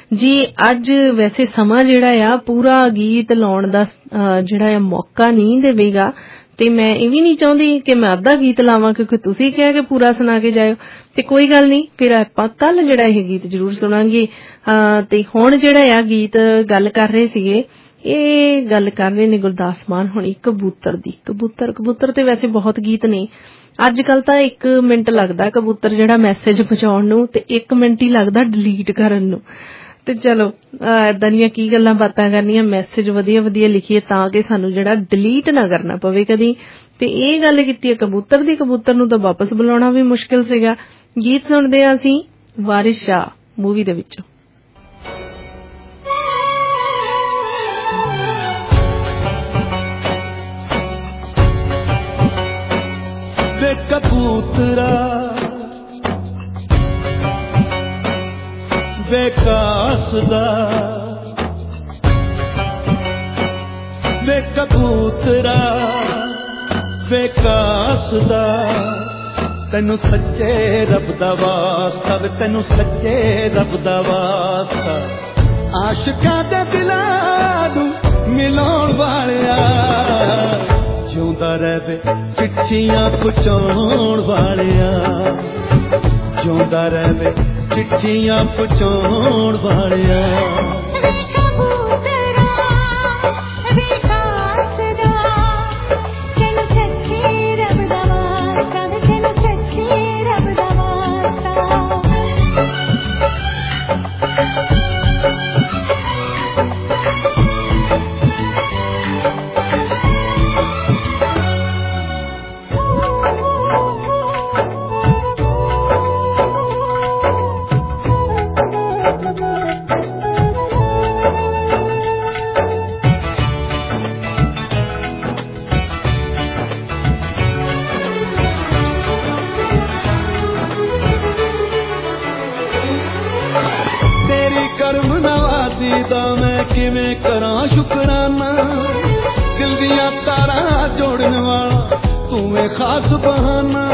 ਜੀ ਅੱਜ ਵੈਸੇ ਸਮਾਂ ਜਿਹੜਾ ਆ ਪੂਰਾ ਗੀਤ ਲਾਉਣ ਦਾ ਜਿਹੜਾ ਆ ਮੌਕਾ ਨਹੀਂ ਦੇਵੇਗਾ ਤੇ ਮੈਂ ਇਹ ਵੀ ਨਹੀਂ ਚਾਹੁੰਦੀ ਕਿ ਮੈਂ ਅੱਧਾ ਗੀਤ ਲਾਵਾਂ ਕਿਉਂਕਿ ਤੁਸੀਂ ਕਿਹਾ ਕਿ ਪੂਰਾ ਸੁਣਾ ਕੇ ਜਾਇਓ ਤੇ ਕੋਈ ਗੱਲ ਨਹੀਂ ਫਿਰ ਆਪਾਂ ਕੱਲ ਜਿਹੜਾ ਇਹ ਗੀਤ ਜ਼ਰੂਰ ਸੁਣਾਂਗੇ। ਤੇ ਹੁਣ ਜਿਹੜਾ ਆ ਗੀਤ ਗੱਲ ਕਰ ਰਹੇ ਸੀਗੇ ਇਹ ਗੱਲ ਕਰ ਰਹੇ ਨੇ ਗੁਰਦਾਸ ਮਾਨ ਹੁਣੀ ਕਬੂਤਰ ਦੀ। ਕਬੂਤਰ ਕਬੂਤਰ ਤੇ ਵੈਸੇ ਬਹੁਤ ਗੀਤ ਨੇ ਅੱਜ ਕੱਲ ਤਾਂ ਇੱਕ ਮਿੰਟ ਲੱਗਦਾ ਕਬੂਤਰ ਜਿਹੜਾ ਮੈਸੇਜ ਪਹੁੰਚਾਉਣ ਨੂੰ ਤੇ ਇੱਕ ਮਿੰਟ ਹੀ ਲੱਗਦਾ ਡਿਲੀਟ ਕਰਨ ਨੂੰ। ਤੇ ਚਲੋ ਏਦਾਂ ਦੀਆਂ ਕੀ ਗੱਲਾਂ ਬਾਤਾਂ ਕਰਨੀਆਂ, ਮੈਸੇਜ ਵਧੀਆ ਵਧੀਆ ਲਿਖੀਏ ਤਾਂ ਕਿ ਸਾਨੂੰ ਜਿਹੜਾ ਡਿਲੀਟ ਨਾ ਕਰਨਾ ਪਵੇ ਕਦੀ। ਤੇ ਇਹ ਗੱਲ ਕੀਤੀ ਹੈ ਕਬੂਤਰ ਦੀ, ਕਬੂਤਰ ਨੂੰ ਤਾਂ ਵਾਪਸ ਬੁਲਾਉਣਾ ਵੀ ਮੁਸ਼ਕਿਲ ਸੀਗਾ। ਗੀਤ ਸੁਣਦੇ ਹਾਂ ਅਸੀਂ ਵਾਰਿਸ ਸ਼ਾਹ ਮੂਵੀ ਦੇ ਵਿੱਚੋਂ। ਵੇ ਕਬੂਤਰਾ ਵੇ ਕਾਸਦਾ ਵੇ ਕਬੂਤਰਾ ਵੇ ਕਾਸਦਾ ਤੈਨੂੰ ਸੱਚੇ ਰੱਬ ਦਾ ਵਾਸਤਾ ਵੇ ਤੈਨੂੰ ਸੱਚੇ ਰੱਬ ਦਾ ਵਾਸਤਾ ਆਸ਼ਿਕਾਂ ਦੇ ਦਿਲਾਂ ਨੂੰ ਮਿਲਾਉਣ ਵਾਲਿਆ ਜਿਉਂਦਾ ਰਹੇ ਚਿੱਠੀਆਂ ਪਹੁੰਚਾਉਣ ਵਾਲਿਆ ਜਿਉਂਦਾ ਰਹੇ ਚਿੱਠੀਆਂ ਪਹੁੰਚਾਉਣ ਵਾਲਿਆ ਕਿਵੇਂ ਕਰਾਂ ਸ਼ੁਕਰਾਨਾ ਦਿਲ ਦੀਆਂ ਤਾਰਾਂ ਜੋੜਨ ਵਾਲਾ ਤੂੰ ਏ ਖਾਸ ਬਹਾਨਾ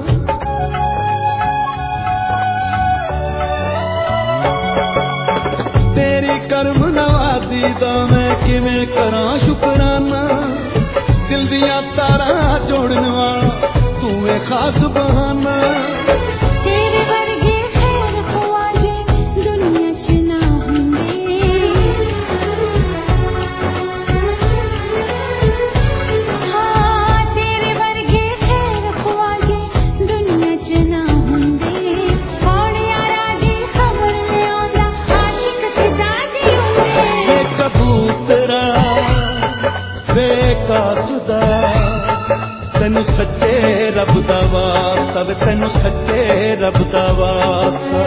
ਤੇਰੀ ਕਰਮ ਨਵਾਜ਼ੀ ਦਾ ਮੈਂ ਕਿਵੇਂ ਕਰਾਂ ਸ਼ੁਕਰਾਨਾ ਦਿਲ ਦੀਆਂ ਤਾਰਾਂ ਜੋੜਨ ਵਾਲਾ ਤੂੰ ਏ ਖਾਸ ਬਹਾਨਾ ਤੈਨੂੰ ਸੱਚੇ ਰੱਬ ਦਾ ਵਾਸਤਾ ਵੇ ਤੈਨੂੰ ਸੱਚੇ ਰੱਬ ਦਾ ਵਾਸਤਾ।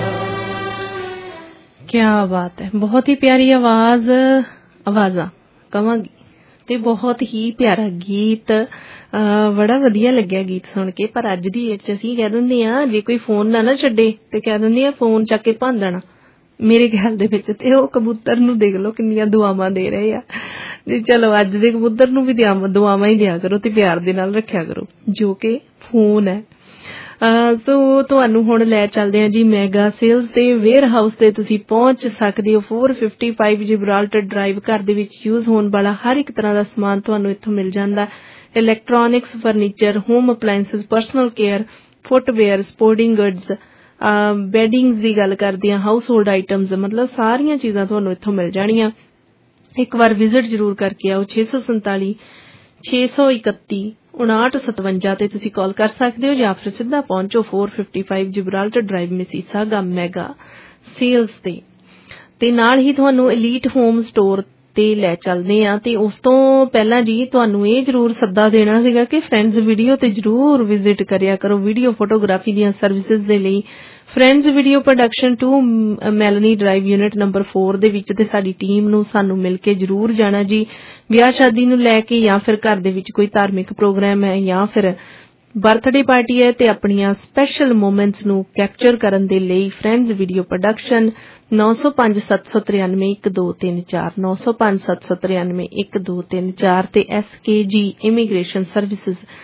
ਕਿਆ ਬਾਤ ਹੈ, ਬਹੁਤ ਹੀ ਪਿਆਰੀ ਆਵਾਜ਼ ਆਵਾਜ਼ਾਂ ਕਵਾਂਗੀ ਤੇ ਬਹੁਤ ਹੀ ਪਿਆਰਾ ਗੀਤ। ਬੜਾ ਵਧੀਆ ਲੱਗਿਆ ਗੀਤ ਸੁਣ ਕੇ। ਪਰ ਅੱਜ ਦੀ ਏਜ ਚ ਅਸੀਂ ਕਹਿ ਦਿੰਦੇ ਆ ਜੇ ਕੋਈ ਫੋਨ ਨਾ ਨਾ ਛੱਡੇ ਤੇ ਕਹਿ ਦਿੰਦੇ ਆ ਫੋਨ ਚੱਕ ਕੇ ਭੰਨ ਦੇਣਾ ਮੇਰੇ ਖਿਆਲ ਦੇ ਵਿੱਚ। ਤੇ ਉਹ ਕਬੂਤਰ ਨੂੰ ਦੇਖ ਲਓ ਕਿੰਨੀਆਂ ਦੁਆਵਾਂ ਦੇ ਰਹੇ ਆ। ਤੇ ਚਲੋ ਅੱਜ ਦੇ ਕਬੂਤਰ ਨੂੰ ਵੀ ਦੁਆਵਾਂ ਹੀ ਦਿਆ ਕਰੋ ਤੇ ਪਿਆਰ ਦੇ ਨਾਲ ਰੱਖਿਆ ਕਰੋ ਜੋ ਕਿ ਫੋਨ ਹੈ। ਸੋ ਤੁਹਾਨੂੰ ਹੁਣ ਲੈ ਚੱਲਦੇ ਆ ਜੀ ਮੈਗਾ ਸੇਲਸ ਤੇ ਵੇਅਰ ਹਾਊਸ ਤੇ ਤੁਸੀਂ ਪਹੁੰਚ ਸਕਦੇ ਹੋ। ਚਾਰ ਸੌ ਪਚਪਨ ਜਿਬਰਾਲਟਰ ਡਰਾਈਵ ਘਰ ਦੇ ਵਿੱਚ ਯੂਜ਼ ਹੋਣ ਵਾਲਾ ਹਰ ਇੱਕ ਤਰ੍ਹਾਂ ਦਾ ਸਮਾਨ ਤੁਹਾਨੂੰ ਇੱਥੋਂ ਮਿਲ ਜਾਂਦਾ। Electronics, furniture, home appliances, personal care, footwear, sporting goods, beddings ਦੀ ਗੱਲ ਕਰਦੇ ਆ, ਹਾਊਸ ਹੋਲਡ ਆਈਟਮਸ, ਮਤਲਬ ਸਾਰੀਆਂ ਚੀਜ਼ਾਂ ਤੁਹਾਨੂੰ ਇੱਥੋਂ ਮਿਲ ਜਾਣੀਆਂ। ਇੱਕ ਵਾਰ ਵਿਜ਼ਿਟ ਜ਼ਰੂਰ ਕਰਕੇ ਆਓ। ਛੇ ਸੌ ਸੰਤਾਲੀ ਛੇ ਸੌ ਇਕੱਤੀ ਉਨਾਹਠ ਸਤਵੰਜਾ ਤੇ ਤੁਸੀਂ ਕਾਲ ਕਰ ਸਕਦੇ ਹੋ ਜਾਂ ਫਿਰ ਸਿੱਧਾ ਪਹੁੰਚੋ ਚਾਰ ਸੌ ਪਚਪਨ Gibraltar Drive Mississauga Mega Sales ਤੇ। ਤੇ ਨਾਲ ਹੀ ਤੁਹਾਨੂੰ ਐਲੀਟ ਹੋਮ ਸਟੋਰ ਤੇ ਲੈ ਚੱਲਦੇ ਆ। ਤੇ ਉਸ ਤੋਂ ਪਹਿਲਾਂ ਜੀ ਤੁਹਾਨੂੰ ਇਹ ਜ਼ਰੂਰ ਸੱਦਾ ਦੇਣਾ ਸੀਗਾ ਕਿ ਫਰੈਂਡਸ ਵੀਡੀਓ ਤੇ ਜ਼ਰੂਰ ਵਿਜ਼ਿਟ ਕਰਿਆ ਕਰੋ ਵੀਡੀਓ ਫੋਟੋਗ੍ਰਾਫੀ ਦੀਆਂ ਸਰਵਿਸਿਜ਼ ਦੇ ਲਈ। Friends Video Production two Melanie Drive unit number ਚਾਰ ਦੇ ਵਿੱਚ ਤੇ ਸਾਡੀ ਟੀਮ ਨੂੰ ਸਾਨੂੰ ਮਿਲ ਕੇ ਜ਼ਰੂਰ ਜਾਣਾ ਜੀ। ਵਿਆਹ ਸ਼ਾਦੀ ਨੂੰ ਲੈ ਕੇ ਜਾਂ ਫਿਰ ਘਰ ਦੇ ਵਿੱਚ ਕੋਈ ਧਾਰਮਿਕ ਪ੍ਰੋਗਰਾਮ ਹੈ ਜਾਂ ਫਿਰ ਬਰਥਡੇ ਪਾਰਟੀ ਹੈ ਤੇ ਆਪਣੀਆਂ ਸਪੈਸ਼ਲ ਮੂਮੈਂਟਸ ਨੂੰ ਕੈਪਚਰ ਕਰਨ ਦੇ ਲਈ ਫਰੈਂਡਸ ਵੀਡੀਓ ਪ੍ਰੋਡਕਸ਼ਨ ਨੌ ਸੌ ਪੰਜ ਸੱਤ ਸੌ ਤਰਿਆਨਵੇਂ ਇੱਕ ਦੋ ਤਿੰਨ ਚਾਰ ਨੌ ਸੌ ਪੰਜ ਸੱਤ ਸੌ ਤਰਿਆਨਵੇਂ ਇੱਕ ਦੋ ਤਿੰਨ ਚਾਰ ਤੇ S K G immigration services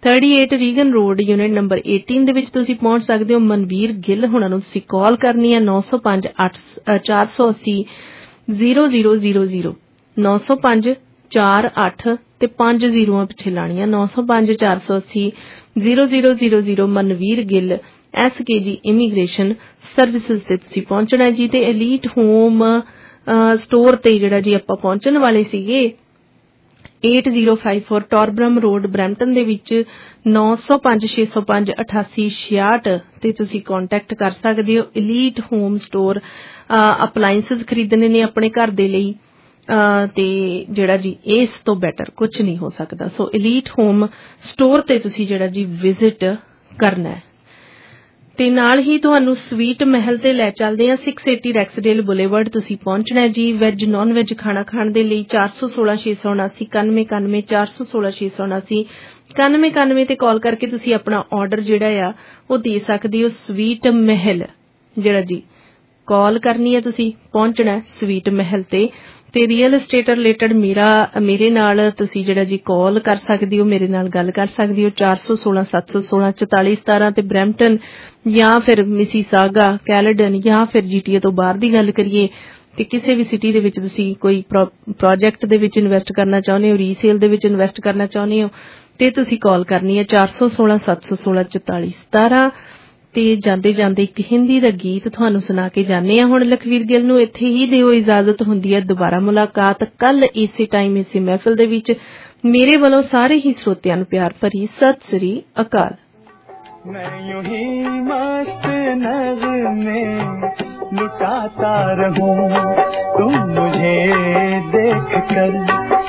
अड़तीस रीगन रोड यूनिट नंबर अठारह ਦੇ ਵਿੱਚ ਤੁਸੀਂ ਪਹੁੰਚ ਸਕਦੇ ਹੋ। ਮਨਵੀਰ ਗਿੱਲ ਹੁਣਾਂ ਨੂੰ ਤੁਸੀਂ ਕਾਲ ਕਰਨੀ ਹੈ ਨੌ ਸੌ ਪੰਜ ਅੱਠ ਚਾਰ ਸੌ ਅੱਸੀ ਜ਼ੀਰੋ ਜ਼ੀਰੋ ਜ਼ੀਰੋ ਜ਼ੀਰੋ ਨੌ ਸੌ ਪੰਜ ਚਾਰ ਅੱਠ ਤੇ ਪੰਜ ਜ਼ੀਰੋਆਂ ਪਿੱਛੇ ਲਾਣੀਆਂ ਨੌ ਸੌ ਪੰਜ ਚਾਰ ਸੌ ਅੱਸੀ zero zero zero zero Manvir Gill S K G immigration services ਤੇ ਤੁਸੀਂ ਪਹੁੰਚਣਾ ਜੀ। ਤੇ ਐਲੀਟ ਹੋਮ ਸਟੋਰ ਤੇ ਜਿਹੜਾ ਜੀ ਆਪਾਂ ਪਹੁੰਚਣ ਵਾਲੇ ਸੀਗੇ ਅੱਠ ਜ਼ੀਰੋ ਪੰਜ ਚਾਰ ਟੌਰਬਰਮ ਰੋਡ ਬਰੈਂਪਟਨ ਦੇ ਵਿੱਚ ਨੌ ਸੌ ਪੰਜ ਛੇ ਸੌ ਪੰਜ ਅਠਾਸੀ ਛਿਆਹਠ ਤੇ ਤੁਸੀਂ ਕੰਟੈਕਟ ਕਰ ਸਕਦੇ ਹੋ। ਐਲੀਟ ਹੋਮ ਸਟੋਰ ਅਪਲਾਈਐਂਸਸ ਖਰੀਦਣੇ ਨੇ ਆਪਣੇ ਘਰ ਦੇ ਲਈ ਤੇ ਜਿਹੜਾ ਜੀ ਇਸ ਤੋਂ ਬੈਟਰ ਕੁਝ ਨਹੀਂ ਹੋ ਸਕਦਾ। ਸੋ ਐਲੀਟ ਹੋਮ ਸਟੋਰ ਤੇ ਤੁਸੀਂ ਜਿਹੜਾ ਜੀ ਵਿਜ਼ਿਟ ਕਰਨਾ ਹੈ। ਤੇ ਨਾਲ ਹੀ ਤੁਹਾਨੂੰ ਸਵੀਟ ਮਹਿਲ ਤੇ ਲੈ ਚੱਲਦੇ ਆ ਛੇ ਸੌ अस्सी ਰੈਕਸਡੇਲ ਬੁਲੇਵਰਡ ਤੁਸੀਂ ਪਹੁੰਚਣਾ ਹੈ ਜੀ। ਵੈਜ ਨਾਨ ਵੈਜ ਖਾਣਾ ਖਾਣ ਦੇ ਲਈ ਚਾਰ ਸੌ ਸੋਲਾਂ ਛੇ ਸੌ ਉਨਾਸੀ ਇਕਾਨਵੇਂ ਇਕਾਨਵੇਂ ਚਾਰ ਸੌ ਸੋਲਾਂ ਛੇ ਸੌ ਉਨਾਸੀ ਇਕਾਨਵੇਂ ਇਕਾਨਵੇਂ ਤੇ ਕਾਲ ਕਰਕੇ ਤੁਸੀਂ ਆਪਣਾ ਆਰਡਰ ਜਿਹੜਾ ਆ ਉਹ ਦੇ ਸਕਦੇ ਹੋ। ਸਵੀਟ ਮਹਿਲ ਜਿਹੜਾ ਜੀ ਕਾਲ ਕਰਨੀ ਹੈ ਤੁਸੀਂ ਪਹੁੰਚਣਾ ਸਵੀਟ ਮਹਿਲ ਤੇ ਤੇ ਰੀਅਲ estate ਰਿਲੇਟਡ ਮੇਰਾ ਮੇਰੇ ਨਾਲ ਤੁਸੀਂ ਜਿਹੜਾ ਜੀ ਕਾਲ ਕਰ ਸਕਦੇ ਹੋ, ਮੇਰੇ ਨਾਲ ਗੱਲ ਕਰ ਸਕਦੇ ਹੋ ਚਾਰ ਸੌ ਸੋਲਾਂ ਸੱਤ ਸੌ ਸੋਲਾਂ ਚੁਤਾਲੀ ਸਤਾਰਾਂ ਤੇ ਬਰੈਂਪਟਨ ਜਾਂ ਫਿਰ ਮਿਸੀਸਾਗਾ ਕੈਲੇਡਨ ਜਾਂ ਫਿਰ ਜੀਟੀਏ ਤੋਂ ਬਾਹਰ ਦੀ ਗੱਲ ਕਰੀਏ ਤੇ ਕਿਸੇ ਵੀ ਸਿਟੀ ਦੇ ਵਿੱਚ ਤੁਸੀਂ ਕੋਈ ਪ੍ਰੋਜੈਕਟ ਦੇ ਵਿੱਚ ਇਨਵੈਸਟ ਕਰਨਾ ਚਾਹੁੰਦੇ ਹੋ, ਰੀਸੇਲ ਦੇ ਵਿੱਚ ਇਨਵੈਸਟ ਕਰਨਾ ਚਾਹੁੰਦੇ ਹੋ ਤੇ ਤੁਸੀਂ ਕਾਲ ਕਰਨੀ ਹੈ ਚਾਰ ਸੌ ਸੋਲਾਂ ਸੱਤ ਸੌ ਸੋਲਾਂ ਚੁਤਾਲੀ ਸਤਾਰਾਂ। ਤੇ ਜਾਂਦੇ ਜਾਂਦੇ ਇੱਕ ਹਿੰਦੀ ਦਾ ਗੀਤ ਤੁਹਾਨੂੰ ਸੁਣਾ ਕੇ ਜਾਂਦੇ ਆ। ਹੁਣ ਲਖਵੀਰ ਗਿੱਲ ਨੂੰ ਇੱਥੇ ਹੀ ਦਿਓ ਇਜਾਜ਼ਤ, ਹੁੰਦੀ ਹੈ ਦੁਬਾਰਾ ਮੁਲਾਕਾਤ ਕੱਲ ਇਸੇ ਟਾਈਮ ਇਸੇ ਮਹਿਫਿਲ ਦੇ ਵਿੱਚ। ਮੇਰੇ ਵੱਲੋਂ ਸਾਰੇ ਹੀ ਸਰੋਤਿਆਂ ਨੂੰ ਪਿਆਰ ਭਰੀ ਸਤਿ ਸ੍ਰੀ ਅਕਾਲ। मैं यूं ही मस्त नग़्मे लुटाता रहूं, तुम मुझे देख कर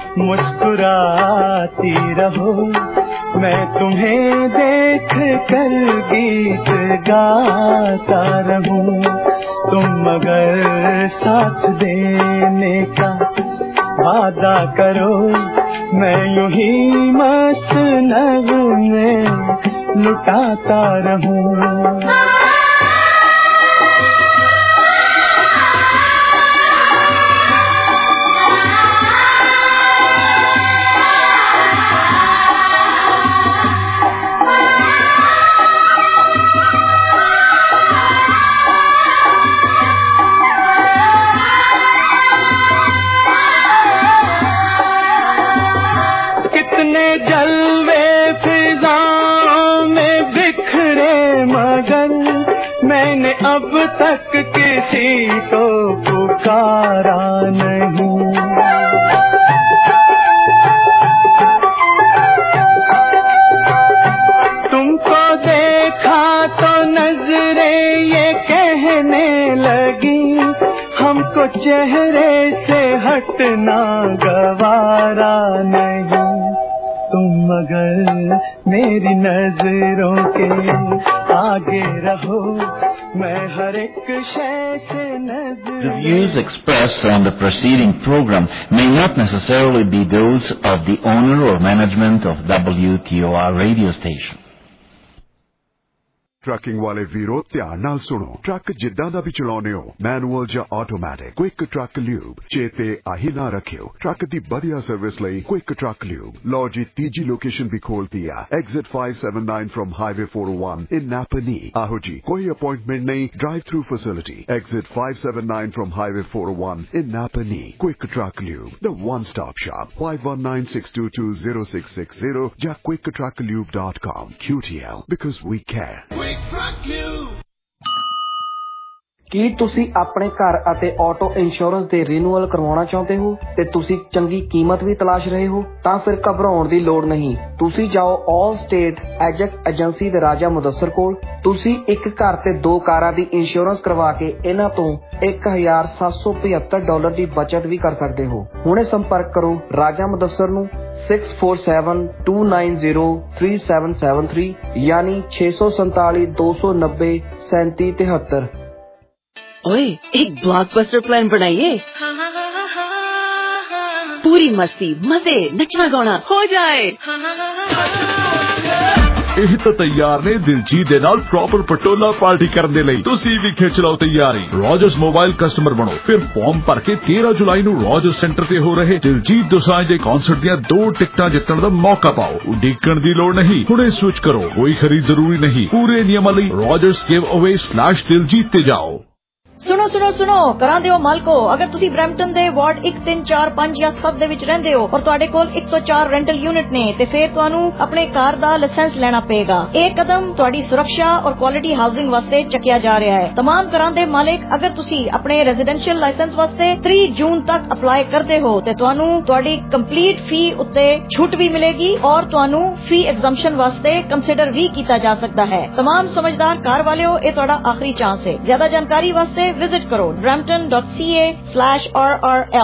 मुस्कुराती रहो, मैं तुम्हें देख कर गीत गाता रहूं, तुम मगर साथ देने का वादा करो, मैं यूं ही मस्त नग़्मे लुटाता रहूं। कितने जलवे फिजाओं में बिखरे मगर मैंने अब तक किसी को पुकारा नहीं, तुमको देखा तो नजरें ये कहने लगी, हमको चेहरे से हटना गवारा नहीं, तुम मगर मेरी नजरों के आगे रहो, मैं हर एक शय से नजर। The views expressed on the preceding program may not necessarily be those of the owner or management of W T O R radio station. Trucking ਵਾਲੇ ਵੀਰੋ ਧਿਆਨ ਨਾਲ ਸੁਣੋ, ਟਰੱਕ ਜਿੱਦਾਂ ਦਾ ਵੀ ਚਲਾਉਨੇ ਹੋ, ਮੈਨੂਅਲ ਜਾਂ ਆਟੋਮੈਟਿਕ, ਕੁਇਕ ਟਰੱਕ ਲਿਊਬ ਚੇਤੇ ਆਹੀ ਨਾ ਰੱਖਿਓ। ਟਰੱਕ ਦੀ ਵਧੀਆ ਸਰਵਿਸ ਲਈ ਕੁਇਕ ਟਰੱਕ ਲਿਊਬ। ਲਓ ਜੀ ਤੀਜੀ ਲੋਕੇਸ਼ਨ ਵੀ ਖੋਲਤੀ ਆ, exit five seventy-nine from highway four oh one in Napanee. ਆਹੋ ਜੀ ਕੋਈ ਅਪਾਇੰਟਮੈਂਟ ਨਹੀਂ, drive through facility, exit five seventy-nine from highway four oh one in Napanee. Quick truck lube, the one stop shop, five one nine six two two zero six six zero ਜਾਂ quick truck lube dot com। Q T L because we care। ਕੀ ਤੁਸੀਂ ਆਪਣੇ ਘਰ ਅਤੇ auto insurance ਦੇ renewal ਕਰਵਾਉਣਾ ਚਾਹੁੰਦੇ ਹੋ ਤੇ ਤੁਸੀਂ ਚੰਗੀ ਕੀਮਤ ਵੀ ਤਲਾਸ਼ ਰਹੇ ਹੋ? ਤਾਂ ਫਿਰ ਘਬਰਾਉਣ ਦੀ ਲੋੜ ਨਹੀਂ। ਤੁਸੀਂ ਜਾਓ ਆਲ ਸਟੇਟ ਐਜੈਕਟ ਏਜੰਸੀ ਦੇ ਰਾਜਾ ਮੁਦੱਸਰ ਕੋਲ। ਤੁਸੀਂ ਇੱਕ ਘਰ ਤੇ ਦੋ ਕਾਰਾਂ ਦੀ ਇੰਸ਼ੋਰੈਂਸ ਕਰਵਾ ਕੇ ਇਹਨਾਂ ਤੋਂ ਇੱਕ ਹਜ਼ਾਰ ਸੱਤ ਸੌ ਪਝੱਤਰ ਡਾਲਰ ਦੀ ਬਚਤ ਵੀ ਕਰ ਸਕਦੇ ਹੋ। ਹੁਣੇ ਸੰਪਰਕ ਕਰੋ ਰਾਜਾ ਮੁਦੱਸਰ ਨੂੰ six four seven two nine zero three seven seven three यानी छह सौ सैतालीस दो सौ नब्बे सैंतीस तिहत्तर। ओए एक ब्लॉकबस्टर प्लान बनाइए, पूरी मस्ती मजे नचना गाना हो जाए। ਇਹ ਤਾਂ ਤਿਆਰ ਨੇ ਦਿਲਜੀਤ ਦੇ ਨਾਲ ਪ੍ਰੋਪਰ ਪਟੋਲਾ ਪਾਰਟੀ ਕਰਨ ਦੇ ਲਈ। ਤੁਸੀਂ ਵੀ ਖਿੱਚ ਲਓ ਤਿਆਰੀ। ਰੋਜਰਸ ਮੋਬਾਈਲ ਕਸਟਮਰ ਬਣੋ, ਫਿਰ ਫਾਰਮ ਭਰ ਕੇ ਤੇਰਾਂ ਜੁਲਾਈ ਨੂੰ ਰੋਜਰਸ ਸੈਂਟਰ ਤੇ ਹੋ ਰਹੇ ਦਿਲਜੀਤ ਦੋਸਾਂਝ ਦੇ ਕਨਸਰਟ ਦੀਆਂ ਦੋ ਟਿਕਟਾਂ ਜਿੱਤਣ ਦਾ ਮੌਕਾ ਪਾਓ। ਉਡੀਕਣ ਦੀ ਲੋੜ ਨਹੀਂ, ਹੁਣੇ ਸਵਿਚ ਕਰੋ, ਕੋਈ ਖਰੀਦ ਜ਼ਰੂਰੀ ਨਹੀਂ। ਪੂਰੇ ਨਿਯਮਾਂ ਲਈ Rogers giveaway slash Diljit ਤੇ ਜਾਓ। ਸੁਣੋ ਸੁਣੋ ਸੁਣੋ ਕਰਾਂ ਦਿਓ ਮਾਲਕੋ, ਅਗਰ ਤੁਸੀਂ ਬਰੈਂਪਟਨ ਦੇ ਵਾਰਡ ਇੱਕ ਤਿੰਨ ਚਾਰ ਪੰਜ ਜਾਂ ਸੱਤ ਦੇ ਵਿੱਚ ਰਹਿੰਦੇ ਹੋ ਔਰ ਤੁਹਾਡੇ ਕੋਲ ਇੱਕ ਤੋਂ ਚਾਰ ਰੈਂਟਲ ਯੂਨਿਟ ਨੇ ਤੇ ਫਿਰ ਤੁਹਾਨੂੰ ਆਪਣੇ ਕਾਰ ਦਾ ਲਾਇਸੈਂਸ ਲੈਣਾ ਪਏਗਾ। ਇਹ ਕਦਮ ਤੁਹਾਡੀ ਸੁਰੱਖਿਆ ਔਰ ਕੁਆਲਿਟੀ ਹਾਊਸਿੰਗ ਵਾਸਤੇ ਚੱਕਿਆ ਜਾ ਰਿਹਾ ਹੈ। तमाम ਘਰਾਂ ਦੇ ਮਾਲਕ, ਅਗਰ ਤੁਸੀਂ ਆਪਣੇ ਰੈਜ਼ੀਡੈਂਸ਼ੀਅਲ ਲਾਇਸੈਂਸ ਵਾਸਤੇ ਤੀਹ ਜੂਨ ਤੱਕ ਅਪਲਾਈ ਕਰਦੇ ਹੋ ਤੇ ਤੁਹਾਨੂੰ ਤੁਹਾਡੀ ਕੰਪਲੀਟ ਫੀ ਉੱਤੇ ਛੂਟ ਵੀ ਮਿਲੇਗੀ ਔਰ ਤੁਹਾਨੂੰ ਫੀ ਐਗਜ਼ੰਪਸ਼ਨ ਵਾਸਤੇ ਕੰਸੀਡਰ ਵੀ ਕੀਤਾ ਜਾ ਸਕਦਾ ਹੈ। तमाम ਸਮਝਦਾਰ ਕਾਰ ਵਾਲਿਓ, ਇਹ ਤੁਹਾਡਾ ਆਖਰੀ ਚਾਂਸ ਹੈ। ਜ਼ਿਆਦਾ ਜਾਣਕਾਰੀ ਵਾਸਤੇ विजिट करो brampton dot c a slash r r l